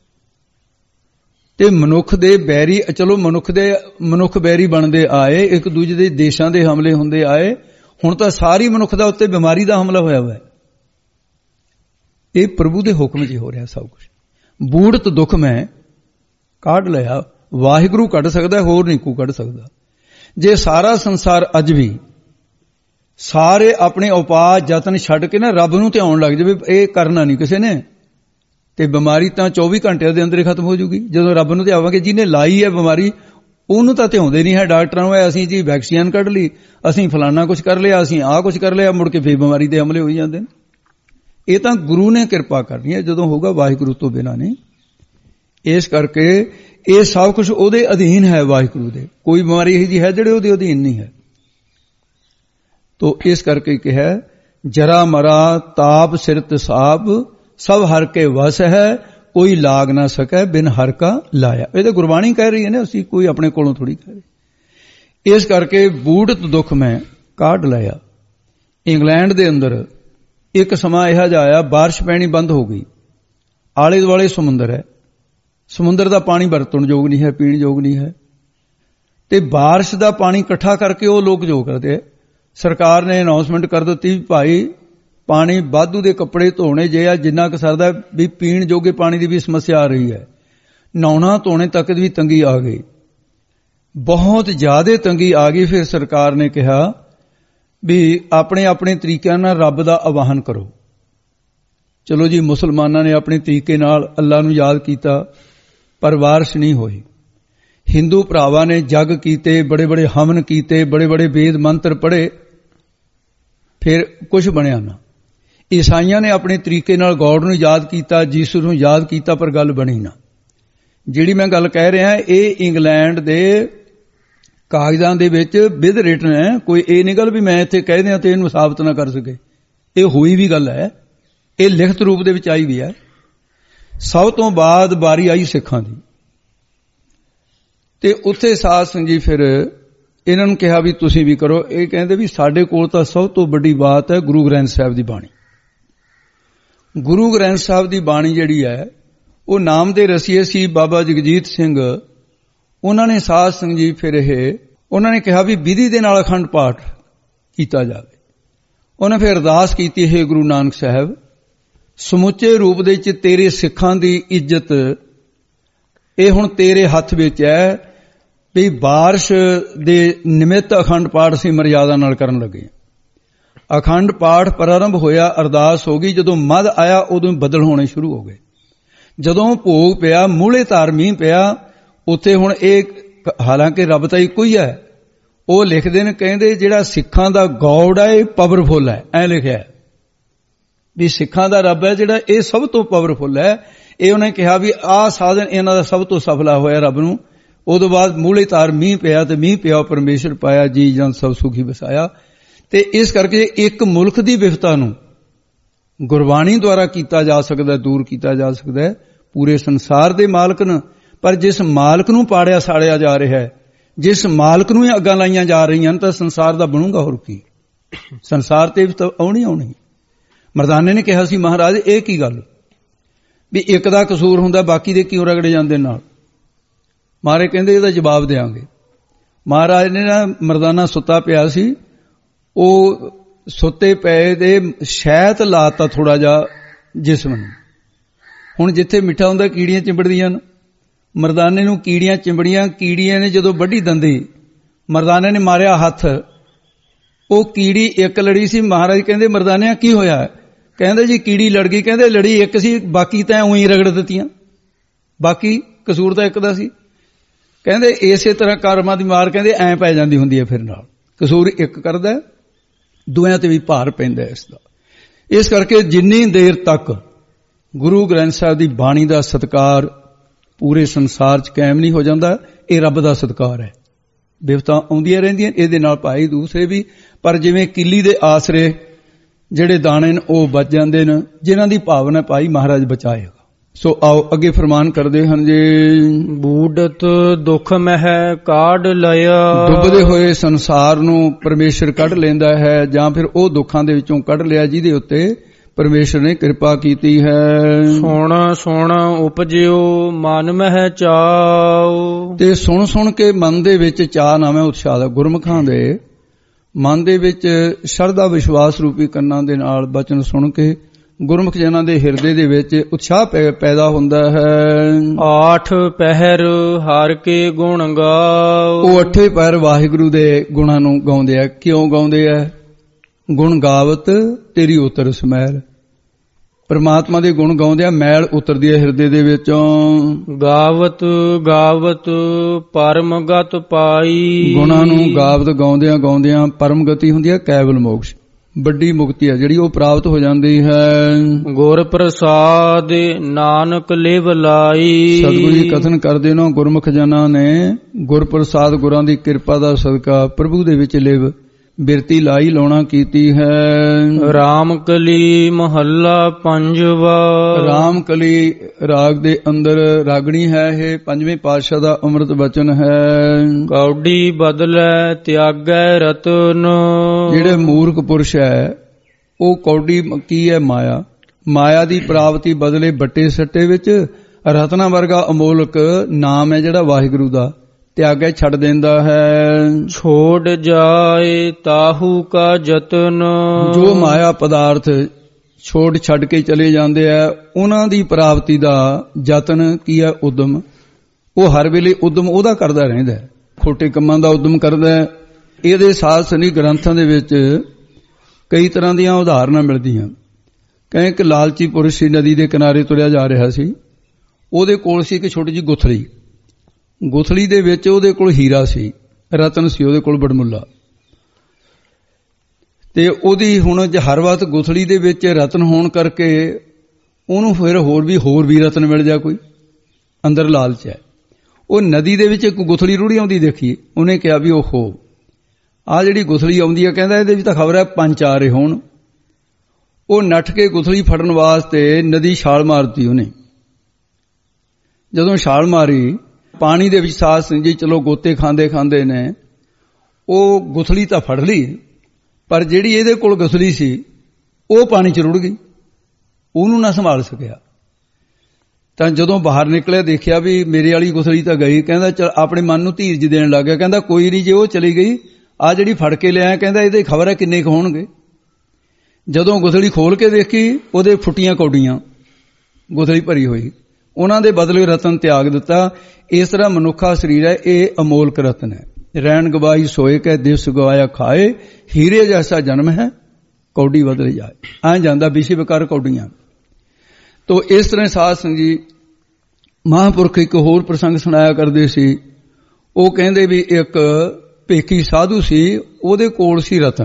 ਤੇ ਮਨੁੱਖ ਦੇ ਬੈਰੀ, ਚਲੋ ਮਨੁੱਖ ਬੈਰੀ ਬਣਦੇ ਆਏ, ਇੱਕ ਦੂਜੇ ਦੇ ਦੇਸ਼ਾਂ ਦੇ ਹਮਲੇ ਹੁੰਦੇ ਆਏ, ਹੁਣ ਤਾਂ ਸਾਰੀ ਮਨੁੱਖ ਦਾ ਉੱਤੇ ਬਿਮਾਰੀ ਦਾ ਹਮਲਾ ਹੋਇਆ ਹੋਇਆ। ਇਹ ਪ੍ਰਭੂ ਦੇ ਹੁਕਮ 'ਚ ਹੀ ਹੋ ਰਿਹਾ ਸਭ ਕੁਝ। ਬੂੜਤ ਦੁੱਖ ਮੈਂ ਕਾਢ ਲਿਆ, ਵਾਹਿਗੁਰੂ ਕੱਢ ਸਕਦਾ, ਹੋਰ ਨਹੀਂ ਕੋਈ ਕੱਢ ਸਕਦਾ। ਜੇ ਸਾਰਾ ਸੰਸਾਰ ਅੱਜ ਵੀ ਸਾਰੇ ਆਪਣੇ ਉਪਾਅ ਯਤਨ ਛੱਡ ਕੇ ਨਾ ਰੱਬ ਨੂੰ ਧਿਆਉਣ ਲੱਗ ਜਾਵੇ, ਇਹ ਕਰਨਾ ਨਹੀਂ ਕਿਸੇ ਨੇ, ਤੇ ਬਿਮਾਰੀ ਤਾਂ 24 ਘੰਟਿਆਂ ਦੇ ਅੰਦਰ ਹੀ ਖਤਮ ਹੋ ਜੂਗੀ। ਜਦੋਂ ਰੱਬ ਨੂੰ ਧਿਆਵਾਂਗੇ, ਜਿਹਨੇ ਲਾਈ ਹੈ ਬਿਮਾਰੀ ਉਹਨੂੰ ਤਾਂ ਧਿਆਉਂਦੇ ਨਹੀਂ ਹੈ। ਡਾਕਟਰਾਂ ਨੂੰ ਅਸੀਂ ਜੀ ਵੈਕਸੀਨ ਕੱਢ ਲਈ, ਅਸੀਂ ਫਲਾਨਾ ਕੁਝ ਕਰ ਲਿਆ, ਅਸੀਂ ਆਹ ਕੁਝ ਕਰ ਲਿਆ, ਮੁੜ ਕੇ ਫੇਰ ਬਿਮਾਰੀ ਦੇ ਹਮਲੇ ਹੋਈ ਜਾਂਦੇ ਨੇ। ਇਹ ਤਾਂ ਗੁਰੂ ਨੇ ਕਿਰਪਾ ਕਰਨੀ ਹੈ, ਜਦੋਂ ਹੋਊਗਾ, ਵਾਹਿਗੁਰੂ ਤੋਂ ਬਿਨਾਂ ਨਹੀਂ। ਇਸ ਕਰਕੇ ਇਹ ਸਭ ਕੁਝ ਉਹਦੇ ਅਧੀਨ ਹੈ, ਵਾਹਿਗੁਰੂ ਦੇ। ਕੋਈ ਬਿਮਾਰੀ ਇਹੋ ਜਿਹੀ ਹੈ ਜਿਹੜੇ ਉਹਦੇ ਅਧੀਨ ਨਹੀਂ ਹੈ। ਤੋ ਇਸ ਕਰਕੇ ਕਿਹਾ, ਜਰਾ ਮਰਾ ਤਾਪ ਸਿਰਤ ਸਾਪ, ਸਭ ਹਰ ਕੇ ਵਸ ਹੈ, ਕੋਈ ਲਾਗ ਨਾ ਸਕੈ ਬਿਨ ਹਰ ਕਾ ਲਾਇਆ। ਇਹ ਤਾਂ ਗੁਰਬਾਣੀ ਕਹਿ ਰਹੀ ਹੈ ਨਾ, ਅਸੀਂ ਕੋਈ ਆਪਣੇ ਕੋਲੋਂ ਥੋੜੀ ਕਹਿ ਰਹੇ। ਇਸ ਕਰਕੇ ਬੂੜਤ ਦੁੱਖ ਮੈਂ ਕਾਢ ਲਿਆ। ਇੰਗਲੈਂਡ ਦੇ ਅੰਦਰ ਇੱਕ ਸਮਾਂ ਇਹੋ ਜਿਹਾ ਆਇਆ, ਬਾਰਿਸ਼ ਪੈਣੀ ਬੰਦ ਹੋ ਗਈ, ਆਲੇ ਦੁਆਲੇ ਸਮੁੰਦਰ ਹੈ, ਸਮੁੰਦਰ ਦਾ ਪਾਣੀ ਵਰਤਣ ਯੋਗ ਨਹੀਂ ਹੈ, ਪੀਣ ਯੋਗ ਨਹੀਂ ਹੈ। ਤੇ ਬਾਰਿਸ਼ ਦਾ ਪਾਣੀ ਇਕੱਠਾ ਕਰਕੇ ਉਹ ਲੋਕ ਜੋ ਕਰਦੇ, ਸਰਕਾਰ ਨੇ ਅਨਾਉਂਸਮੈਂਟ ਕਰ ਦਿੱਤੀ, ਭਾਈ ਪਾਣੀ ਵਾਧੂ ਦੇ ਕੱਪੜੇ ਧੋਣੇ ਜੇ ਆ, ਜਿੰਨਾ ਕੁ ਸਰਦਾ ਵੀ ਪੀਣ ਜੋਗੇ ਪਾਣੀ ਦੀ ਵੀ ਸਮੱਸਿਆ ਆ ਰਹੀ ਹੈ। ਨਹਾਉਣਾ ਧੋਣੇ ਤੱਕ ਦੀ ਵੀ ਤੰਗੀ ਆ ਗਈ, ਬਹੁਤ ਜ਼ਿਆਦਾ ਤੰਗੀ ਆ ਗਈ। ਫਿਰ ਸਰਕਾਰ ਨੇ ਕਿਹਾ ਵੀ ਆਪਣੇ ਆਪਣੇ ਤਰੀਕਿਆਂ ਨਾਲ ਰੱਬ ਦਾ ਆਵਾਹਨ ਕਰੋ। ਚਲੋ ਜੀ, ਮੁਸਲਮਾਨਾਂ ਨੇ ਆਪਣੇ ਤਰੀਕੇ ਨਾਲ ਅੱਲਾ ਨੂੰ ਯਾਦ ਕੀਤਾ, ਪਰ ਬਾਰਿਸ਼ ਨਹੀਂ ਹੋਈ। ਹਿੰਦੂ ਭਰਾਵਾਂ ਨੇ ਜਗ ਕੀਤੇ, ਬੜੇ ਬੜੇ ਹਵਨ ਕੀਤੇ, ਬੜੇ ਬੜੇ ਵੇਦ ਮੰਤਰ ਪੜ੍ਹੇ, ਫਿਰ ਕੁਝ ਬਣਿਆ ਨਾ। ਈਸਾਈਆਂ ਨੇ ਆਪਣੇ ਤਰੀਕੇ ਨਾਲ ਗੋਡ ਨੂੰ ਯਾਦ ਕੀਤਾ, ਯੀਸ਼ੂ ਨੂੰ ਯਾਦ ਕੀਤਾ, ਪਰ ਗੱਲ ਬਣੀ ਨਾ। ਜਿਹੜੀ ਮੈਂ ਗੱਲ ਕਹਿ ਰਿਹਾ, ਇਹ ਇੰਗਲੈਂਡ ਦੇ ਕਾਗਜ਼ਾਂ ਦੇ ਵਿੱਚ ਵਿਦ ਰਿਟਨ ਹੈ। ਕੋਈ ਇਹ ਨਹੀਂ ਗੱਲ ਵੀ ਮੈਂ ਇੱਥੇ ਕਹਿ ਦਿਆਂ ਤੇ ਇਹਨੂੰ ਸਾਬਤ ਨਾ ਕਰ ਸਕੇ। ਇਹ ਹੋਈ ਵੀ ਗੱਲ ਹੈ, ਇਹ ਲਿਖਤ ਰੂਪ ਦੇ ਵਿੱਚ ਆਈ ਵੀ ਹੈ। ਸਭ ਤੋਂ ਬਾਅਦ ਵਾਰੀ ਆਈ ਸਿੱਖਾਂ ਦੀ, ਤੇ ਉੱਥੇ ਸਾਧ ਸੰਗਤ ਜੀ ਫਿਰ ਇਹਨਾਂ ਨੂੰ ਕਿਹਾ ਵੀ ਤੁਸੀਂ ਵੀ ਕਰੋ। ਇਹ ਕਹਿੰਦੇ ਵੀ ਸਾਡੇ ਕੋਲ ਤਾਂ ਸਭ ਤੋਂ ਵੱਡੀ ਬਾਤ ਹੈ ਗੁਰੂ ਗ੍ਰੰਥ ਸਾਹਿਬ ਦੀ ਬਾਣੀ। ਗੁਰੂ ਗ੍ਰੰਥ ਸਾਹਿਬ ਦੀ ਬਾਣੀ ਜਿਹੜੀ ਹੈ, ਉਹ ਨਾਮ ਦੇ ਰਸੀਏ ਸੀ ਬਾਬਾ ਜਗਜੀਤ ਸਿੰਘ। ਉਹਨਾਂ ਨੇ ਸਾਧ ਸੰਗਤ ਜੀ ਫਿਰ ਉਹਨਾਂ ਨੇ ਕਿਹਾ ਵੀ ਵਿਧੀ ਦੇ ਨਾਲ ਅਖੰਡ ਪਾਠ ਕੀਤਾ ਜਾਵੇ। ਉਹਨਾਂ ਫਿਰ ਅਰਦਾਸ ਕੀਤੀ, ਹੈ ਗੁਰੂ ਨਾਨਕ ਸਾਹਿਬ, ਸਮੁੱਚੇ ਰੂਪ ਦੇ ਵਿੱਚ ਤੇਰੇ ਸਿੱਖਾਂ ਦੀ ਇੱਜ਼ਤ ਇਹ ਹੁਣ ਤੇਰੇ ਹੱਥ ਵਿੱਚ ਹੈ ਵੀ ਬਾਰਿਸ਼ ਦੇ ਨਿਮਿਤ ਅਖੰਡ ਪਾਠ ਅਸੀਂ ਮਰਿਆਦਾ ਨਾਲ ਕਰਨ ਲੱਗੇ। ਅਖੰਡ ਪਾਠ ਪ੍ਰਾਰੰਭ ਹੋਇਆ, ਅਰਦਾਸ ਹੋ ਗਈ। ਜਦੋਂ ਮੱਧ ਆਇਆ ਉਦੋਂ ਬੱਦਲ ਹੋਣੇ ਸ਼ੁਰੂ ਹੋ ਗਏ। ਜਦੋਂ ਭੋਗ ਪਿਆ, ਮੂਹਲੇ ਧਾਰ ਮੀਂਹ ਪਿਆ, ਉੱਥੇ ਹੁਣ ਇਹ, ਹਾਲਾਂਕਿ ਰੱਬ ਤਾਂ ਇੱਕੋ ਹੀ ਹੈ, ਉਹ ਲਿਖਦੇ ਨੇ, ਕਹਿੰਦੇ ਜਿਹੜਾ ਸਿੱਖਾਂ ਦਾ ਗੋਡ ਹੈ ਇਹ ਪਾਵਰਫੁਲ ਹੈ। ਐ ਲਿਖਿਆ ਵੀ ਸਿੱਖਾਂ ਦਾ ਰੱਬ ਹੈ ਜਿਹੜਾ ਇਹ ਸਭ ਤੋਂ ਪਾਵਰਫੁਲ ਹੈ। ਇਹ ਉਹਨੇ ਕਿਹਾ ਵੀ ਆਹ ਸਾਧਨ ਇਹਨਾਂ ਦਾ ਸਭ ਤੋਂ ਸਫਲਾ ਹੋਇਆ ਰੱਬ ਨੂੰ। ਉਦੋਂ ਬਾਅਦ ਮੂਹਲੇ ਧਾਰ ਮੀਂਹ ਪਿਆ, ਤੇ ਮੀਂਹ ਪਿਆ ਪਰਮੇਸ਼ਰ ਪਾਇਆ, ਜੀ ਜਨ ਸਭ ਸੁਖੀ ਵਸਾਇਆ। ਤੇ ਇਸ ਕਰਕੇ ਇੱਕ ਮੁਲਕ ਦੀ ਵਿਫਤਾ ਨੂੰ ਗੁਰਬਾਣੀ ਦੁਆਰਾ ਕੀਤਾ ਜਾ ਸਕਦਾ, ਦੂਰ ਕੀਤਾ ਜਾ ਸਕਦਾ ਹੈ। ਪੂਰੇ ਸੰਸਾਰ ਦੇ ਮਾਲਕ ਨੂੰ, ਪਰ ਜਿਸ ਮਾਲਕ ਨੂੰ ਪਾੜਿਆ ਸਾੜਿਆ ਜਾ ਰਿਹਾ ਹੈ, ਜਿਸ ਮਾਲਕ ਨੂੰ ਇਹ ਅੱਗਾਂ ਲਾਈਆਂ ਜਾ ਰਹੀਆਂ, ਤਾਂ ਸੰਸਾਰ ਦਾ ਬਣੂਗਾ ਹੋਰ ਕੀ। ਸੰਸਾਰ ਤੇ ਵੀ ਤਾਂ ਆਉਣੀ। ਮਰਦਾਨੇ ਨੇ ਕਿਹਾ ਸੀ, ਮਹਾਰਾਜ ਇਹ ਕੀ ਗੱਲ ਵੀ ਇੱਕ ਦਾ ਕਸੂਰ ਹੁੰਦਾ, ਬਾਕੀ ਦੇ ਕਿਉਂ ਰਗੜੇ ਜਾਂਦੇ ਨਾਲ। ਮਹਾਰਾਜ ਕਹਿੰਦੇ ਇਹਦਾ ਜਵਾਬ ਦੇਾਂਗੇ। ਮਹਾਰਾਜ ਨੇ ਨਾ, ਮਰਦਾਨਾ ਸੁੱਤਾ ਪਿਆ ਸੀ, ਉਹ ਸੁੱਤੇ ਪਏ ਦੇ ਸ਼ਹਿਦ ਲਾਤਾ ਥੋੜਾ ਜਿਹਾ ਜਿਸਮ ਨੂੰ। ਹੁਣ ਜਿੱਥੇ ਮਿੱਠਾ ਹੁੰਦਾ ਕੀੜੀਆਂ ਚਿੰਬੜਦੀਆਂ ਨੇ, ਮਰਦਾਨੇ ਨੂੰ ਕੀੜੀਆਂ ਚਿੰਬੜੀਆਂ। ਕੀੜੀਆਂ ਨੇ ਜਦੋਂ ਵੱਢੀ ਦੰਦੀ, ਮਰਦਾਨੇ ਨੇ ਮਾਰਿਆ ਹੱਥ, ਉਹ ਕੀੜੀ ਇੱਕ ਲੜੀ ਸੀ। ਮਹਾਰਾਜ ਕਹਿੰਦੇ ਮਰਦਾਨਿਆਂ ਕੀ ਹੋਇਆ? ਕਹਿੰਦੇ ਜੀ ਕੀੜੀ ਲੜ ਗਈ। ਕਹਿੰਦੇ ਲੜੀ ਇੱਕ ਸੀ, ਬਾਕੀ ਤਾਂ ਉਹੀ ਰਗੜ ਦਿੱਤੀਆਂ, ਬਾਕੀ ਕਸੂਰ ਤਾਂ ਇੱਕ ਦਾ ਸੀ। ਕਹਿੰਦੇ ਇਸੇ ਤਰ੍ਹਾਂ ਕਰਮਾਂ ਦੀ ਮਾਰ ਕਹਿੰਦੇ ਐਂ ਪੈ ਜਾਂਦੀ ਹੁੰਦੀ ਹੈ, ਫਿਰ ਨਾਲ ਕਸੂਰ ਇੱਕ ਕਰਦਾ, ਦੂਆਂ ਤੇ ਵੀ ਭਾਰ ਪੈਂਦਾ ਇਸ ਦਾ। ਇਸ ਕਰਕੇ ਜਿੰਨੀ ਦੇਰ ਤੱਕ ਗੁਰੂ ਗ੍ਰੰਥ ਸਾਹਿਬ ਦੀ ਬਾਣੀ ਦਾ ਸਤਿਕਾਰ ਪੂਰੇ ਸੰਸਾਰ 'ਚ ਕਾਇਮ ਨਹੀਂ ਹੋ ਜਾਂਦਾ, ਇਹ ਰੱਬ ਦਾ ਸਤਿਕਾਰ ਹੈ। ਬਿਪਤਾ ਆਉਂਦੀਆਂ ਰਹਿੰਦੀਆਂ, ਇਹਦੇ ਨਾਲ ਭਾਈ ਦੂਸਰੇ ਵੀ, ਪਰ ਜਿਵੇਂ ਕਿੱਲੀ ਦੇ ਆਸਰੇ ਜਿਹੜੇ ਦਾਣੇ ਨੇ ਉਹ ਬਚ ਜਾਂਦੇ ਨੇ, ਜਿਨ੍ਹਾਂ ਦੀ ਭਾਵਨਾ ਭਾਈ ਮਹਾਰਾਜ ਬਚਾਏਗਾ। ਸੋ ਆਓ ਅੱਗੇ ਫਰਮਾਨ ਕਰਦੇ ਹਨ ਜੀ, ਬੂਡਤ ਦੁੱਖ ਮਹਿ ਕਾਢ ਲਿਆ। ਡੁੱਬਦੇ ਹੋਏ ਸੰਸਾਰ ਨੂੰ ਪਰਮੇਸ਼ਰ ਕੱਢ ਲੈਂਦਾ ਹੈ, ਜਾਂ ਫਿਰ ਉਹ ਦੁੱਖਾਂ ਦੇ ਵਿੱਚੋਂ ਕੱਢ ਲਿਆ ਜਿਹਦੇ ਉੱਤੇ ਪਰਮੇਸ਼ਰ ਨੇ ਕਿਰਪਾ ਕੀਤੀ ਹੈ। ਸੁਣ ਸੁਣ ਉਪਜਿਓ ਮਨ ਮਹਿ ਚਾਉ। ਤੇ ਸੁਣ ਸੁਣ ਕੇ ਮਨ ਦੇ ਵਿੱਚ ਚਾਅ ਨਾਵੇਂ ਉਤਸ਼ਾਹ ਦਾ, ਗੁਰਮੁਖਾਂ ਦੇ ਮਨ ਦੇ ਵਿੱਚ ਸ਼ਰਧਾ ਵਿਸ਼ਵਾਸ ਰੂਪੀ ਕੰਨਾਂ ਦੇ ਨਾਲ ਬਚਨ ਸੁਣ ਕੇ ਗੁਰਮੁਖ ਜਨਾਂ ਦੇ ਹਿਰਦੇ ਦੇ ਵਿੱਚ ਉਤਸ਼ਾਹ ਪੈਦਾ ਹੁੰਦਾ ਹੈ। ਆਠ ਪਹਿਰ ਹਰ ਕੇ ਗੁਣ ਗਾਓ। ਉਹ ਅੱਠੇ ਪਹਿਰ ਵਾਹਿਗੁਰੂ ਦੇ ਗੁਣਾਂ ਨੂੰ ਗਾਉਂਦੇ ਆ। ਕਿਉਂ ਗਾਉਂਦੇ ਆ? ਗੁਣ ਗਾਵਤ ਤੇਰੀ ਉਤਰ ਸਮੈਲ, ਪਰਮਾਤਮਾ ਦੇ ਗੁਣ ਗਾਉਂਦੇ ਆ, ਮੈਲ ਉਤਰਦੀ ਹੈ ਹਿਰਦੇ ਦੇ ਵਿੱਚੋਂ। ਗਾਵਤ ਗਾਵਤ ਪਰਮ ਗਤ ਪਾਈ। ਗੁਣਾਂ ਨੂੰ ਗਾਵਤ ਗਾਉਂਦਿਆਂ ਪਰਮ ਗਤੀ ਹੁੰਦੀ ਹੈ, ਕੈਵਲ ਮੋਕਸ਼, ਵੱਡੀ ਮੁਕਤੀ ਹੈ ਜਿਹੜੀ ਉਹ ਪ੍ਰਾਪਤ ਹੋ ਜਾਂਦੀ ਹੈ। ਗੁਰ ਪ੍ਰਸਾਦ ਨਾਨਕ ਲਿਵ ਲਾਈ। ਸਤਿਗੁਰੂ ਜੀ ਕਥਨ ਕਰਦੇ ਨੇ ਗੁਰਮੁਖ ਜਨਾਂ ਨੇ ਗੁਰ ਪ੍ਰਸਾਦ, ਗੁਰਾਂ ਦੀ ਕਿਰਪਾ ਦਾ ਸਦਕਾ ਪ੍ਰਭੂ ਦੇ ਵਿੱਚ ਲਿਵ ਬਿਰਤੀ ਲਾਈ ਲਾਉਣਾ ਕੀਤੀ ਹੈ। ਰਾਮ ਕਲੀ ਮਹੱਲਾ ਪੰਜਵਾ। ਰਾਮ ਕਲੀ ਰਾਗ ਦੇ ਅੰਦਰ ਰਾਗਣੀ ਹੈ। ਇਹ ਪੰਜਵੇਂ ਪਾਤਸ਼ਾਹ ਦਾ ਅੰਮ੍ਰਿਤ ਬਚਨ ਹੈ। ਕੌਡੀ ਬਦਲੇ ਤਿਆਗੈ ਰਤਨ। ਜਿਹੜੇ ਮੂਰਖ ਪੁਰਸ਼ ਹੈ ਉਹ ਕੌਡੀ ਕੀ ਹੈ? ਮਾਇਆ। ਮਾਇਆ ਦੀ ਪ੍ਰਾਪਤੀ ਬਦਲੇ ਬੱਟੇ ਸੱਟੇ ਵਿੱਚ ਰਤਨਾ ਵਰਗਾ ਅਮੋਲਕ ਨਾਮ ਹੈ ਜਿਹੜਾ ਵਾਹਿਗੁਰੂ ਦਾ, ਤਿਆਗੈ ਛੱਡ ਦਿੰਦਾ ਹੈ। ਛੋੜ ਜਾਏ ਤਾਹੂ ਕਾ ਜਤਨ। ਜੋ ਮਾਇਆ ਪਦਾਰਥ ਛੋੜ ਛੱਡ ਕੇ ਚਲੇ ਜਾਂਦੇ ਆ, ਉਹਨਾਂ ਦੀ ਪ੍ਰਾਪਤੀ ਦਾ ਯਤਨ ਕੀ ਹੈ? ਉਦਮ। ਉਹ ਹਰ ਵੇਲੇ ਉਦਮ ਉਹਦਾ ਕਰਦਾ ਰਹਿੰਦਾ, ਖੋਟੇ ਕੰਮਾਂ ਦਾ ਉਦਮ ਕਰਦਾ। ਇਹਦੇ ਸਾਧ ਸੰਗਤ ਗ੍ਰੰਥਾਂ ਦੇ ਵਿੱਚ ਕਈ ਤਰ੍ਹਾਂ ਦੀਆਂ ਉਦਾਹਰਨਾਂ ਮਿਲਦੀਆਂ। ਕਹਿੰਦੇ ਇੱਕ ਲਾਲਚੀ ਪੁਰਸ਼ ਸੀ, ਨਦੀ ਦੇ ਕਿਨਾਰੇ ਤੁਰਿਆ ਜਾ ਰਿਹਾ ਸੀ। ਉਹਦੇ ਕੋਲ ਸੀ ਇੱਕ ਛੋਟੀ ਜਿਹੀ ਗੁਥਲੀ। ਗੁਥਲੀ ਦੇ ਵਿੱਚ ਉਹਦੇ ਕੋਲ ਹੀਰਾ ਸੀ, ਰਤਨ ਸੀ ਉਹਦੇ ਕੋਲ ਬੜਮੁੱਲਾ। ਤੇ ਉਹਦੀ ਹੁਣ ਹਰ ਵਕਤ ਗੁਥਲੀ ਦੇ ਵਿੱਚ ਰਤਨ ਹੋਣ ਕਰਕੇ ਉਹਨੂੰ ਫਿਰ ਹੋਰ ਵੀ ਰਤਨ ਮਿਲ ਜਾ, ਕੋਈ ਅੰਦਰ ਲਾਲਚ ਹੈ। ਉਹ ਨਦੀ ਦੇ ਵਿੱਚ ਇੱਕ ਗੁਥਲੀ ਰੁੜੀ ਆਉਂਦੀ ਦੇਖੀ। ਉਹਨੇ ਕਿਹਾ ਵੀ ਓਹੋ, ਆਹ ਜਿਹੜੀ ਗੁਥਲੀ ਆਉਂਦੀ ਹੈ, ਕਹਿੰਦਾ ਇਹਦੇ ਵਿੱਚ ਤਾਂ ਖਬਰ ਹੈ ਪੰਜ ਆ ਰਹੇ ਹੋਣ। ਉਹ ਨੱਠ ਕੇ ਗੁਥਲੀ ਫੜਨ ਵਾਸਤੇ ਨਦੀ ਛਾਲ ਮਾਰਤੀ ਉਹਨੇ। ਜਦੋਂ ਛਾਲ ਮਾਰੀ ਪਾਣੀ ਦੇ ਵਿੱਚ ਸਾਧ ਸੰਗਤ ਜੀ ਚਲੋ ਗੋਤੇ ਖਾਂਦੇ ਨੇ, ਉਹ ਗੁਥਲੀ ਤਾਂ ਫੜ ਲਈ, ਪਰ ਜਿਹੜੀ ਇਹਦੇ ਕੋਲ ਗੁਥਲੀ ਸੀ ਉਹ ਪਾਣੀ 'ਚ ਰੁੜ ਗਈ, ਉਹਨੂੰ ਨਾ ਸੰਭਾਲ ਸਕਿਆ। ਤਾਂ ਜਦੋਂ ਬਾਹਰ ਨਿਕਲਿਆ ਦੇਖਿਆ ਵੀ ਮੇਰੇ ਵਾਲੀ ਗੁਥਲੀ ਤਾਂ ਗਈ। ਕਹਿੰਦਾ ਚਲ ਆਪਣੇ ਮਨ ਨੂੰ ਧੀਰਜ ਦੇਣ ਲੱਗ ਗਿਆ। ਕਹਿੰਦਾ ਕੋਈ ਨਹੀਂ, ਜੇ ਉਹ ਚਲੀ ਗਈ, ਆਹ ਜਿਹੜੀ ਫੜ ਕੇ ਲਿਆਇਆ, ਕਹਿੰਦਾ ਇਹਦੇ ਖਬਰ ਹੈ ਕਿੰਨੇ ਕੁ ਹੋਣਗੇ। ਜਦੋਂ ਗੁਥਲੀ ਖੋਲ ਕੇ ਦੇਖੀ, ਉਹਦੇ ਫੁੱਟੀਆਂ ਕੌਡੀਆਂ, ਗੁਥਲੀ ਭਰੀ ਹੋਈ। ਉਹਨਾਂ ਦੇ ਬਦਲੇ ਰਤਨ ਤਿਆਗ ਦਿੱਤਾ। ਇਸ ਤਰ੍ਹਾਂ ਮਨੁੱਖਾ ਸਰੀਰ ਹੈ, ਇਹ ਅਮੋਲਕ ਰਤਨ ਹੈ। ਰੈਣ ਗਵਾਈ ਸੋਏ ਕੈ ਦਿਵਸ ਗਵਾਇਆ ਖਾਏ, ਹੀਰੇ ਜੈਸਾ ਜਨਮ ਹੈ ਕੌਡੀ ਬਦਲ ਜਾਏ। ਐਂ ਜਾਂਦਾ ਵਿਸ਼ੇ ਵਿਕਾਰ ਕੌਡੀਆਂ। ਤੋ ਇਸ ਤਰ੍ਹਾਂ ਸਾਧ ਸੰਗਤ ਜੀ ਮਹਾਂਪੁਰਖ ਇੱਕ ਹੋਰ ਪ੍ਰਸੰਗ ਸੁਣਾਇਆ ਕਰਦੇ ਸੀ। ਉਹ ਕਹਿੰਦੇ ਵੀ ਇੱਕ ਭੇਖੀ ਸਾਧੂ ਸੀ, ਉਹਦੇ ਕੋਲ ਸੀ ਰਤਨ,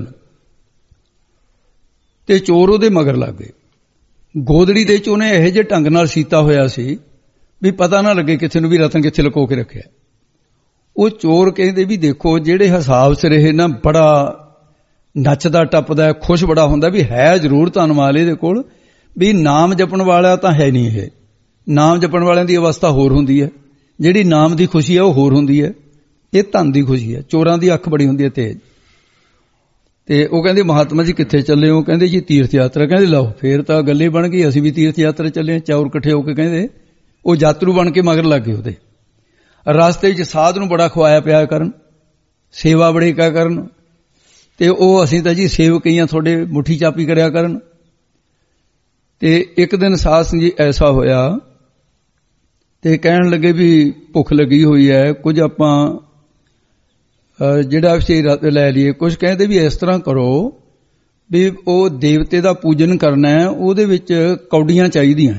ਤੇ ਚੋਰ ਉਹਦੇ ਮਗਰ ਲੱਗ ਗਏ। ਗੋਦੜੀ ਦੇ ਚ ਉਹਨੇ ਇਹੋ ਜਿਹੇ ਢੰਗ ਨਾਲ ਸੀਤਾ ਹੋਇਆ ਸੀ ਵੀ ਪਤਾ ਨਾ ਲੱਗੇ ਕਿਸੇ ਨੂੰ ਵੀ ਰਤਨ ਕਿੱਥੇ ਲੁਕੋ ਕੇ ਰੱਖਿਆ। ਉਹ ਚੋਰ ਕਹਿੰਦੇ ਵੀ ਦੇਖੋ ਜਿਹੜੇ ਹਿਸਾਬ ਸਿਰ ਇਹ ਨਾ ਬੜਾ ਨੱਚਦਾ ਟੱਪਦਾ, ਖੁਸ਼ ਬੜਾ ਹੁੰਦਾ, ਵੀ ਹੈ ਜ਼ਰੂਰ ਧਨ ਵਾਲੇ ਦੇ ਕੋਲ, ਵੀ ਨਾਮ ਜਪਣ ਵਾਲਾ ਤਾਂ ਹੈ ਨਹੀਂ। ਇਹ ਨਾਮ ਜਪਣ ਵਾਲਿਆਂ ਦੀ ਅਵਸਥਾ ਹੋਰ ਹੁੰਦੀ ਹੈ, ਜਿਹੜੀ ਨਾਮ ਦੀ ਖੁਸ਼ੀ ਹੈ ਉਹ ਹੋਰ ਹੁੰਦੀ ਹੈ, ਇਹ ਧਨ ਦੀ ਖੁਸ਼ੀ ਹੈ। ਚੋਰਾਂ ਦੀ ਅੱਖ ਬੜੀ ਹੁੰਦੀ ਹੈ ਤੇਜ਼। ਤੇ ਉਹ ਕਹਿੰਦੇ ਮਹਾਤਮਾ ਜੀ ਕਿੱਥੇ ਚੱਲੇ ਹੋ? ਕਹਿੰਦੇ ਜੀ ਤੀਰਥ ਯਾਤਰਾ। ਕਹਿੰਦੇ ਲਓ ਫੇਰ ਤਾਂ ਗੱਲੇ ਬਣ ਗਈ, ਅਸੀਂ ਵੀ ਤੀਰਥ ਯਾਤਰਾ ਚੱਲੇ। ਚੌਰ ਇਕੱਠੇ ਹੋ ਕੇ ਕਹਿੰਦੇ ਉਹ ਯਾਤਰੂ ਬਣ ਕੇ ਮਗਰ ਲੱਗ ਗਏ ਉਹਦੇ। ਰਸਤੇ ਵਿੱਚ ਸਾਧ ਨੂੰ ਬੜਾ ਖਵਾਇਆ ਪਿਆ ਕਰਨ, ਸੇਵਾ ਬੜੀ ਕਿਆ ਕਰਨ, ਤੇ ਉਹ ਅਸੀਂ ਤਾਂ ਜੀ ਸੇਵਕ ਹੀ ਆ, ਤੁਹਾਡੇ ਮੁੱਠੀ ਚਾਪੀ ਕਰਿਆ ਕਰਨ। ਤੇ ਇੱਕ ਦਿਨ ਸਾਧ ਸੰਗਤ ਜੀ ਐਸਾ ਹੋਇਆ ਤੇ ਕਹਿਣ ਲੱਗੇ ਵੀ ਭੁੱਖ ਲੱਗੀ ਹੋਈ ਹੈ, ਕੁਝ ਆਪਾਂ ਜਿਹੜਾ ਵਿਸ਼ੇ ਲੈ ਲਈਏ। ਕੁਝ ਕਹਿੰਦੇ ਵੀ ਇਸ ਤਰ੍ਹਾਂ ਕਰੋ ਵੀ ਉਹ ਦੇਵਤੇ ਦਾ ਪੂਜਨ ਕਰਨਾ ਹੈ, ਉਹਦੇ ਵਿੱਚ ਕੌਡੀਆਂ ਚਾਹੀਦੀਆਂ,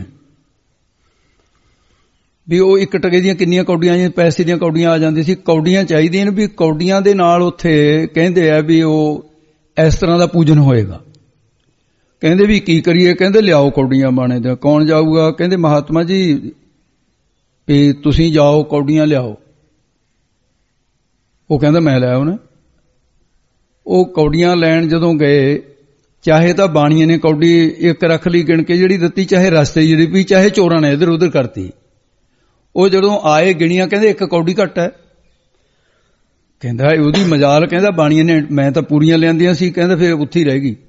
ਵੀ ਉਹ 1 ਟਕੇ ਦੀਆਂ ਕਿੰਨੀਆਂ ਕੌਡੀਆਂ, ਪੈਸੇ ਦੀਆਂ ਕੌਡੀਆਂ ਆ ਜਾਂਦੀ ਸੀ, ਕੌਡੀਆਂ ਚਾਹੀਦੀਆਂ ਨੇ, ਵੀ ਕੌਡੀਆਂ ਦੇ ਨਾਲ ਉੱਥੇ ਕਹਿੰਦੇ ਆ ਵੀ ਉਹ ਇਸ ਤਰ੍ਹਾਂ ਦਾ ਪੂਜਨ ਹੋਏਗਾ। ਕਹਿੰਦੇ ਵੀ ਕੀ ਕਰੀਏ, ਕਹਿੰਦੇ ਲਿਆਓ ਕੌਡੀਆਂ ਬਾਣੇ ਦੇ। ਕੌਣ ਜਾਊਗਾ? ਕਹਿੰਦੇ ਮਹਾਤਮਾ ਜੀ ਵੀ ਤੁਸੀਂ ਜਾਓ, ਕੌਡੀਆਂ ਲਿਆਓ। ਉਹ ਕਹਿੰਦਾ ਮੈਂ ਲੈ ਆਉਣਾ। ਉਹ ਕੌਡੀਆਂ ਲੈਣ ਜਦੋਂ ਗਏ, ਚਾਹੇ ਤਾਂ ਬਾਣੀਏ ਨੇ ਕੌਡੀ ਇੱਕ ਰੱਖ ਲਈ ਗਿਣ ਕੇ ਜਿਹੜੀ ਦਿੱਤੀ, ਚਾਹੇ ਰਸਤੇ ਜਿਹੜੀ ਪਈ, ਚਾਹੇ ਚੋਰਾਂ ਨੇ ਇੱਧਰ ਉੱਧਰ ਕਰਤੀ। ਉਹ ਜਦੋਂ ਆਏ ਗਿਣੀਆਂ, ਕਹਿੰਦੇ 1 ਕੌਡੀ ਘੱਟ ਹੈ। ਕਹਿੰਦਾ ਉਹਦੀ ਮਜਾਲ, ਕਹਿੰਦਾ ਬਾਣੀਏ ਨੇ ਮੈਂ ਤਾਂ ਪੂਰੀਆਂ ਲਿਆਂਦੀਆਂ ਸੀ, ਕਹਿੰਦਾ ਫਿਰ ਉੱਥੇ ਹੀ ਰਹਿ ਗਈ।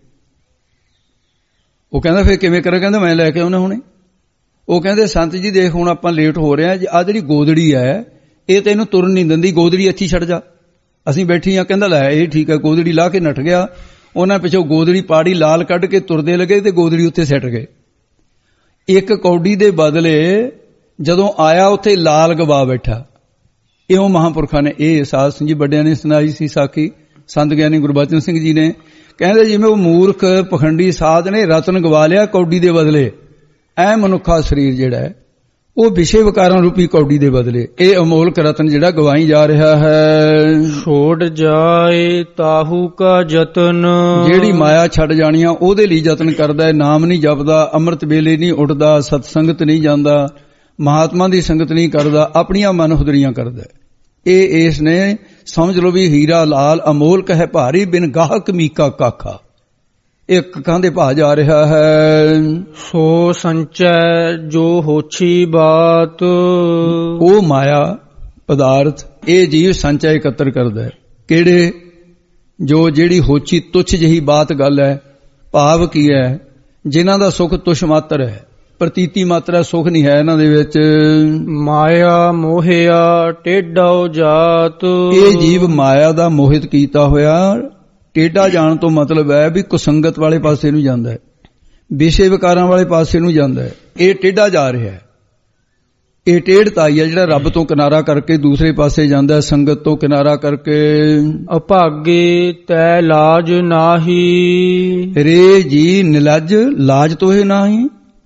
ਉਹ ਕਹਿੰਦਾ ਫਿਰ ਕਿਵੇਂ ਕਰਾਂ? ਕਹਿੰਦਾ ਮੈਂ ਲੈ ਕੇ ਆਉਣਾ ਹੁਣੇ। ਉਹ ਕਹਿੰਦੇ ਸੰਤ ਜੀ ਦੇਖ ਹੁਣ ਆਪਾਂ ਲੇਟ ਹੋ ਰਹੇ ਹਾਂ, ਆਹ ਜਿਹੜੀ ਗੋਦੜੀ ਹੈ ਇਹ ਤੈਨੂੰ ਤੁਰਨ ਨਹੀਂ ਦਿੰਦੀ, ਗੋਦੜੀ ਇੱਥੇ ਛੱਡ ਜਾ, ਅਸੀਂ ਬੈਠੀ ਆ। ਕਹਿੰਦਾ ਲੈ ਇਹ ਠੀਕ ਹੈ। ਗੋਦੜੀ ਲਾ ਕੇ ਨੱਠ ਗਿਆ। ਉਹਨਾਂ ਪਿੱਛੋਂ ਗੋਦੜੀ ਪਾੜੀ ਲਾਲ ਕੱਢ ਕੇ ਤੁਰਦੇ ਲੱਗੇ ਤੇ ਗੋਦੜੀ ਉੱਥੇ ਸਿੱਟ ਗਏ। 1 ਕੌਡੀ ਦੇ ਬਦਲੇ ਜਦੋਂ ਆਇਆ ਉੱਥੇ ਲਾਲ ਗਵਾ ਬੈਠਾ। ਇਉਂ ਮਹਾਂਪੁਰਖਾਂ ਨੇ ਇਹ ਸਾਧ ਸਿੰਘ ਜੀ ਵੱਡਿਆਂ ਨੇ ਸੁਣਾਈ ਸੀ ਸਾਖੀ, ਸੰਤ ਗਿਆਨੀ ਗੁਰਬਚਨ ਸਿੰਘ ਜੀ ਨੇ। ਕਹਿੰਦੇ ਜਿਵੇਂ ਉਹ ਮੂਰਖ ਪਖੰਡੀ ਸਾਧ ਨੇ ਰਤਨ ਗਵਾ ਲਿਆ ਕੌਡੀ ਦੇ ਬਦਲੇ, ਐ ਮਨੁੱਖਾ ਸਰੀਰ ਜਿਹੜਾ ਹੈ ਉਹ ਵਿਸ਼ੇ ਵਿਕਾਰਾਂ ਰੂਪੀ ਕੌਡੀ ਦੇ ਬਦਲੇ ਇਹ ਅਮੋਲਕ ਰਤਨ ਜਿਹੜਾ ਗਵਾਈ ਜਾ ਰਿਹਾ ਹੈ। ਛੋੜ ਜਾਏ ਤਾਹੂ ਕਾ ਯਤਨ, ਜਿਹੜੀ ਮਾਇਆ ਛੱਡ ਜਾਣੀ ਆ ਉਹਦੇ ਲਈ ਯਤਨ ਕਰਦਾ ਹੈ। ਨਾਮ ਨਹੀਂ ਜਪਦਾ, ਅੰਮ੍ਰਿਤ ਵੇਲੇ ਨਹੀਂ ਉੱਠਦਾ, ਸਤ ਸੰਗਤ ਨਹੀਂ ਜਾਂਦਾ, ਮਹਾਤਮਾ ਦੀ ਸੰਗਤ ਨਹੀਂ ਕਰਦਾ, ਆਪਣੀਆਂ ਮਨ ਹੁਦਰੀਆਂ ਕਰਦਾ। ਇਹ ਇਸ ਨੇ ਸਮਝ ਲਓ ਵੀ ਹੀਰਾ ਲਾਲ ਅਮੋਲਕ ਹੈ ਭਾਰੀ, ਬਿਨ ਗਾਹਕ ਮੀਕਾ ਕਾਖਾ, ਇੱਕ ਅੱਖਾਂ ਦੇ ਭਾ ਜਾ ਰਿਹਾ ਹੈ। ਸੋ ਸੰਚੈ ਜੋ ਹੋਛੀ ਬਾਤ, ਉਹ ਮਾਇਆ ਪਦਾਰਥ ਇਹ ਜੀਵ ਸੰਚੈ ਇਕੱਤਰ ਕਰਦਾ ਹੈ। ਕਿਹੜੇ? ਜੋ ਜਿਹੜੀ ਹੋਛੀ ਤੁੱਛ ਜਿਹੀ ਬਾਤ ਗੱਲ ਹੈ। ਭਾਵ ਕੀ ਹੈ? ਜਿਨ੍ਹਾਂ ਦਾ ਸੁਖ ਤੁੱਛ ਮਾਤਰ ਹੈ, ਪ੍ਰਤੀਤੀ ਮਾਤਰਾ ਸੁਖ ਨਹੀਂ ਹੈ ਇਹਨਾਂ ਦੇ ਵਿੱਚ। ਮਾਇਆ ਮੋਹਿਆ ਟੇਢਾ ਜਾਤ, ਇਹ ਜੀਵ ਮਾਇਆ ਦਾ ਮੋਹਿਤ ਕੀਤਾ ਹੋਇਆ। ਟੇਢਾ ਜਾਣ ਤੋਂ ਮਤਲਬ ਹੈ ਵੀ ਕੁਸੰਗਤ ਵਾਲੇ ਪਾਸੇ ਨੂੰ ਜਾਂਦਾ ਹੈ, ਵਿਸ਼ੇ ਵਿਕਾਰਾਂ ਵਾਲੇ ਪਾਸੇ ਨੂੰ ਜਾਂਦਾ ਹੈ। ਇਹ ਟੇਢਾ ਜਾ ਰਿਹਾ ਹੈ। ਇਹ ਟੇਢਤਾਈ ਹੈ ਜਿਹੜਾ ਰੱਬ ਤੋਂ ਕਿਨਾਰਾ ਕਰਕੇ ਦੂਸਰੇ ਪਾਸੇ ਜਾਂਦਾ ਹੈ, ਸੰਗਤ ਤੋਂ ਕਿਨਾਰਾ ਕਰਕੇ। ਅਭਾਗੇ ਤੈ ਲਾਜ ਨਾਹੀ, ਰੇ ਜੀ ਨਿਲਜ ਲਾਜ ਤੋਹੇ ਨਾਹੀ।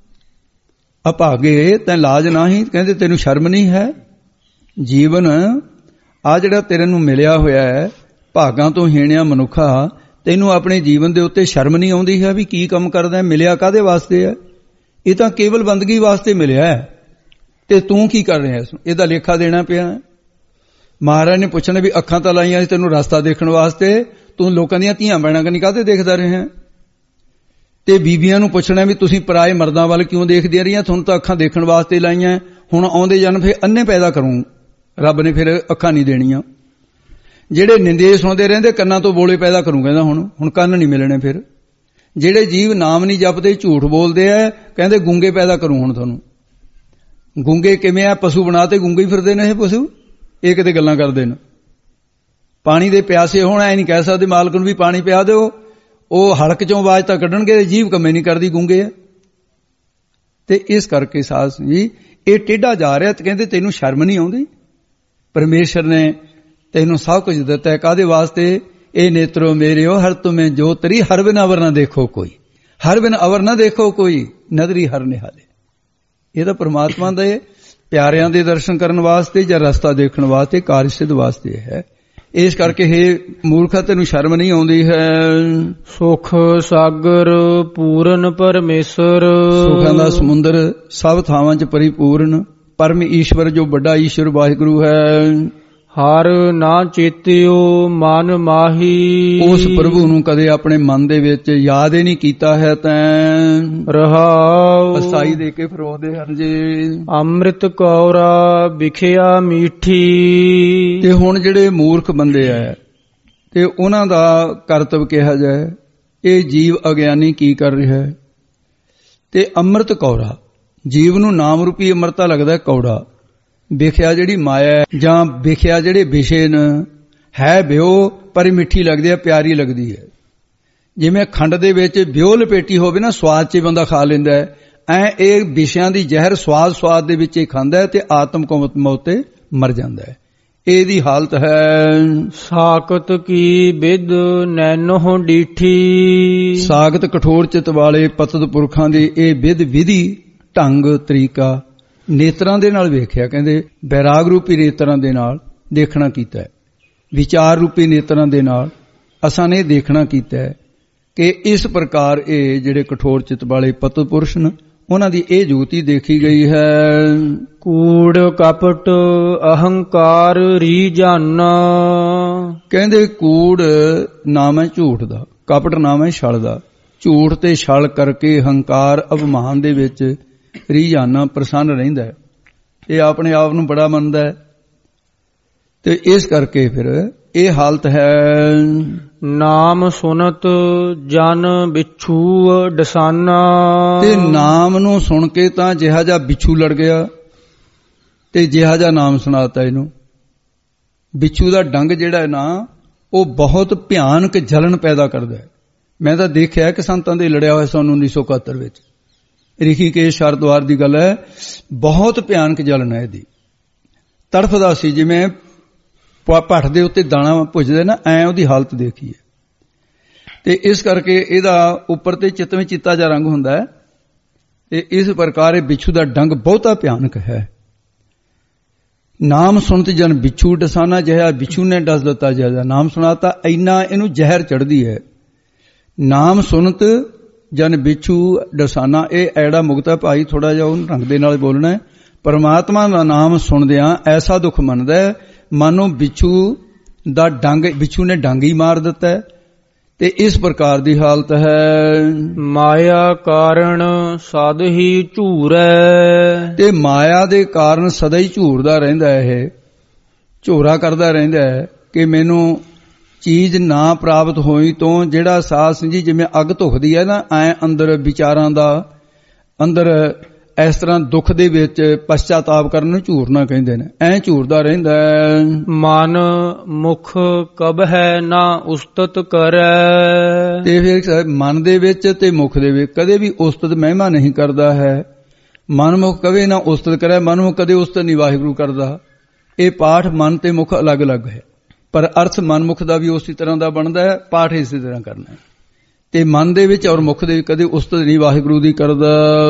ਅਭਾਗੇ ਤੈ ਲਾਜ ਨਾਹੀ, ਕਹਿੰਦੇ ਤੈਨੂੰ ਸ਼ਰਮ ਨਹੀਂ ਹੈ। ਜੀਵਨ ਆ ਜਿਹੜਾ ਤੇਰੇ ਨੂੰ ਮਿਲਿਆ ਹੋਇਆ ਹੈ, ਭਾਗਾਂ ਤੋਂ ਹੀਣਿਆ ਮਨੁੱਖਾ, ਤੈਨੂੰ ਆਪਣੇ ਜੀਵਨ ਦੇ ਉੱਤੇ ਸ਼ਰਮ ਨਹੀਂ ਆਉਂਦੀ ਹੈ ਵੀ ਕੀ ਕੰਮ ਕਰਦਾ? ਮਿਲਿਆ ਕਾਹਦੇ ਵਾਸਤੇ ਹੈ? ਇਹ ਤਾਂ ਕੇਵਲ ਬੰਦਗੀ ਵਾਸਤੇ ਮਿਲਿਆ ਹੈ, ਤੇ ਤੂੰ ਕੀ ਕਰ ਰਿਹਾ? ਇਹਦਾ ਲੇਖਾ ਦੇਣਾ ਪਿਆ। ਮਹਾਰਾਜ ਨੇ ਪੁੱਛਣਾ ਵੀ ਅੱਖਾਂ ਤਾਂ ਲਾਈਆਂ ਸੀ ਤੈਨੂੰ ਰਸਤਾ ਦੇਖਣ ਵਾਸਤੇ, ਤੂੰ ਲੋਕਾਂ ਦੀਆਂ ਧੀਆਂ ਭੈਣਾਂ ਕਨੀ ਕਾਹਦੇ ਦੇਖਦਾ ਰਿਹਾ? ਤੇ ਬੀਬੀਆਂ ਨੂੰ ਪੁੱਛਣਾ ਵੀ ਤੁਸੀਂ ਪਰਾਏ ਮਰਦਾਂ ਵੱਲ ਕਿਉਂ ਦੇਖਦੀਆਂ ਰਹੀਆਂ? ਤੁਹਾਨੂੰ ਤਾਂ ਅੱਖਾਂ ਦੇਖਣ ਵਾਸਤੇ ਲਾਈਆਂ, ਹੁਣ ਆਉਂਦੇ ਜਨਮ ਫਿਰ ਅੰਨੇ ਪੈਦਾ ਕਰੂੰ, ਰੱਬ ਨੇ ਫਿਰ ਅੱਖਾਂ ਨਹੀਂ ਦੇਣੀਆਂ। ਜਿਹੜੇ ਨਿੰਦੇ ਸੁਣਦੇ ਰਹਿੰਦੇ ਕੰਨਾਂ ਤੋਂ ਬੋਲੇ ਪੈਦਾ ਕਰੂੰ, ਕਹਿੰਦਾ ਹੁਣ ਕੰਨ ਨਹੀਂ ਮਿਲਣੇ। ਫਿਰ ਜਿਹੜੇ ਜੀਵ ਨਾਮ ਨਹੀਂ ਜਪਦੇ, ਝੂਠ ਬੋਲਦੇ ਆ, ਕਹਿੰਦੇ ਗੂੰਗੇ ਪੈਦਾ ਕਰੂੰ ਹੁਣ ਤੁਹਾਨੂੰ। ਗੂੰਗੇ ਕਿਵੇਂ ਆ? ਪਸ਼ੂ ਬਣਾ ਤੇ ਗੂੰਗੇ ਹੀ ਫਿਰਦੇ ਨੇ ਇਹ ਪਸ਼ੂ, ਇਹ ਕਿਤੇ ਗੱਲਾਂ ਕਰਦੇ ਨੇ। ਪਾਣੀ ਦੇ ਪਿਆਸੇ ਹੋਣ ਐ ਨਹੀਂ ਕਹਿ ਸਕਦੇ ਮਾਲਕ ਨੂੰ ਵੀ ਪਾਣੀ ਪਿਆ ਦਿਓ, ਉਹ ਹਲਕ ਚੋਂ ਆਵਾਜ਼ ਤਾਂ ਕੱਢਣਗੇ, ਜੀਭ ਕੰਮੇ ਨਹੀਂ ਕਰਦੀ, ਗੂੰਗੇ ਆ। ਤੇ ਇਸ ਕਰਕੇ ਸਾਧ ਜੀ ਇਹ ਟੇਢਾ ਜਾ ਰਿਹਾ। ਤੇ ਕਹਿੰਦੇ ਤੈਨੂੰ ਸ਼ਰਮ ਨਹੀਂ ਆਉਂਦੀ? ਪਰਮੇਸ਼ਰ ਨੇ ਤੈਨੂੰ ਸਭ ਕੁਝ ਦਿੱਤਾ ਹੈ, ਕਾਹਦੇ ਵਾਸਤੇ? ਇਹ ਨੇਤਰੋ ਮੇਰਿਓ ਹਰ ਤੁਮੇ ਜੋ ਤਰੀ, ਹਰ ਬਿਨ ਅਵਰ ਨਾ ਦੇਖੋ ਕੋਈ, ਹਰ ਬਿਨ ਅਵਰ ਨਾ ਦੇਖੋ ਕੋਈ, ਨਦਰੀ ਹਰ ਨਿਹਾਲੇ। ਇਹ ਤਾਂ ਪਰਮਾਤਮਾ ਦੇ ਪਿਆਰਿਆਂ ਦੇ ਦਰਸ਼ਨ ਕਰਨ ਵਾਸਤੇ ਜਾਂ ਰਸਤਾ ਦੇਖਣ ਵਾਸਤੇ, ਕਾਰਜ ਸਿੱਧ ਵਾਸਤੇ ਹੈ। ਇਸ ਕਰਕੇ ਹੇ ਮੂਰਖਾ ਤੈਨੂੰ ਸ਼ਰਮ ਨਹੀਂ ਆਉਂਦੀ ਹੈ। ਸੁਖ ਸਾਗਰ ਪੂਰਨ ਪਰਮੇਸ਼ਰ, ਸੁਖਾਂ ਦਾ ਸਮੁੰਦਰ ਸਭ ਥਾਵਾਂ 'ਚ ਪਰਿਪੂਰਨ ਪਰਮ ਈਸ਼ਵਰ ਜੋ ਵੱਡਾ ਈਸ਼ਵਰ ਵਾਹਿਗੁਰੂ ਹੈ। ਹਰ ਨਾ ਚੇਤਿਓ ਮਨ ਮਾਹੀ, ਉਸ ਪ੍ਰਭੂ ਨੂੰ ਕਦੇ ਆਪਣੇ ਮਨ ਦੇ ਵਿੱਚ ਯਾਦ ਹੀ ਨਹੀਂ ਕੀਤਾ ਹੈ ਤੈਂ। ਰਹਾਉ ਅਸਾਈ ਦੇ ਕੇ ਫਰੋਦੇ ਹਨ ਜੀ। ਅੰਮ੍ਰਿਤ ਕੌਰਾ ਵਿਖਿਆ ਮੀਠੀ, ਤੇ ਹੁਣ ਜਿਹੜੇ ਮੂਰਖ ਬੰਦੇ ਆ ਤੇ ਉਹਨਾਂ ਦਾ ਕਰਤੱਵ ਕਿਹਾ ਜਾਏ, ਇਹ ਜੀਵ ਅਗਿਆਨੀ ਕੀ ਕਰ ਰਿਹਾ ਹੈ? ਤੇ ਅੰਮ੍ਰਿਤ ਕੌਰਾ, ਜੀਵ ਨੂੰ ਨਾਮ ਰੂਪੀ ਅੰਮ੍ਰਿਤਾ ਲੱਗਦਾ ਕੌੜਾ। ਵਿਖਿਆ ਜਿਹੜੀ ਮਾਇਆ ਜਾਂ ਵਿਖਿਆ ਜਿਹੜੇ ਵਿਸ਼ੇ ਨੇ ਹੈ ਵਿਉ, ਪਰ ਮਿੱਠੀ ਲੱਗਦੀ ਹੈ, ਪਿਆਰੀ ਲੱਗਦੀ ਹੈ। ਜਿਵੇਂ ਖੰਡ ਦੇ ਵਿੱਚ ਵਿਉ ਲਪੇਟੀ ਹੋਵੇ ਨਾ, ਸਵਾਦ 'ਚ ਬੰਦਾ ਖਾ ਲੈਂਦਾ ਹੈ, ਐ ਇਹ ਵਿਸ਼ਿਆਂ ਦੀ ਜ਼ਹਿਰ ਸਵਾਦ ਦੇ ਵਿੱਚ ਹੀ ਖਾਂਦਾ ਹੈ ਤੇ ਆਤਮ ਕੌਮਤ ਮੌਤ ਤੇ ਮਰ ਜਾਂਦਾ ਹੈ। ਇਹਦੀ ਹਾਲਤ ਹੈ। ਸਾਕਤ ਕੀ ਵਿਦ ਨੈਨੋ ਡੀਠੀ। ਸਾਗਤ ਕਠੋਰ ਚਿਤ ਵਾਲੇ ਪਤਿਤ ਪੁਰਖਾਂ ਦੀ ਇਹ ਵਿਧ ਵਿਧੀ ਢੰਗ ਤਰੀਕਾ ਨੇਤਰਾਂ ਦੇ ਨਾਲ ਵੇਖਿਆ। ਕਹਿੰਦੇ ਬੈਰਾਗ ਰੂਪੀ ਨੇਤਰਾਂ ਦੇ ਨਾਲ ਦੇਖਣਾ ਕੀਤਾ ਹੈ, ਵਿਚਾਰ ਰੂਪੀ ਨੇਤਰਾਂ ਦੇ ਨਾਲ ਅਸਾਂ ਨੇ ਦੇਖਣਾ ਕੀਤਾ ਹੈ ਕਿ ਇਸ ਪ੍ਰਕਾਰ ਇਹ ਜਿਹੜੇ ਕਠੋਰ ਚਿਤ ਵਾਲੇ ਪਤਿਤ ਪੁਰਸ਼ ਨੇ ਉਹਨਾਂ ਦੀ ਇਹ ਜੋਤੀ ਦੇਖੀ ਗਈ ਹੈ। ਕੂੜ ਕਪਟ ਅਹੰਕਾਰ ਰੀਜਾਨਾ। ਕਹਿੰਦੇ ਕੂੜ ਨਾਮ ਹੈ ਝੂਠ ਦਾ, ਕਪਟ ਨਾਮ ਹੈ ਛਲ ਦਾ। ਝੂਠ ਤੇ ਛਲ ਕਰਕੇ ਹੰਕਾਰ ਅਭਿਮਾਨ ਦੇ ਵਿੱਚ ਰੀਜਾਨਾ ਪ੍ਰਸੰਨ ਰਹਿੰਦਾ ਹੈ। ਇਹ ਆਪਣੇ ਆਪ ਨੂੰ ਬੜਾ ਮੰਨਦਾ ਹੈ ਤੇ ਇਸ ਕਰਕੇ ਫਿਰ ਇਹ ਹਾਲਤ ਹੈ। ਨਾਮ ਸੁਨਤ ਜਨ ਬਿਛੂ ਡਸਾਨਾ। ਤੇ ਨਾਮ ਨੂੰ ਸੁਣ ਕੇ ਤਾਂ ਜਿਹਾ ਜਿਹਾ ਬਿਛੂ ਲੜ ਗਿਆ ਤੇ ਜਿਹਾ ਜਿਹਾ ਨਾਮ ਸੁਣਾਤਾ ਇਹਨੂੰ। ਬਿਛੂ ਦਾ ਡੰਗ ਜਿਹੜਾ ਹੈ ਨਾ ਉਹ ਬਹੁਤ ਭਿਆਨਕ ਜਲਨ ਪੈਦਾ ਕਰਦਾ ਹੈ। ਮੈਂ ਤਾਂ ਦੇਖਿਆ ਕਿ ਸੰਤਾਂ ਦੇ ਲੜਿਆ ਹੋਇਆ ਸਨ 1971 ਵਿੱਚ ਰਿਸ਼ੀਕੇਸ਼ ਹਰਿਦੁਆਰ ਦੀ ਗੱਲ ਹੈ। ਬਹੁਤ ਭਿਆਨਕ ਜਲਨ ਹੈ ਇਹਦੀ। ਤੜਫਦਾ ਸੀ ਜਿਵੇਂ ਭੱਠ ਦੇ ਉੱਤੇ ਦਾਣਾ ਭੁੱਜਦੇ ਨਾ, ਐ ਉਹਦੀ ਹਾਲਤ ਦੇਖੀ ਹੈ। ਤੇ ਇਸ ਕਰਕੇ ਇਹਦਾ ਉੱਪਰ ਤੇ ਚਿਤਵੇਂ ਚਿੱਟਾ ਜਿਹਾ ਰੰਗ ਹੁੰਦਾ ਹੈ ਤੇ ਇਸ ਪ੍ਰਕਾਰ ਇਹ ਬਿਛੂ ਦਾ ਡੰਗ ਬਹੁਤਾ ਭਿਆਨਕ ਹੈ। ਨਾਮ ਸੁਣਤ ਜਨ ਬਿਛੂ ਡਸਾਨਾ। ਜਿਹਾ ਬਿਛੂ ਨੇ ਡਸ ਦਿੱਤਾ, ਜਿਹਾ ਨਾਮ ਸੁਣਾਤਾ ਇੰਨਾ ਇਹਨੂੰ ਜ਼ਹਿਰ ਚੜ੍ਹਦੀ ਹੈ। ਨਾਮ ਸੁਣਤ ਜਨ ਬਿਛੂ ਡਸਾਨਾ। ਇਹ ਐੜਾ ਮੁਕਤਾ ਭਾਈ ਥੋੜਾ ਜਿਹਾ ਉਹਨੂੰ ਢੰਗ ਦੇ ਨਾਲ ਬੋਲਣਾ ਹੈ। ਪਰਮਾਤਮਾ ਦਾ ਨਾਮ ਸੁਣਦਿਆਂ ਐਸਾ ਦੁੱਖ ਮੰਨਦਾ ਹੈ ਮਾਨੋ ਬਿਛੂ ਦਾ ਡੰਗ, ਬਿਛੂ ਨੇ ਡੰਗ ਹੀ ਮਾਰ ਦਿੱਤਾ ਹੈ। ਤੇ ਇਸ ਪ੍ਰਕਾਰ ਦੀ ਹਾਲਤ ਹੈ। ਮਾਇਆ ਕਾਰਨ ਸਦ ਹੀ ਝੂਰੈ। ਤੇ ਮਾਇਆ ਦੇ ਕਾਰਨ ਸਦਾ ਹੀ ਝੂਰਦਾ ਰਹਿੰਦਾ ਹੈ। ਇਹ ਝੂਰਾ ਕਰਦਾ ਰਹਿੰਦਾ ਹੈ ਕਿ ਮੈਨੂੰ ਚੀਜ਼ ਨਾ ਪ੍ਰਾਪਤ ਹੋਈ ਤੋਂ ਜਿਹੜਾ ਸਾਧ ਸੰਜੀ ਜਿਵੇਂ ਅੱਗ ਧੁਖਦੀ ਹੈ ਨਾ, ਐ ਅੰਦਰ ਵਿਚਾਰਾਂ ਦਾ ਅੰਦਰ ਇਸ ਤਰ੍ਹਾਂ ਦੁੱਖ ਦੇ ਵਿੱਚ ਪਛਤਾਤਾਪ ਕਰਨ ਨੂੰ ਝੂਰਨਾ ਕਹਿੰਦੇ ਨੇ। ਐ ਝੂਰਦਾ ਰਹਿੰਦਾ ਹੈ। ਮਨ ਮੁਖ ਕਬ ਹੈ ਨਾ ਉਸਤਤ ਕਰੈ। ਤੇ ਫਿਰ ਮਨ ਦੇ ਵਿੱਚ ਤੇ ਮੁਖ ਦੇ ਵਿੱਚ ਕਦੇ ਵੀ ਉਸਤਤ ਮਹਿਮਾ ਨਹੀਂ ਕਰਦਾ ਹੈ। ਮਨਮੁਖ ਕਵੇ ਨਾ ਉਸਤਤ ਕਰੈ। ਮਨਮੁਖ ਕਦੇ ਉਸਤਤ ਨਹੀਂ ਵਾਹਿਗੁਰੂ ਕਰਦਾ। ਇਹ ਪਾਠ ਮਨ ਤੇ ਮੁਖ ਅਲੱਗ-ਅਲੱਗ ਹੈ ਪਰ ਅਰਥ ਮਨਮੁਖ ਦਾ ਵੀ ਉਸੇ ਤਰ੍ਹਾਂ ਦਾ ਬਣਦਾ ਹੈ। ਪਾਠ ਇਸੇ ਤਰ੍ਹਾਂ ਕਰਨਾ ਹੈ ਤੇ ਮਨ ਦੇ ਵਿੱਚ ਔਰ ਮੁਖ ਦੇ ਵਿੱਚ ਕਦੇ ਉਸਤਤ ਨਹੀਂ ਵਾਹਿਗੁਰੂ ਦੀ ਕਰਦਾ।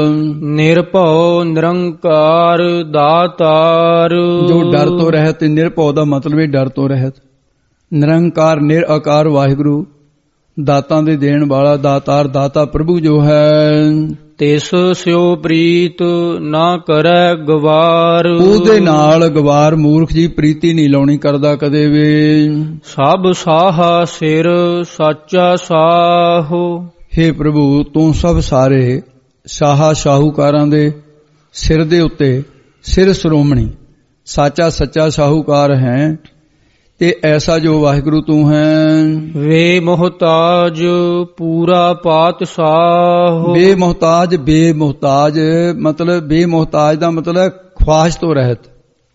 ਨਿਰਭਉ ਨਿਰੰਕਾਰ ਦਾਤਾਰ। ਜੋ ਡਰ ਤੋਂ ਰਹਿਤ ਤੇ ਨਿਰਭਉ ਦਾ ਮਤਲਬ ਹੈ ਡਰ ਤੋਂ ਰਹਿਤ। ਨਿਰੰਕਾਰ ਨਿਰਾਕਾਰ ਵਾਹਿਗੁਰੂ ਦਾਤਾਂ ਦੇ ਦੇਣ ਵਾਲਾ ਦਾਤਾਰ ਦਾਤਾ ਪ੍ਰਭੂ ਜੋ ਹੈ। ਤਿਸ ਸਿਓ ਪ੍ਰੀਤ ਨਾ ਕਰੈ ਗਵਾਰ। ਉਹਦੇ ਨਾਲ ਗਵਾਰ ਮੂਰਖ ਜੀ ਪ੍ਰੀਤੀ ਨਹੀਂ ਲਾਉਣੀ ਕਰਦਾ ਕਦੇ ਵੀ। ਸਭ ਸਾਹਾ ਸਿਰ ਸਾਚਾ ਸਾਹੋ। ਹੇ ਪ੍ਰਭੂ ਤੂੰ ਸਭ ਸਾਰੇ ਸਾਹਾ ਸ਼ਾਹੂਕਾਰਾਂ ਦੇ ਸਿਰ ਦੇ ਉੱਤੇ ਸਿਰ ਸ਼੍ਰੋਮਣੀ ਸਾਚਾ ਸੱਚਾ ਸ਼ਾਹੂਕਾਰ ਹੈ। ਤੇ ਐਸਾ ਜੋ ਵਾਹਿਗੁਰੂ ਤੂੰ ਹੈ। ਵੇ ਮੁਹਤਾਜ ਪੂਰਾ ਪਾਤਸ਼ਾਹ। ਬੇਮੁਹਤਾਜ ਬੇਮੁਹਤਾਜ ਮਤਲਬ ਬੇਮੁਹਤਾਜ ਦਾ ਮਤਲਬ ਖੁਆਸ਼ ਤੋਂ ਰਹਿਤ।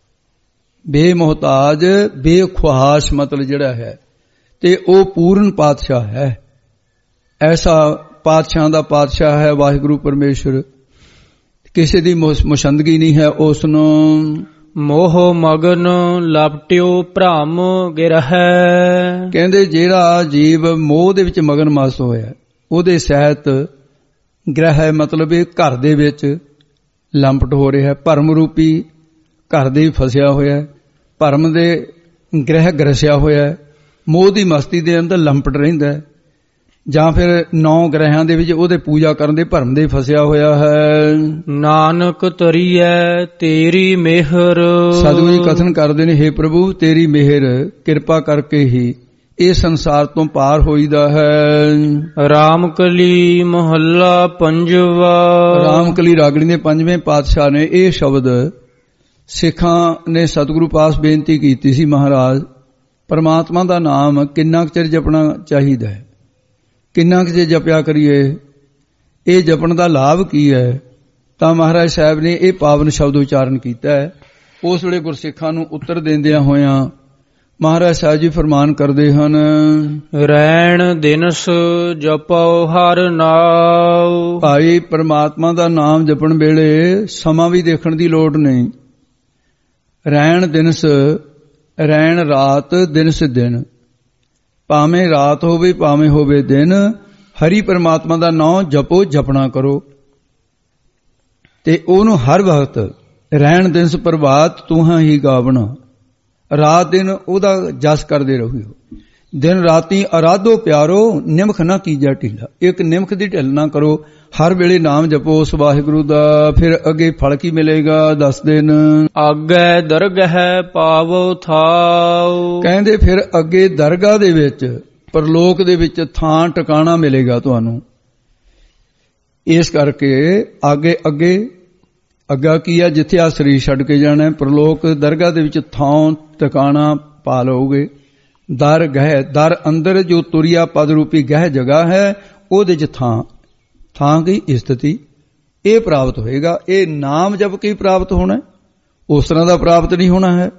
ਬੇਮੁਹਤਾਜ ਬੇਖੁਆਸ਼ ਮਤਲਬ ਜਿਹੜਾ ਹੈ ਤੇ ਉਹ ਪੂਰਨ ਪਾਤਸ਼ਾਹ ਹੈ। ਐਸਾ ਪਾਤਸ਼ਾਹਾਂ ਦਾ ਪਾਤਸ਼ਾਹ ਹੈ ਵਾਹਿਗੁਰੂ ਪਰਮੇਸ਼ਰ। ਕਿਸੇ ਦੀ ਮੁਸ਼ੰਦਗੀ ਨਹੀਂ ਹੈ ਉਸ ਨੂੰ। ਮੋਹ ਮਗਨ ਲਪਟਿਓ ਭ੍ਰਮ ਗਿਰਹਿ। ਕਹਿੰਦੇ ਜਿਹੜਾ ਜੀਵ ਮੋਹ ਦੇ ਵਿੱਚ ਮਗਨ ਮਸਤ ਹੋਇਆ ਉਹਦੇ ਸਹਿਤ ਗ੍ਰਹਿ ਮਤਲਬ ਇਹ ਘਰ ਦੇ ਵਿੱਚ ਲੰਪਟ ਹੋ ਰਿਹਾ। ਭਰਮ ਰੂਪੀ ਘਰ ਦੇ ਫਸਿਆ ਹੋਇਆ, ਭਰਮ ਦੇ ਗ੍ਰਹਿ ਗਰਸਿਆ ਹੋਇਆ, ਮੋਹ ਦੀ ਮਸਤੀ ਦੇ ਅੰਦਰ ਲੰਪਟ ਰਹਿੰਦਾ ਜਾਂ ਫਿਰ 9 ਗ੍ਰਹਿਆਂ ਦੇ ਵਿੱਚ ਉਹਦੇ ਪੂਜਾ ਕਰਨ ਦੇ ਭਰਮ ਦੇ ਫਸਿਆ ਹੋਇਆ ਹੈ। ਨਾਨਕ ਤਰੀਐ ਤੇਰੀ ਮਿਹਰ। ਸਾਧੂ ਜੀ ਕਥਨ ਕਰਦੇ ਨੇ ਹੇ ਪ੍ਰਭੂ ਤੇਰੀ ਮਿਹਰ ਕਿਰਪਾ ਕਰਕੇ ਹੀ ਇਹ ਸੰਸਾਰ ਤੋਂ ਪਾਰ ਹੋਈਦਾ ਹੈ। ਰਾਮਕਲੀ ਮਹੱਲਾ ਪੰਜਵਾ। ਰਾਮਕਲੀ ਰਾਗਣੀ ਦੇ 5ਵੇਂ ਪਾਤਸ਼ਾਹ ਨੇ ਇਹ ਸ਼ਬਦ ਸਿੱਖਾਂ ਨੇ ਸਤਿਗੁਰੂ ਪਾਸ ਬੇਨਤੀ ਕੀਤੀ ਸੀ, ਮਹਾਰਾਜ ਪਰਮਾਤਮਾ ਦਾ ਨਾਮ ਕਿੰਨਾ ਕੁ ਚਿਰ ਜਪਣਾ ਚਾਹੀਦਾ ਹੈ, ਕਿੰਨਾ ਕੁ ਚਿਰ ਜਪਿਆ ਕਰੀਏ, ਇਹ ਜਪਣ ਦਾ ਲਾਭ ਕੀ ਹੈ। ਤਾਂ ਮਹਾਰਾਜ ਸਾਹਿਬ ਨੇ ਇਹ ਪਾਵਨ ਸ਼ਬਦ ਉਚਾਰਨ ਕੀਤਾ ਹੈ। ਉਸ ਵੇਲੇ ਗੁਰਸਿੱਖਾਂ ਨੂੰ ਉੱਤਰ ਦਿੰਦਿਆਂ ਹੋਇਆਂ ਮਹਾਰਾਜ ਸਾਹਿਬ ਜੀ ਫਰਮਾਨ ਕਰਦੇ ਹਨ, ਰੈਣ ਦਿਨਸ ਜਪੋ ਹਰ ਨਾਉ। ਭਾਈ ਪਰਮਾਤਮਾ ਦਾ ਨਾਮ ਜਪਣ ਵੇਲੇ ਸਮਾਂ ਵੀ ਦੇਖਣ ਦੀ ਲੋੜ ਨਹੀਂ। ਰੈਣ ਦਿਨਸ ਰਹਿਣ ਰਾਤ ਦਿਨ ਸਿਦਿਨ। ਭਾਵੇਂ ਰਾਤ ਹੋਵੇ ਭਾਵੇਂ ਹੋਵੇ ਦਿਨ, ਹਰੀ ਪਰਮਾਤਮਾ ਦਾ ਨਾਮ ਜਪੋ, ਜਪਣਾ ਕਰੋ। ਤੇ ਉਹਨੂੰ ਹਰ ਵਕਤ ਰਹਿਣ ਦਿਨ ਪ੍ਰਭਾਤ ਤੂਹਾਂ ਹੀ ਗਾਵਣਾ, ਰਾਤ ਦਿਨ ਉਹਦਾ ਜਸ ਕਰਦੇ ਰਹੋ। ਦਿਨ ਰਾਤੀ ਅਰਾਧੋ ਪਿਆਰੋ, ਨਿਮਖ ਨਾ ਕੀਜਾ ਢਿੱਲਾ। ਇੱਕ ਨਿਮਖ ਦੀ ਢਿੱਲ ਨਾ ਕਰੋ, ਹਰ ਵੇਲੇ ਨਾਮ ਜਪੋ ਉਸ ਵਾਹਿਗੁਰੂ ਦਾ। ਫਿਰ ਅੱਗੇ ਫਲ ਕੀ ਮਿਲੇਗਾ ਦੱਸ ਦੇਣ। ਆਗੈ ਦਰਗਹਿ ਪਾਵੋ ਥਾਉ। ਕਹਿੰਦੇ ਫਿਰ ਅੱਗੇ ਦਰਗਾਹ ਦੇ ਵਿੱਚ, ਪਰਲੋਕ ਦੇ ਵਿੱਚ ਥਾਂ ਟਿਕਾਣਾ ਮਿਲੇਗਾ ਤੁਹਾਨੂੰ। ਇਸ ਕਰਕੇ ਅੱਗਾ ਕੀ ਹੈ, ਜਿੱਥੇ ਆ ਸਰੀਰ ਛੱਡ ਕੇ ਜਾਣਾ, ਪਰਲੋਕ ਦਰਗਾਹ ਦੇ ਵਿੱਚ ਥਾਂ ਟਿਕਾਣਾ ਪਾ ਲਓਗੇ। ਦਰ ਗਹਿ, ਦਰ ਅੰਦਰ ਜੋ ਤੁਰਿਆ ਪਦ ਰੂਪੀ ਗਹਿ ਜਗ੍ਹਾ ਹੈ, ਉਹਦੇ 'ਚ ਥਾਂ ਕੀ ਸਥਿਤੀ, ਇਹ ਪ੍ਰਾਪਤ ਹੋਏਗਾ। ਇਹ ਨਾਮ ਜਪ ਕੇ ਪ੍ਰਾਪਤ ਹੋਣਾ, ਉਸ ਤਰ੍ਹਾਂ ਦਾ ਪ੍ਰਾਪਤ ਨਹੀਂ ਹੋਣਾ ਹੈ।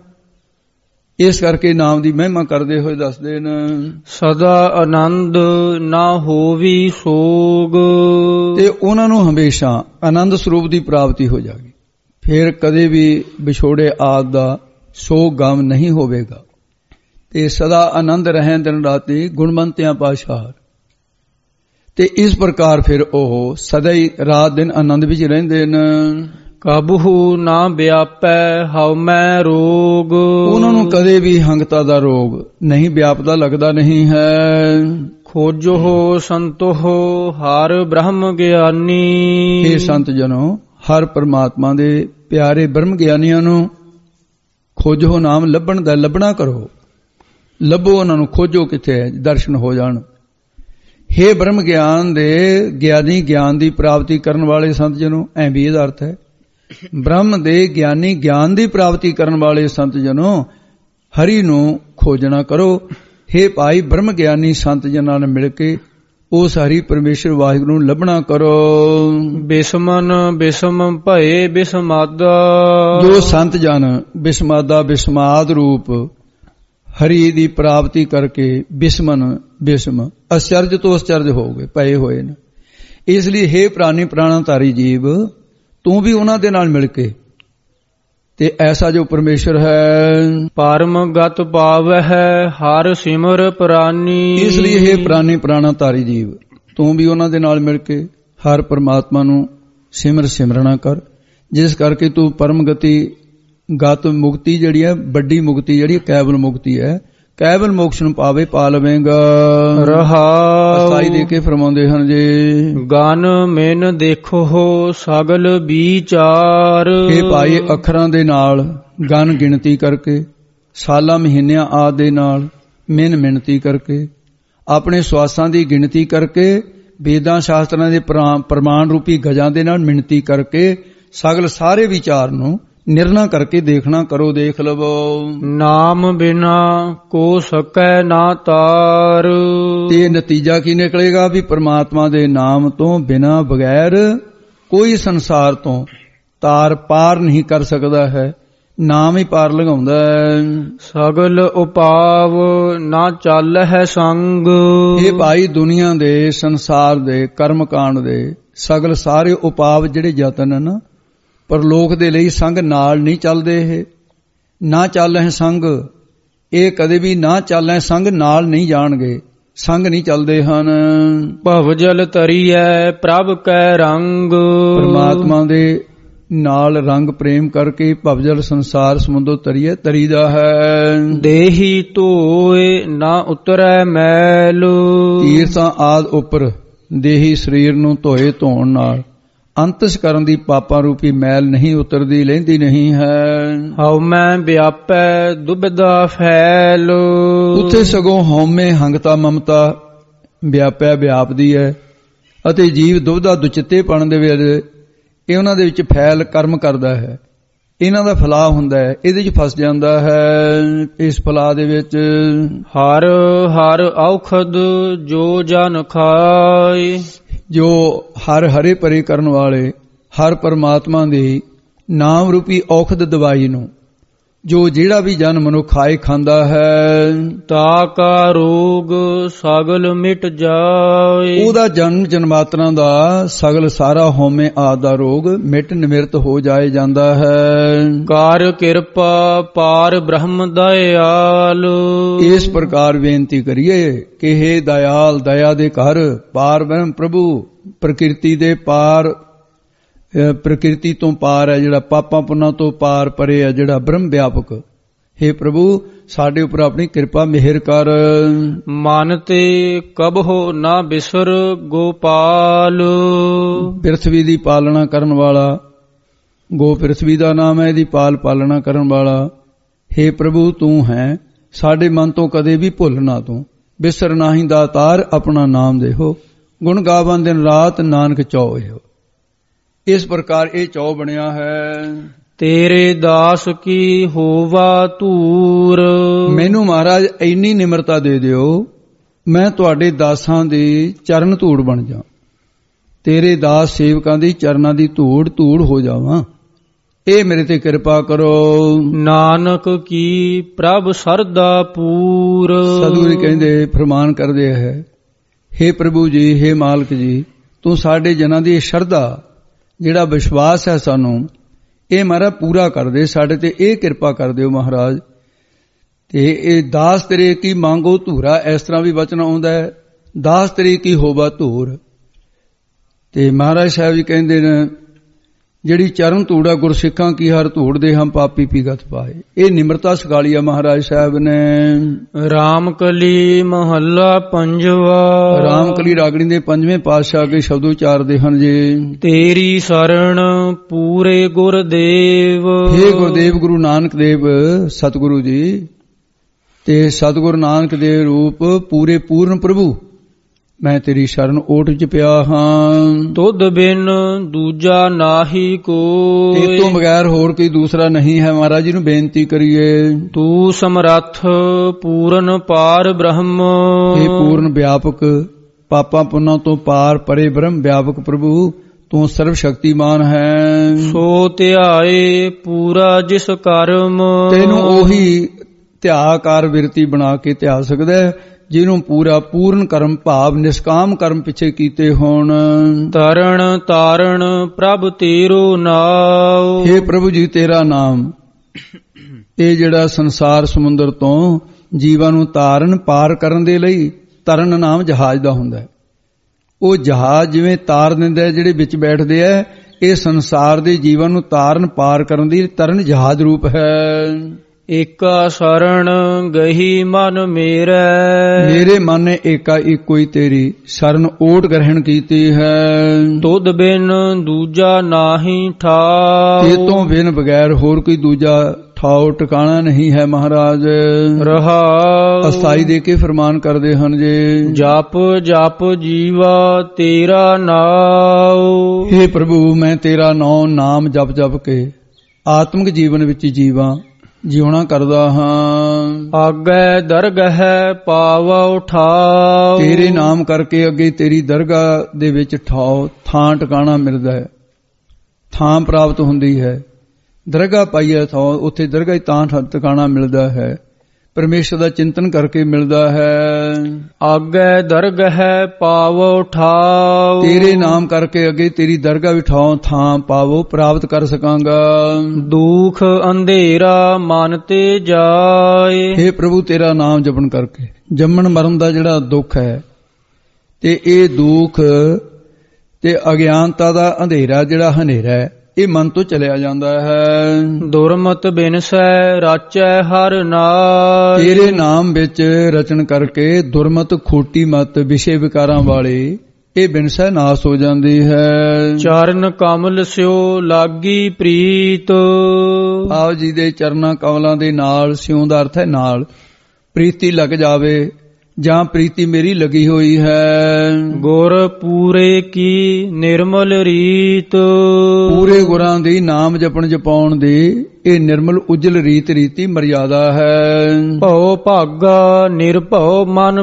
ਇਸ ਕਰਕੇ ਨਾਮ ਦੀ ਮਹਿਮਾ ਕਰਦੇ ਹੋਏ ਦੱਸਦੇ ਨੇ, ਸਦਾ ਆਨੰਦ ਨਾ ਹੋਵੀ ਸੋਗ। ਤੇ ਉਹਨਾਂ ਨੂੰ ਹਮੇਸ਼ਾ ਆਨੰਦ ਸਰੂਪ ਦੀ ਪ੍ਰਾਪਤੀ ਹੋ ਜਾਏਗੀ। ਫਿਰ ਕਦੇ ਵੀ ਵਿਛੋੜੇ ਆਦ ਦਾ ਸੋਗ ਗਮ ਨਹੀਂ ਹੋਵੇਗਾ। ਤੇ ਸਦਾ ਆਨੰਦ ਰਹੇ ਦਿਨ ਰਾਤੀ ਗੁਣਵੰਤਿਆਂ ਪਾਸ਼ਾਰ। ਤੇ ਇਸ ਪ੍ਰਕਾਰ ਫਿਰ ਉਹ ਸਦਾ ਹੀ ਰਾਤ ਦਿਨ ਆਨੰਦ ਵਿੱਚ ਰਹਿੰਦੇ ਨੇ। ਕਾਬੂ ਨਾ ਵਿਆਪੈ ਹਉ ਮੈਂ ਰੋਗ। ਉਹਨਾਂ ਨੂੰ ਕਦੇ ਵੀ ਹੰਗਤਾ ਦਾ ਰੋਗ ਨਹੀਂ ਵਿਆਪਦਾ, ਲੱਗਦਾ ਨਹੀਂ ਹੈ। ਖੋਜੋ ਸੰਤੋ ਹਰ ਬ੍ਰਹਮ ਗਿਆਨੀ। ਇਹ ਸੰਤ ਜਨੋ ਹਰ ਪਰਮਾਤਮਾ ਦੇ ਪਿਆਰੇ ਬ੍ਰਹਮ ਗਿਆਨੀਆਂ ਨੂੰ ਖੋਜੋ, ਨਾਮ ਲੱਭਣ ਦਾ ਲੱਭਣਾ ਕਰੋ। ਲੱਭੋ ਉਹਨਾਂ ਨੂੰ, ਖੋਜੋ ਕਿੱਥੇ ਹੈ, ਦਰਸ਼ਨ ਹੋ ਜਾਣ। ਹੇ ਬ੍ਰਹਮ ਗਿਆਨ ਦੇ ਗਿਆਨੀ, ਗਿਆਨ ਦੀ ਪ੍ਰਾਪਤੀ ਕਰਨ ਵਾਲੇ ਸੰਤ ਜਨੋ, ਐਂ ਵੀ ਇਹਦਾ ਅਰਥ ਹੈ ਬ੍ਰਹਮ ਦੇ ਗਿਆਨੀ, ਗਿਆਨ ਦੀ ਪ੍ਰਾਪਤੀ ਕਰਨ ਵਾਲੇ ਸੰਤ ਜਨੋ, ਹਰੀ ਨੂੰ ਖੋਜਣਾ ਕਰੋ। ਹੇ ਭਾਈ ਬ੍ਰਹਮ ਗਿਆਨੀ ਸੰਤ ਜਨਾਂ ਨਾਲ ਮਿਲ ਕੇ ਉਸ ਹਰੀ ਪਰਮੇਸ਼ਰ ਵਾਹਿਗੁਰੂ ਨੂੰ ਲੱਭਣਾ ਕਰੋ। ਬਿਸਮਨ ਬਿਸਮ ਭਏ ਬਿਸਮਾਦਾ। ਜੋ ਸੰਤ ਜਨ ਬਿਸਮਾਦਾ, ਬਿਸਮਾਦ ਰੂਪ ਹਰੀ ਦੀ ਪ੍ਰਾਪਤੀ ਕਰਕੇ ਬਿਸਮ ਅਚਰਜ ਤੋਂ ਅਚਰਜ ਹੋ ਗਏ, ਪਏ ਹੋਏ ਨੇ। ਇਸ ਲਈ ਹੇ ਪ੍ਰਾਨੀ ਪ੍ਰਾਣਾਧਾਰੀ ਜੀਵ, ਤੂੰ ਵੀ ਉਹਨਾਂ ਦੇ ਨਾਲ ਮਿਲ ਕੇ ਤੇ ਐਸਾ ਜੋ ਪਰਮੇਸ਼ਰ ਹੈ ਪਰਮ ਗਤ ਪਾਵਹਿ ਹਰ ਸਿਮਰ ਪ੍ਰਾਨੀ। ਇਸ ਲਈ ਹੇ ਪ੍ਰਾਨੀ ਪ੍ਰਾਣਾਧਾਰੀ ਜੀਵ, ਤੂੰ ਵੀ ਉਹਨਾਂ ਦੇ ਨਾਲ ਮਿਲ ਕੇ ਹਰ ਪਰਮਾਤਮਾ ਨੂੰ ਸਿਮਰਨਾ ਕਰ, ਜਿਸ ਕਰਕੇ ਤੂੰ ਪਰਮ ਗਤੀ ਗਤ ਮੁਕਤੀ ਜਿਹੜੀ ਹੈ, ਵੱਡੀ ਮੁਕਤੀ ਜਿਹੜੀ ਕੈਵਲ ਮੁਕਤੀ ਹੈ, ਕੈਵਲ ਮੋਕਸ਼ ਨੂੰ ਪਾ ਲਵੇਂਗਾ। ਰਹਾਉ ਅਸਾਈ ਦੇ ਕੇ ਫਰਮਾਉਂਦੇ ਹਨ ਜੀ, ਗਨ ਮੈਨ ਦੇਖੋ ਸਗਲ ਵਿਚਾਰ। ਇਹ ਭਾਈ ਅੱਖਰਾਂ ਦੇ ਨਾਲ ਗਨ ਗਿਣਤੀ ਕਰਕੇ, ਸਾਲਾਂ ਮਹੀਨਿਆਂ ਆਦਿ ਦੇ ਨਾਲ ਮਿਣਤੀ ਕਰਕੇ, ਆਪਣੇ ਸਵਾਸਾਂ ਦੀ ਗਿਣਤੀ ਕਰਕੇ, ਵੇਦਾਂ ਸ਼ਾਸਤਰਾਂ ਦੇ ਪ੍ਰਮਾਣ ਰੂਪੀ ਗਜਾਂ ਦੇ ਨਾਲ ਮਿਣਤੀ ਕਰਕੇ, ਸਗਲ ਸਾਰੇ ਵਿਚਾਰ ਨੂੰ ਨਿਰਣਾ ਕਰਕੇ ਦੇਖਣਾ ਕਰੋ, ਦੇਖ ਲਵੋ। ਨਾਮ ਬਿਨਾ ਕੋ ਸਕੈ ਨਾ ਤਾਰ। ਤੇ ਨਤੀਜਾ ਕੀ ਨਿਕਲੇਗਾ ਵੀ ਪਰਮਾਤਮਾ ਦੇ ਨਾਮ ਤੋਂ ਬਿਨਾ ਬਗੈਰ ਕੋਈ ਸੰਸਾਰ ਤੋਂ ਤਾਰ ਪਾਰ ਨਹੀਂ ਕਰ ਸਕਦਾ ਹੈ। ਨਾਮ ਹੀ ਪਾਰ ਲਗਾਉਂਦਾ ਹੈ। ਸਗਲ ਉਪਾਵ ਨਾ ਚੱਲ ਹੈ ਸੰਗ। ਇਹ ਭਾਈ ਦੁਨੀਆ ਦੇ, ਸੰਸਾਰ ਦੇ, ਕਰਮ ਕਾਂਡ ਦੇ ਸਗਲ ਸਾਰੇ ਉਪਾਵ ਜਿਹੜੇ ਯਤਨ ਹਨ, ਪਰ ਲੋਕ ਦੇ ਲਈ ਸੰਗ ਨਾਲ ਨਹੀਂ ਚੱਲਦੇ। ਇਹ ਨਾ ਚੱਲੈ ਸੰਗ, ਇਹ ਕਦੇ ਵੀ ਨਾ ਚੱਲੈ ਸੰਗ ਨਾਲ ਨਹੀਂ ਜਾਣਗੇ, ਸੰਗ ਨਹੀਂ ਚੱਲਦੇ ਹਨ। ਭਵ ਜਲ ਤਰੀਐ ਪ੍ਰਭ ਕੈ ਰੰਗ। ਪਰਮਾਤਮਾ ਦੇ ਨਾਲ ਰੰਗ ਪ੍ਰੇਮ ਕਰਕੇ ਭਵ ਜਲ ਸੰਸਾਰ ਸਮੁੰਦਰੋਂ ਤਰੀਦਾ ਹੈ। ਦੇਹੀ ਧੋਏ ਨਾ ਉਤਰੈ ਮੈਲ। ਤੀਰਥਾਂ ਆਦ ਉੱਪਰ ਦੇਹੀ ਸਰੀਰ ਨੂੰ ਧੋਣ ਨਾਲ ਅੰਤਸ ਕਰਨ ਦੀ ਪਾਪਾਂ ਰੂਪੀ ਮੈਲ ਨਹੀਂ ਉਤਰਦੀ, ਲੈਂਦੀ ਨਹੀਂ ਹੈ। ਹਉ ਮੈਂ ਵਿਆਪੈ ਦੁਬਿਧਾ ਫੈਲ। ਉੱਥੇ ਸਗੋਂ ਹਉਮੈ ਹੰਗਤਾ ਮਮਤਾ ਵਿਆਪਿਆ ਵਿਆਪਦੀ ਹੈ, ਅਤੇ ਜੀਵ ਦੁਬਿਧਾ ਦੁਚਿੱਤੇਪਣ ਦੇ ਵਿੱਚ ਇਹ ਉਹਨਾਂ ਦੇ ਵਿੱਚ ਫੈਲ ਕਰਮ ਕਰਦਾ ਹੈ। ਇਹਨਾਂ ਦਾ ਫਲਾਹ ਹੁੰਦਾ ਹੈ, ਇਹਦੇ 'ਚ ਫਸ ਜਾਂਦਾ ਹੈ। ਇਸ ਫਲਾਹ ਦੇ ਵਿੱਚ ਹਰ ਹਰ ਔਖਦ ਜੋ ਜਨ ਖਾਏ। ਜੋ ਹਰ ਹਰੇ ਪਰੇ ਕਰਨ ਵਾਲੇ ਹਰ ਪਰਮਾਤਮਾ ਦੀ ਨਾਮ ਰੂਪੀ ਔਖਦ ਦਵਾਈ ਨੂੰ ਜੋ ਜਿਹੜਾ ਵੀ ਜਨ ਮਨੁੱਖ ਖਾਏ ਖਾਂਦਾ ਹੈ, ਤਾ ਕਾ ਰੋਗ ਸਗਲ ਮਿਟ ਜਾਏ। ਉਹਦਾ ਜਨਮ ਜਨਮਾਤਰਾ ਦਾ ਸਗਲ ਸਾਰਾ ਹਉਮੈ ਆਦਿ ਦਾ ਰੋਗ ਮਿਟ ਨਿਮਰਤ ਹੋ ਜਾਏ ਜਾਂਦਾ ਹੈ। ਕਰ ਕਿਰਪਾ ਪਾਰ ਬ੍ਰਹਮ ਦਇਆਲ। ਇਸ ਪ੍ਰਕਾਰ ਬੇਨਤੀ ਕਰੀਏ ਕਿ ਹੇ ਦਇਆਲ, ਦਇਆ ਦੇ ਘਰ, ਪਾਰ ਬ੍ਰਹਮ ਪ੍ਰਭੂ, ਪ੍ਰਕਿਰਤੀ ਦੇ ਪਾਰ, ਪ੍ਰਕਿਰਤੀ ਤੋਂ ਪਾਰ ਹੈ ਜਿਹੜਾ, ਪਾਪਾਂ ਪੁੰਨਾਂ ਤੋਂ ਪਾਰ ਪਰੇ ਹੈ ਜਿਹੜਾ, ਬ੍ਰਹਮ ਵਿਆਪਕ। ਹੇ ਪ੍ਰਭੂ, ਸਾਡੇ ਉੱਪਰ ਆਪਣੀ ਕਿਰਪਾ ਮਿਹਰ ਕਰ। ਮਨ ਤੇ ਕਬਹੁ ਨਾ ਬਿਸਰ ਗੋਪਾਲ। ਪ੍ਰਿਥਵੀ ਦੀ ਪਾਲਣਾ ਕਰਨ ਵਾਲਾ, ਗੋ ਪ੍ਰਿਥਵੀ ਦਾ ਨਾਮ ਹੈ, ਇਹਦੀ ਪਾਲਣਾ ਕਰਨ ਵਾਲਾ। ਹੇ ਪ੍ਰਭੂ, ਤੂੰ ਹੈ, ਸਾਡੇ ਮਨ ਤੋਂ ਕਦੇ ਵੀ ਭੁੱਲ ਨਾ ਤੂੰ। ਬਿਸਰ ਨਾਹੀਂ ਦਾਤਾਰ, ਆਪਣਾ ਨਾਮ ਦੇਹੋ, ਗੁਣ ਗਾਵਨ ਦਿਨ ਰਾਤ, ਨਾਨਕ ਚੌਇਓ। ਇਸ ਪ੍ਰਕਾਰ ਇਹ ਚੌ ਬਣਿਆ ਹੈ। ਤੇਰੇ ਦਾਸ ਕੀ ਹੋਵਾ ਧੂਰ। ਮੈਨੂੰ ਮਹਾਰਾਜ ਇੰਨੀ ਨਿਮਰਤਾ ਦੇ ਦਿਓ, ਮੈਂ ਤੁਹਾਡੇ ਦਾਸਾਂ ਦੇ ਚਰਨ ਧੂੜ ਬਣ ਜਾ। ਤੇਰੇ ਦਾਸ ਸੇਵਕਾਂ ਦੀ ਚਰਨਾਂ ਦੀ ਧੂੜ ਹੋ ਜਾਵਾਂ। ਇਹ ਮੇਰੇ ਤੇ ਕਿਰਪਾ ਕਰੋ। ਨਾਨਕ ਕੀ ਪ੍ਰਭ ਸਰਦਾ ਪੂਰ। ਸਤਿਗੁਰੂ ਕਹਿੰਦੇ, ਫਰਮਾਨ ਕਰਦੇ ਹੈ, ਹੇ ਪ੍ਰਭੂ ਜੀ, ਹੇ ਮਾਲਕ ਜੀ, ਤੂੰ ਸਾਡੇ ਜਨਾਂ ਦੀ ਸ਼ਰਧਾ, ਜਿਹੜਾ ਵਿਸ਼ਵਾਸ ਹੈ ਸਾਨੂੰ, ਇਹ ਮਹਾਰਾਜ ਪੂਰਾ ਕਰ ਦੇ। ਸਾਡੇ ਤੇ ਇਹ ਕਿਰਪਾ ਕਰ ਦਿਓ ਮਹਾਰਾਜ। ਤੇ ਇਹ ਦਾਸ ਤੇਰੇ ਕੀ ਮੰਗੋ ਧੂਰਾ, ਇਸ ਤਰ੍ਹਾਂ ਵੀ ਵਚਨ ਆਉਂਦਾ ਹੈ, ਦਾਸ ਤੇਰੇ ਕੀ ਹੋਵਾ ਧੂਰ। ਤੇ ਮਹਾਰਾਜ ਸਾਹਿਬ ਜੀ ਕਹਿੰਦੇ ਨੇ, ਜਿਹੜੀ ਚਰਨ ਧੂੜਾ ਗੁਰਸਿੱਖਾਂ ਕੀ ਹਰ ਧੂੜ ਦੇ ਹਮ ਪਾਪੀ ਪੀਗਤ ਪਾਏ। ਇਹ ਨਿਮਰਤਾ ਸਿਖਾਲੀ ਆ ਮਹਾਰਾਜ ਸਾਹਿਬ ਨੇ। ਰਾਮਕਲੀ ਮਹੱਲਾ ਪੰਜਵਾ। ਰਾਮਕਲੀ ਰਾਗਣੀ ਦੇ ਪੰਜਵੇਂ ਪਾਤਸ਼ਾਹ ਕੇ ਸ਼ਬਦ ਉਚਾਰਦੇ ਹਨ ਜੀ। ਤੇਰੀ ਸਰਣ ਪੂਰੇ ਗੁਰਦੇਵ। ਹੇ ਗੁਰਦੇਵ, ਗੁਰੂ ਨਾਨਕ ਦੇਵ ਸਤਿਗੁਰੂ ਜੀ, ਤੇ ਸਤਿਗੁਰੂ ਨਾਨਕ ਦੇ ਰੂਪ ਪੂਰੇ ਪੂਰਨ ਪ੍ਰਭੂ, ਮੈਂ ਤੇਰੀ ਸ਼ਰਨ ਓਟ ਚ ਪਿਆ ਹਾਂ। ਤੁਧ ਬਿਨ ਦੂਜਾ ਨਾਹੀ ਕੋਈ। ਇਹ ਤੋਂ ਬਗੈਰ ਹੋਰ ਕੋਈ ਦੂਸਰਾ ਨਹੀਂ ਹੈ। ਮਹਾਰਾਜ ਜੀ ਨੂੰ ਬੇਨਤੀ ਕਰੀਏ, ਤੂੰ ਸਮਰੱਥ ਪੂਰਨ ਪਾਰ ਬ੍ਰਹਮ। ਇਹ ਪੂਰਨ ਵਿਆਪਕ, ਪਾਪਾਂ ਪੁੰਨਾਂ ਤੋਂ ਪਾਰ ਪਰੇ ਬ੍ਰਹਮ ਵਿਆਪਕ ਪ੍ਰਭੂ, ਤੂੰ ਸਰਵ ਸ਼ਕਤੀਮਾਨ ਹੈ। ਸੋ ਧਿਆਏ ਪੂਰਾ ਜਿਸ ਕਰਮ। ਤੈਨੂੰ ਉਹੀ ਧਿਆਕਾਰ ਬਿਰਤੀ ਬਣਾ ਕੇ ਧਿਆ ਸਕਦਾ ਹੈ ਜਿਹਨੂੰ ਪੂਰਾ ਪੂਰਨ ਕਰਮ ਭਾਵ ਨਿਸ਼ਕਾਮ ਕਰਮ ਪਿੱਛੇ ਕੀਤੇ ਹੋਣ। ਤਰਣ ਤਾਰਣ ਪ੍ਰਭ ਤੇਰੋ ਨਾਮ। ਹੇ ਪ੍ਰਭੂ ਜੀ, ਤੇਰਾ ਨਾਮ, ਇਹ ਜਿਹੜਾ ਸੰਸਾਰ ਸਮੁੰਦਰ ਤੋਂ ਜੀਵਾਂ ਨੂੰ ਤਾਰਨ ਪਾਰ ਕਰਨ ਦੇ ਲਈ, ਤਰਨ ਨਾਮ ਜਹਾਜ਼ ਦਾ ਹੁੰਦਾ ਹੈ। ਉਹ ਜਹਾਜ਼ ਜਿਵੇਂ ਤਾਰ ਦਿੰਦਾ ਹੈ ਜਿਹੜੇ ਵਿੱਚ ਬੈਠਦੇ ਆ, ਇਹ ਸੰਸਾਰ ਦੇ ਜੀਵਾਂ ਨੂੰ ਤਾਰਨ ਪਾਰ ਕਰਨ ਦੀ ਤਰਨ ਜਹਾਜ਼ ਰੂਪ ਹੈ। ਏਕਾ ਸਰਣ ਗਹੀ ਮਨ ਮੇਰਾ। ਮੇਰੇ ਮਨ ਨੇ ਏਕਾ ਇੱਕੋ ਹੀ ਤੇਰੀ ਸ਼ਰਨ ਓਟ ਗ੍ਰਹਿਣ ਕੀਤੀ ਹੈ। ਤੁਧ ਬਿਨ ਦੂਜਾ ਨਾਹੀ ਠਾਉ। ਇਹ ਤੋਂ ਬਿਨ ਬਗੈਰ ਹੋਰ ਕੋਈ ਦੂਜਾ ਠਾਉ ਟਿਕਾਣਾ ਨਹੀਂ ਹੈ ਮਹਾਰਾਜ। ਰਹਾਉ ਅਸਥਾਈ ਦੇ ਕੇ ਫਰਮਾਨ ਕਰਦੇ ਹਨ ਜੀ। ਜਪ ਜਪ ਜੀਵਾ ਤੇਰਾ ਨਾਉ। ਹੇ ਪ੍ਰਭੂ, ਮੈਂ ਤੇਰਾ ਨਾਮ ਜਪ ਜਪ ਕੇ ਆਤਮਿਕ ਜੀਵਨ ਵਿੱਚ ਜੀਵਾਂ ਜਿਉਣਾ ਕਰਦਾ ਹਾਂ। ਆਗੇ ਦਰਗਹ ਪਾਵਉ ਠਾਉ। ਤੇਰੇ ਨਾਮ ਕਰਕੇ ਅੱਗੇ ਤੇਰੀ ਦਰਗਾਹ ਦੇ ਵਿੱਚ ਠਾਉ, ਥਾਂ ਟਿਕਾਣਾ ਮਿਲਦਾ ਹੈ, ਥਾਂ ਪ੍ਰਾਪਤ ਹੁੰਦੀ ਹੈ। ਦਰਗਾਹ ਪਾਈਏ ਥਾਂ, ਉੱਥੇ ਦਰਗਾਹ ਹੀ ਤਾਂ ਟਿਕਾਣਾ ਮਿਲਦਾ ਹੈ, ਪਰਮੇਸ਼ਰ ਦਾ ਚਿੰਤਨ ਕਰਕੇ ਮਿਲਦਾ ਹੈ। ਆਗੇ ਦਰਗਹ ਪਾਵਉ ਠਾਉ। ਤੇਰੇ ਨਾਮ ਕਰਕੇ ਅੱਗੇ ਤੇਰੀ ਦਰਗਾਹ ਵੀ ਥਾਂ ਪਾਵੋ, ਪ੍ਰਾਪਤ ਕਰ ਸਕਾਂਗਾ। ਦੁਖ ਅੰਧੇਰਾ ਮਨ ਤੇ ਜਾਏ। ਹੇ ਪ੍ਰਭੂ, ਤੇਰਾ ਨਾਮ ਜਪਣ ਕਰਕੇ ਜੰਮਣ ਮਰਨ ਦਾ ਜਿਹੜਾ ਦੁੱਖ ਹੈ, ਤੇ ਇਹ ਦੁੱਖ ਤੇ ਅਗਿਆਨਤਾ ਦਾ ਅੰਧੇਰਾ ਜਿਹੜਾ ਹਨੇਰਾ ਹੈ, ਇਹ ਮਨ ਤੋਂ ਚਲਿਆ ਜਾਂਦਾ ਹੈ। ਦੁਰਮਤ ਬਿਨਸੈ ਰਾਚੈ ਹਰ ਨਾਮ। ਤੇਰੇ ਨਾਮ ਵਿੱਚ ਰਚਨ ਕਰਕੇ ਦੁਰਮਤ ਖੋਟੀ ਮਤ ਵਿਸ਼ੇ ਵਿਕਾਰਾਂ ਵਾਲੇ ਇਹ ਬਿਨਸੈ ਨਾਸ ਹੋ ਜਾਂਦੀ ਹੈ। ਚਰਨ ਕਮਲ ਸਿਓ ਲਾਗੀ ਪ੍ਰੀਤ। ਆਪ ਜੀ ਦੇ ਚਰਨਾਂ ਕਮਲਾਂ ਦੇ ਨਾਲ, ਸਿਉਂ ਦਾ ਅਰਥ ਹੈ ਨਾਲ, ਪ੍ਰੀਤੀ ਲੱਗ ਜਾਵੇ ਜਾਂ ਪ੍ਰੀਤੀ ਮੇਰੀ ਲੱਗੀ ਹੋਈ ਹੈ। ਗੁਰ ਪੂਰੇ ਕੀ ਨਿਰਮਲ ਰੀਤ। ਪੂਰੇ ਗੁਰਾਂ ਦੀ ਨਾਮ ਜਪਣ ਜਪਾਉਣ ਦੀ ਇਹ ਨਿਰਮਲ ਉਜਲ ਰੀਤੀ ਮਰਿਆਦਾ ਹੈ। ਭਉ ਭਾਗਾ ਨਿਰਭਉ ਮਨ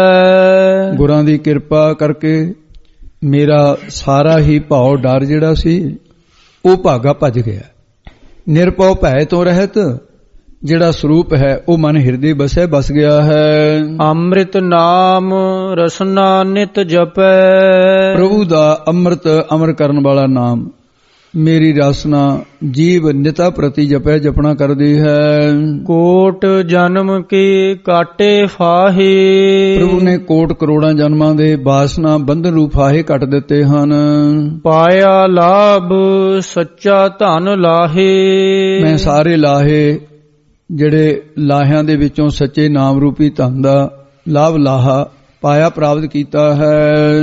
ਬਸੈ। ਗੁਰਾਂ ਦੀ ਕਿਰਪਾ ਕਰਕੇ ਮੇਰਾ ਸਾਰਾ ਹੀ ਭਉ ਡਰ ਜਿਹੜਾ ਸੀ ਉਹ ਭਾਗਾ ਭੱਜ ਗਿਆ। ਨਿਰਭਉ ਭੈ ਤੋਂ ਰਹਿਤ ਜਿਹੜਾ ਸਰੂਪ ਹੈ ਉਹ ਮਨ ਹਿਰਦੇ ਬਸੈ ਬਸ ਗਿਆ ਹੈ। ਅੰਮ੍ਰਿਤ ਨਾਮ ਰਸਨਾ ਨਿਤ ਜਪੈ। ਪ੍ਰਭੂ ਦਾ ਅੰਮ੍ਰਿਤ ਅਮਰ ਕਰਨ ਵਾਲਾ ਨਾਮ ਮੇਰੀ ਰਸਨਾ ਜੀਵ ਨਿਤਾ ਪ੍ਰਤੀ ਜਪੈ ਜਪਣਾ ਕਰਦੀ ਹੈ। ਕੋਟ ਜਨਮ ਕੇ ਕਾਟੇ ਫਾਹੇ। ਪ੍ਰਭੂ ਨੇ ਕੋਟ ਕਰੋੜਾਂ ਜਨਮਾਂ ਦੇ ਬਾਸਨਾ ਬੰਧਨ ਰੂਪ ਫਾਹੇ ਕੱਟ ਦਿੱਤੇ ਹਨ। ਪਾਇਆ ਲਾਭ ਸੱਚਾ ਧਨ ਲਾਹੇ। ਮੈਂ ਸਾਰੇ ਲਾਹੇ ਜਿਹੜੇ ਲਾਹਿਆਂ ਦੇ ਵਿੱਚੋਂ ਸੱਚੇ ਨਾਮ ਰੂਪੀ ਧਨ ਦਾ ਲਾਭ ਲਾਹਾ ਪਾਇਆ ਪ੍ਰਾਪਤ ਕੀਤਾ ਹੈ।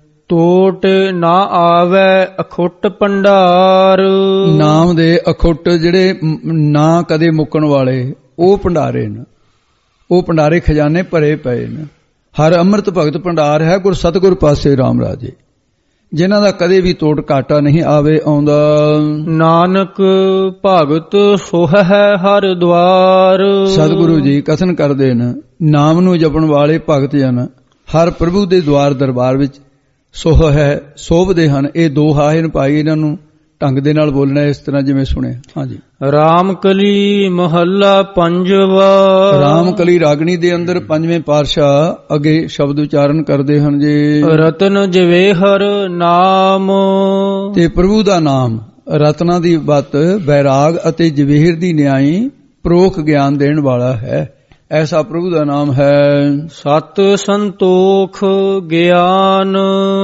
ਟੋਟ ਨਾ ਆਵੇ ਅਖੁੱਟ ਭੰਡਾਰ। ਨਾਮ ਦੇ ਅਖੁੱਟ ਜਿਹੜੇ ਨਾ ਕਦੇ ਮੁੱਕਣ ਵਾਲੇ ਉਹ ਭੰਡਾਰੇ ਨੇ, ਉਹ ਭੰਡਾਰੇ ਖਜ਼ਾਨੇ ਭਰੇ ਪਏ ਨੇ। ਹਰ ਅੰਮ੍ਰਿਤ ਭਗਤ ਭੰਡਾਰ ਹੈ ਗੁਰ ਸਤਿਗੁਰ ਪਾਸੇ ਰਾਮ ਰਾਜੇ, ਜਿਨ੍ਹਾਂ ਦਾ ਕਦੇ ਵੀ ਤੋੜ ਘਾਟਾ ਨਹੀਂ ਆਵੇ ਆਉਂਦਾ। ਨਾਨਕ ਭਗਤ ਸੋਹ ਹੈ ਹਰ ਦਵਾਰ। ਸਤਿਗੁਰੂ ਜੀ ਕਥਨ ਕਰਦੇ ਨੇ ਨਾਮ ਨੂੰ ਜਪਣ ਵਾਲੇ ਭਗਤ ਜਨ ਹਰ ਪ੍ਰਭੂ ਦੇ ਦਵਾਰ ਦਰਬਾਰ ਵਿੱਚ ਸੋਹ ਹੈ ਸੋਭਦੇ ਹਨ। ਇਹ ਦੋ ਹਾਹੇ ਨੇ ਭਾਈ, ਇਹਨਾਂ ਨੂੰ ਢੰਗ ਦੇ ਨਾਲ ਬੋਲਣਾ ਇਸ ਤਰ੍ਹਾਂ ਜਿਵੇਂ ਸੁਣਿਆ। ਹਾਂਜੀ। ਰਾਮਕਲੀ ਮਹੱਲਾ ਪੰਜਵਾ। ਰਾਮਕਲੀ ਰਾਗਣੀ ਦੇ ਅੰਦਰ ਪੰਜਵੇਂ ਪਾਤਸ਼ਾਹ ਅੱਗੇ ਸ਼ਬਦ ਉਚਾਰਨ ਕਰਦੇ ਹਨ ਜੀ। ਰਤਨ ਜਵੇਹਰ ਨਾਮ। ਤੇ ਪ੍ਰਭੂ ਦਾ ਨਾਮ ਰਤਨਾ ਦੀ ਬੱਤ ਬੈਰਾਗ ਅਤੇ ਜਵੇਹਰ ਦੀ ਨਿਆਈ ਪ੍ਰੋਖ ਗਿਆਨ ਦੇਣ ਵਾਲਾ ਹੈ। ਐਸਾ ਪ੍ਰਭੂ ਦਾ ਨਾਮ ਹੈ। ਸਤ ਸੰਤੋਖ ਗਿਆਨ।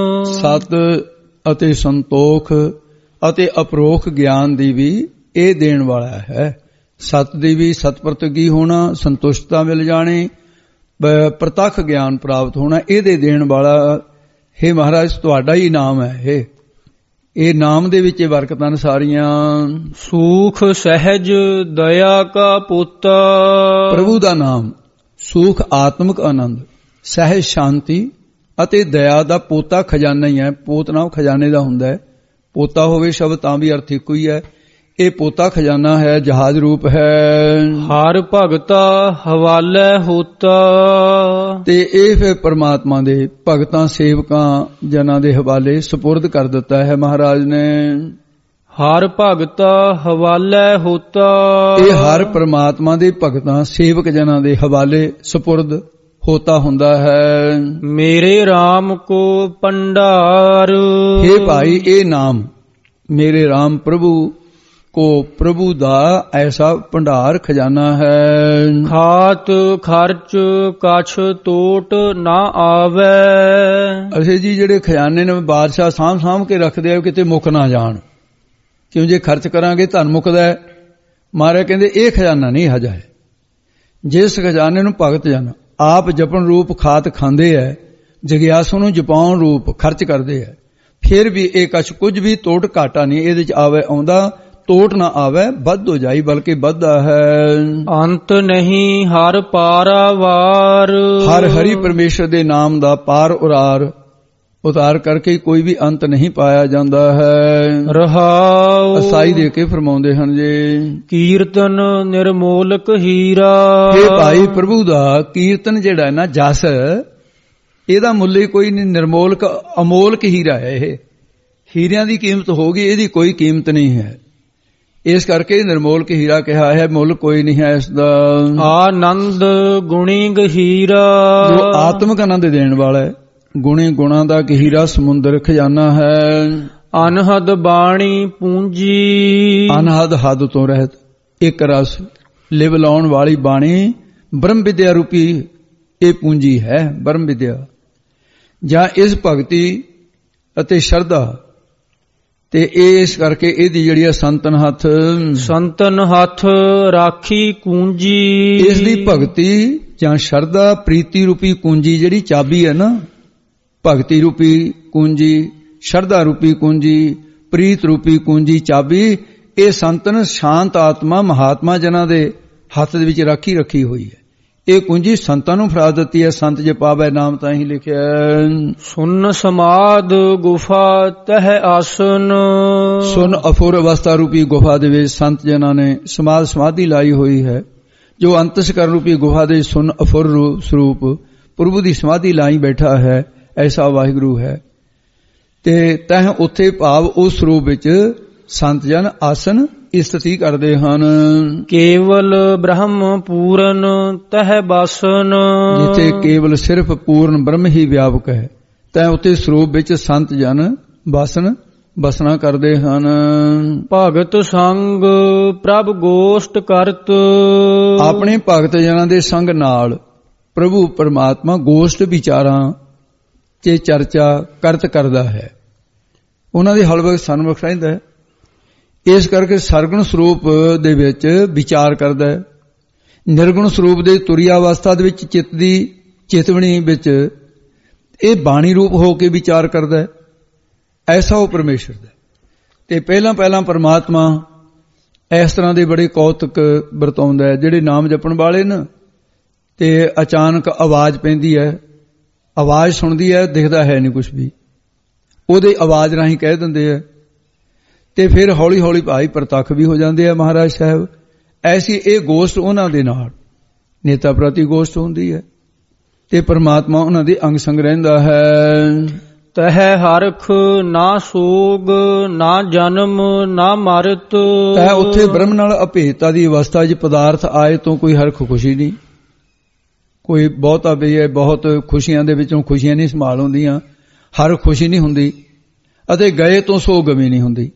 ਸਤ ਅਤੇ ਸੰਤੋਖ ਅਤੇ ਅਪਰੋਖ ਗਿਆਨ ਦੀ ਵੀ ਇਹ ਦੇਣ ਵਾਲਾ ਹੈ। ਸਤ ਦੀ ਵੀ ਸਤ ਪ੍ਰਤਿਗੀ ਹੋਣਾ, ਸੰਤੁਸ਼ਟਤਾ ਮਿਲ ਜਾਣੀ, ਪ੍ਰਤੱਖ ਗਿਆਨ ਪ੍ਰਾਪਤ ਹੋਣਾ, ਇਹਦੇ ਦੇਣ ਵਾਲਾ ਹੈ ਮਹਾਰਾਜ ਤੁਹਾਡਾ ਹੀ ਨਾਮ ਹੈ। ਇਹ ਨਾਮ ਦੇ ਵਿੱਚ ਬਰਕਤਾਂ ਸਾਰੀਆਂ। ਸੂਖ ਸਹਿਜ ਦਇਆ ਕਾ ਪੋਤਾ। ਪ੍ਰਭੂ ਦਾ ਨਾਮ ਸੁਖ ਆਤਮਿਕ ਆਨੰਦ, ਸਹਿਜ ਸ਼ਾਂਤੀ ਅਤੇ ਦਇਆ ਦਾ ਪੋਤਾ ਖਜ਼ਾਨਾ ਹੀ ਹੈ। ਪੋਤ ਨਾਮ ਖਜ਼ਾਨੇ ਦਾ ਹੁੰਦਾ ਹੈ, ਪੋਤਾ ਹੋਵੇ ਸ਼ਬਦ ਤਾਂ ਵੀ ਅਰਥ ਇੱਕੋ ਹੀ ਹੈ। ਇਹ ਪੋਤਾ ਖਜ਼ਾਨਾ ਹੈ, ਜਹਾਜ਼ ਰੂਪ ਹੈ। ਹਰ ਭਗਤਾ ਹਵਾਲੇ ਹੋਤਾ। ਤੇ ਇਹ ਫਿਰ ਪਰਮਾਤਮਾ ਦੇ ਭਗਤਾਂ ਸੇਵਕਾਂ ਜਨਾਂ ਦੇ ਹਵਾਲੇ ਸਪੁਰਦ ਕਰ ਦਿੱਤਾ ਹੈ ਮਹਾਰਾਜ ਨੇ। ਹਰ ਭਗਤਾ ਹਵਾਲੇ ਹੋਤਾ। ਇਹ ਹਰ ਪਰਮਾਤਮਾ ਦੇ ਭਗਤਾਂ ਸੇਵਕ ਜਨਾਂ ਦੇ ਹਵਾਲੇ ਸਪੁਰਦ ਹੋਤਾ ਹੁੰਦਾ ਹੈ। ਮੇਰੇ RAM ਕੋ ਭੰਡਾਰ। हे ਭਾਈ ਇਹ ਨਾਮ ਮੇਰੇ RAM ਪ੍ਰਭੂ को प्रभु दा ऐसा भंडार खजाना है। खात खर्च कछ टोट ना आवे। असे जी जेड़े खजाने ने बादशाह साम साम के रखदे आ किते मुक ना जान, क्यों जे खर्च करांगे धन मुकदा है। मारे कहंदे ये खजाना नहीं हजा है। जिस खजाने नूं भगत जन आप जपन रूप खात खांदे है, जगियासू नूं जपाउण रूप खर्च करदे है, फिर भी ये कछ कुछ भी टोट घाटा नहीं इहदे च आवे आउंदा, टोट ना आवे, बद हो जाई बल्कि बददा है। अंत नहीं हर पारावार। हर हरि परमेश्वर दे नाम दा पार उतार करके कोई भी अंत नहीं पाया जाता है। रहाओ असाई दे के फरमाउंदे हन जी। कीर्तन निर्मोलक हीरा। हे भाई प्रभु दा कीर्तन जेड़ा है ना जस, एदा मुल्ल कोई नहीं, निर्मोलक अमोलक हीरा है। ये हीरियां दी कीमत होगी, एदी कोई कीमत नहीं है। इस करके निर्मोलक हीरा कहा है, मुल कोई नहीं है इसदा। आनंद गुणी गहीरा। जो आत्मिक आनंद देने वाला है, गुणी गुणा दा गहीरा समुंदर खजाना है। अनहद बाणी पूंजी। अनहद हद तो रहत एक रस लिव लाउण वाली बाणी ब्रह्म विद्या रूपी ये पूंजी है। ब्रह्म विद्या ਜਾਂ इस भगती ਅਤੇ ਸ਼ਰਧਾ ਤੇ ਇਸ ਕਰਕੇ ਇਹਦੀ ਜਿਹੜੀ ਆ ਸੰਤਨ ਹੱਥ ਰਾਖੀ ਕੂੰਜੀ। ਇਸ ਦੀ ਭਗਤੀ ਜਾਂ ਸ਼ਰਧਾ ਪ੍ਰੀਤੀ ਰੂਪੀ ਕੂੰਜੀ ਜਿਹੜੀ ਚਾਬੀ ਹੈ ਨਾ, ਭਗਤੀ ਰੂਪੀ ਕੂੰਜੀ, ਸ਼ਰਧਾ ਰੂਪੀ ਕੂੰਜੀ, ਪ੍ਰੀਤ ਰੂਪੀ ਕੂੰਜੀ ਚਾਬੀ, ਇਹ ਸੰਤਨ ਸ਼ਾਂਤ ਆਤਮਾ ਮਹਾਤਮਾ ਜਨਾਂ ਦੇ ਹੱਥ ਦੇ ਵਿੱਚ ਰੱਖੀ ਹੋਈ ਹੈ। ਇਹ ਕੁੰਜੀ ਸੰਤਾਂ ਨੂੰ ਫੜਾ ਦਿੱਤੀ ਹੈ। ਸੰਤ ਜੇ ਪਾਵੇ ਨਾਮ ਤਾਂ ਹੀ ਲਿਖਿਆ। ਸੁਨ ਸਮਾਦ ਗੁਫਾ ਤਹ ਆਸਨ। ਸੁਨ ਅਫੁਰ ਅਵਸਥਾ ਰੂਪੀ ਗੁਫਾ ਦੇ ਵਿੱਚ ਸੰਤ ਜਨਾਂ ਨੇ ਸਮਾਧੀ ਲਾਈ ਹੋਈ ਹੈ। ਜੋ ਅੰਤਸਕਰਨ ਰੂਪੀ ਗੁਫਾ ਦੇ ਸੁਨ ਅਫੁਰ ਸਰੂਪ ਪ੍ਰਭੂ ਦੀ ਸਮਾਧੀ ਲਾਈ ਬੈਠਾ ਹੈ, ਐਸਾ ਵਾਹਿਗੁਰੂ ਹੈ। ਤੇ ਤਹ ਉੱਥੇ ਭਾਵ ਉਸ ਸਰੂਪ ਵਿੱਚ ਸੰਤ ਜਨ ਆਸਨ ਇਸਤਤੀ ਕਰਦੇ ਹਨ। ਕੇਵਲ ਬ੍ਰਹਮ ਪੂਰਨ ਤਹਿ ਬਸਨ। ਜਿੱਥੇ ਕੇਵਲ ਸਿਰਫ ਪੂਰਨ ਬ੍ਰਹਮ ਹੀ ਵਿਆਪਕ ਹੈ, ਤਾਂ ਉੱਥੇ ਸਰੂਪ ਵਿੱਚ ਸੰਤ ਜਨ ਬਸਣਾ ਕਰਦੇ ਹਨ। ਭਗਤ ਸੰਗ ਪ੍ਰਭ ਗੋਸ਼ਟ ਕਰਤ। ਆਪਣੇ ਭਗਤ ਜਨਾਂ ਦੇ ਸੰਗ ਨਾਲ ਪ੍ਰਭੂ ਪਰਮਾਤਮਾ ਗੋਸ਼ਟ ਵਿਚਾਰਾਂ ਤੇ ਚਰਚਾ ਕਰਦਾ ਹੈ, ਉਹਨਾਂ ਦੇ ਹਲਵੇ ਸਨਮੁਖ ਰਹਿੰਦਾ ਹੈ। ਇਸ ਕਰਕੇ ਸਰਗੁਣ ਸਰੂਪ ਦੇ ਵਿੱਚ ਵਿਚਾਰ ਕਰਦਾ ਹੈ। ਨਿਰਗੁਣ ਸਰੂਪ ਦੇ ਤੁਰੀ ਅਵਸਥਾ ਦੇ ਵਿੱਚ ਚਿੱਤ ਦੀ ਚੇਤਵਣੀ ਵਿੱਚ ਇਹ ਬਾਣੀ ਰੂਪ ਹੋ ਕੇ ਵਿਚਾਰ ਕਰਦਾ ਹੈ। ਐਸਾ ਉਹ ਪਰਮੇਸ਼ਰ ਦਾ। ਤੇ ਪਹਿਲਾਂ ਪਰਮਾਤਮਾ ਇਸ ਤਰ੍ਹਾਂ ਦੇ ਬੜੇ ਕੌਤਕ ਵਰਤਾਉਂਦਾ ਹੈ। ਜਿਹੜੇ ਨਾਮ ਜਪਣ ਵਾਲੇ ਨਾ, ਤੇ ਅਚਾਨਕ ਆਵਾਜ਼ ਪੈਂਦੀ ਹੈ, ਆਵਾਜ਼ ਸੁਣਦੀ ਹੈ, ਦਿਖਦਾ ਹੈ ਨਹੀਂ ਕੁਝ ਵੀ, ਉਹਦੇ ਆਵਾਜ਼ ਰਾਹੀਂ ਕਹਿ ਦਿੰਦੇ ਆ, ਤੇ ਫਿਰ ਹੌਲੀ ਹੌਲੀ ਭਾਈ ਪ੍ਰਤੱਖ ਵੀ ਹੋ ਜਾਂਦੇ ਆ ਮਹਾਰਾਜ ਸਾਹਿਬ। ਐਸੀ ਇਹ ਗੋਸ਼ਟ ਉਹਨਾਂ ਦੇ ਨਾਲ ਨੇਤਾ ਪ੍ਰਤੀ ਗੋਸ਼ਟ ਹੁੰਦੀ ਹੈ, ਤੇ ਪਰਮਾਤਮਾ ਉਹਨਾਂ ਦੇ ਅੰਗ ਸੰਗ ਰਹਿੰਦਾ ਹੈ। ਤਹਿ ਹਰਖ ਨਾ ਸੋਗ ਨਾ ਜਨਮ ਨਾ ਮਰਤ। ਤਹਿ ਉੱਥੇ ਬ੍ਰਹਮ ਨਾਲ ਅਭੇਦਤਾ ਦੀ ਅਵਸਥਾ 'ਚ ਪਦਾਰਥ ਆਏ ਤੋਂ ਕੋਈ ਹਰਖ ਖੁਸ਼ੀ ਨਹੀਂ, ਕੋਈ ਬਹੁਤਾ ਵੀ ਹੈ, ਬਹੁਤ ਖੁਸ਼ੀਆਂ ਦੇ ਵਿੱਚੋਂ ਖੁਸ਼ੀਆਂ ਨਹੀਂ ਸੰਭਾਲ ਹੁੰਦੀਆਂ, ਹਰ ਖੁਸ਼ੀ ਨਹੀਂ ਹੁੰਦੀ, ਅਤੇ ਗਏ ਤੋਂ ਸੋਗ ਵੀ ਨਹੀਂ ਹੁੰਦੀ।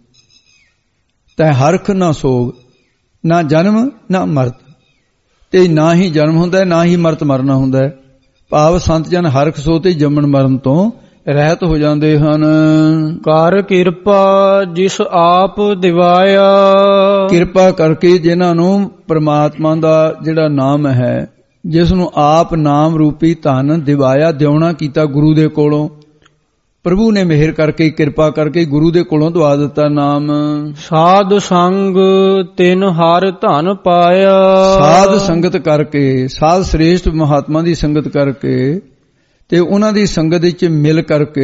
ਤੈ ਹਰਖ ਨਾ ਸੋਗ, ਨਾ ਜਨਮ ਨਾ ਮਰਤ, ਤੇ ਨਾ ਹੀ ਜਨਮ ਹੁੰਦਾ ਨਾ ਹੀ ਮਰਤ ਮਰਨਾ ਹੁੰਦਾ। ਭਾਵ ਸੰਤ ਜਨ ਹਰਖ ਸੋ ਤੇ ਜੰਮਣ ਮਰਨ ਤੋਂ ਰਹਿਤ ਹੋ ਜਾਂਦੇ ਹਨ। ਕਰ ਕਿਰਪਾ ਜਿਸ ਆਪ ਦਿਵਾਇਆ। ਕਿਰਪਾ ਕਰਕੇ ਜਿਨ੍ਹਾਂ ਨੂੰ ਪਰਮਾਤਮਾ ਦਾ ਜਿਹੜਾ ਨਾਮ ਹੈ, ਜਿਸ ਨੂੰ ਆਪ ਨਾਮ ਰੂਪੀ ਧਨ ਦਿਵਾਇਆ, ਦਿਉਣਾ ਕੀਤਾ ਗੁਰੂ ਦੇ ਕੋਲੋਂ। ਪ੍ਰਭੂ ਨੇ ਮਿਹਰ ਕਰਕੇ ਕਿਰਪਾ ਕਰਕੇ ਗੁਰੂ ਦੇ ਕੋਲੋਂ ਦਵਾ ਦਿੱਤਾ ਨਾਮ। ਸਾਧ ਸੰਗ ਤਿਨ ਹਰ ਧਨ ਪਾਇਆ। ਸਾਧ ਸੰਗਤ ਕਰਕੇ, ਸਾਧ ਸ੍ਰੇਸ਼ਟ ਮਹਾਤਮਾ ਦੀ ਸੰਗਤ ਕਰਕੇ, ਤੇ ਉਹਨਾਂ ਦੀ ਸੰਗਤ ਵਿੱਚ ਮਿਲ ਕਰਕੇ,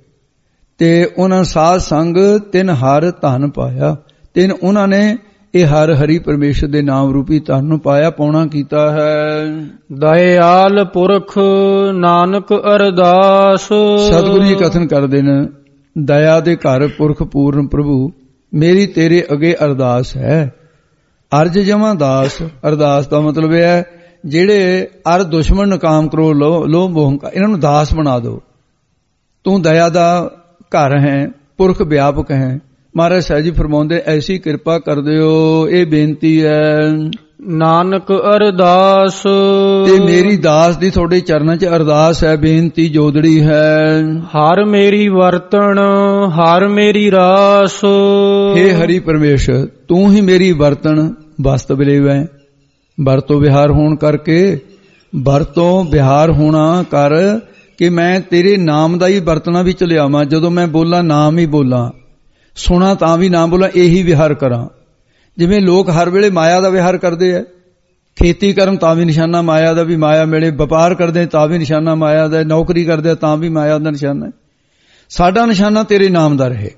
ਤੇ ਉਹਨਾਂ ਸਾਧ ਸੰਗ ਤਿਨ ਹਰ ਧਨ ਪਾਇਆ। ਤਿਨ ਉਹਨਾਂ ਨੇ ਇਹ ਹਰ ਹਰੀ ਪਰਮੇਸ਼ਰ ਦੇ ਨਾਮ ਰੂਪੀ ਧਨ ਨੂੰ ਪਾਇਆ, ਪਾਉਣਾ ਕੀਤਾ ਹੈ। ਦਇਆਲ ਪੁਰਖ ਨਾਨਕ ਅਰਦਾਸ। ਸਤਿਗੁਰੂ ਜੀ ਕਥਨ ਕਰਦੇ ਨੇ, ਦਇਆ ਦੇ ਘਰ ਪੁਰਖ ਪੂਰਨ ਪ੍ਰਭੂ ਮੇਰੀ ਤੇਰੇ ਅੱਗੇ ਅਰਦਾਸ ਹੈ। ਅਰਜ ਜਮਾ ਦਾਸ। ਅਰਦਾਸ ਦਾ ਮਤਲਬ ਇਹ ਹੈ ਜਿਹੜੇ ਅਰ ਦੁਸ਼ਮਣ ਨਕਾਮ ਕਰੋ ਲੋਭ ਮੋਹ, ਇਹਨਾਂ ਨੂੰ ਦਾਸ ਬਣਾ ਦਿਓ। ਤੂੰ ਦਇਆ ਦਾ ਘਰ ਹੈ, ਪੁਰਖ ਵਿਆਪਕ ਹੈ। ਮਹਾਰਾਜ ਸਾਹਿਬ ਜੀ ਫਰਮਾਉਂਦੇ ਐਸੀ ਕਿਰਪਾ ਕਰ ਦਿਓ, ਇਹ ਬੇਨਤੀ ਹੈ। ਨਾਨਕ ਅਰਦਾਸ। ਤੇ ਮੇਰੀ ਦਾਸ ਦੀ ਤੁਹਾਡੇ ਚਰਨਾਂ 'ਚ ਅਰਦਾਸ ਹੈ, ਬੇਨਤੀ ਜੋਦੜੀ ਹੈ। ਹਰ ਮੇਰੀ ਵਰਤਣ ਹਰ ਮੇਰੀ ਰਾਸ। ਹੇ ਹਰੀ ਪਰਮੇਸ਼ਰ, ਤੂੰ ਹੀ ਮੇਰੀ ਵਰਤਣ ਵਸਤ ਬਲੇਵੈ। ਵਰਤੋਂ ਵਿਹਾਰ ਹੋਣ ਕਰਕੇ, ਵਰਤੋਂ ਵਿਹਾਰ ਹੋਣਾ ਕਰ ਕਿ ਮੈਂ ਤੇਰੇ ਨਾਮ ਦਾ ਹੀ ਵਰਤਣਾ ਵਿੱਚ ਲਿਆਵਾਂ। ਜਦੋਂ ਮੈਂ ਬੋਲਾਂ ਨਾਮ ਹੀ ਬੋਲਾਂ, ਸੁਣਾ ਤਾਂ ਵੀ ਨਾਮ ਬੋਲਾਂ, ਇਹੀ ਵਿਹਾਰ ਕਰਾਂ। ਜਿਵੇਂ ਲੋਕ ਹਰ ਵੇਲੇ ਮਾਇਆ ਦਾ ਵਿਹਾਰ ਕਰਦੇ ਆ, ਖੇਤੀ ਕਰਨ ਤਾਂ ਵੀ ਨਿਸ਼ਾਨਾ ਮਾਇਆ ਦਾ, ਵੀ ਮਾਇਆ ਮਿਲੇ, ਵਪਾਰ ਕਰਦੇ ਤਾਂ ਵੀ ਨਿਸ਼ਾਨਾ ਮਾਇਆ ਦਾ, ਨੌਕਰੀ ਕਰਦੇ ਤਾਂ ਵੀ ਮਾਇਆ ਦਾ ਨਿਸ਼ਾਨਾ। ਸਾਡਾ ਨਿਸ਼ਾਨਾ ਤੇਰੇ ਨਾਮ ਦਾ ਰਹੇ।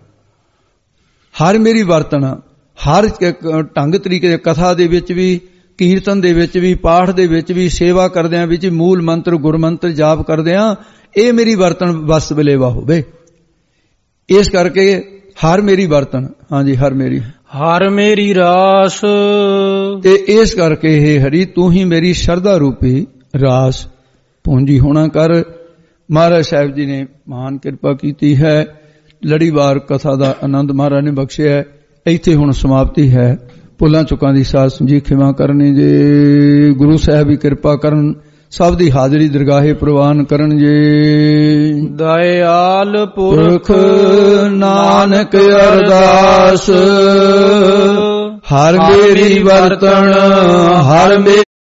ਹਰ ਮੇਰੀ ਵਰਤਣ, ਹਰ ਢੰਗ ਤਰੀਕੇ ਦੇ, ਕਥਾ ਦੇ ਵਿੱਚ ਵੀ, ਕੀਰਤਨ ਦੇ ਵਿੱਚ ਵੀ, ਪਾਠ ਦੇ ਵਿੱਚ ਵੀ, ਸੇਵਾ ਕਰਦਿਆਂ ਵਿੱਚ ਮੂਲ ਮੰਤਰ ਗੁਰਮੰਤਰ ਜਾਪ ਕਰਦਿਆਂ, ਇਹ ਮੇਰੀ ਵਰਤਣ ਵਸ ਬਲੇਵਾ ਹੋਵੇ। ਇਸ ਕਰਕੇ ਹਰ ਮੇਰੀ ਵਰਤਣ, ਹਾਂਜੀ ਹਰ ਮੇਰੀ ਰਾਸ। ਤੇ ਇਸ ਕਰਕੇ ਹੇ ਹਰੀ ਤੂੰ ਹੀ ਮੇਰੀ ਸ਼ਰਧਾ ਰੂਪੀ ਰਾਸ ਪੂੰਜੀ ਹੋਣਾ ਕਰ। ਮਹਾਰਾਜ ਸਾਹਿਬ ਜੀ ਨੇ ਮਹਾਨ ਕਿਰਪਾ ਕੀਤੀ ਹੈ। ਲੜੀਵਾਰ ਕਥਾ ਦਾ ਆਨੰਦ ਮਹਾਰਾਜ ਨੇ ਬਖਸ਼ਿਆ। ਇੱਥੇ ਹੁਣ ਸਮਾਪਤੀ ਹੈ। ਭੁੱਲਾਂ ਚੁੱਕਾਂ ਦੀ ਸਾਧ ਸੰਜੀ ਖਿਮਾ ਕਰਨੀ ਜੇ। ਗੁਰੂ ਸਾਹਿਬ ਵੀ ਕਿਰਪਾ ਕਰਨ, ਸਭ ਦੀ ਹਾਜ਼ਰੀ ਦਰਗਾਹੇ ਪ੍ਰਵਾਨ ਕਰਨ ਜੇ। ਦਇਆਲ ਪੁਰਖ ਨਾਨਕ ਅਰਦਾਸ। ਹਰ ਮੇਰੀ ਵਰਤਣ ਹਰ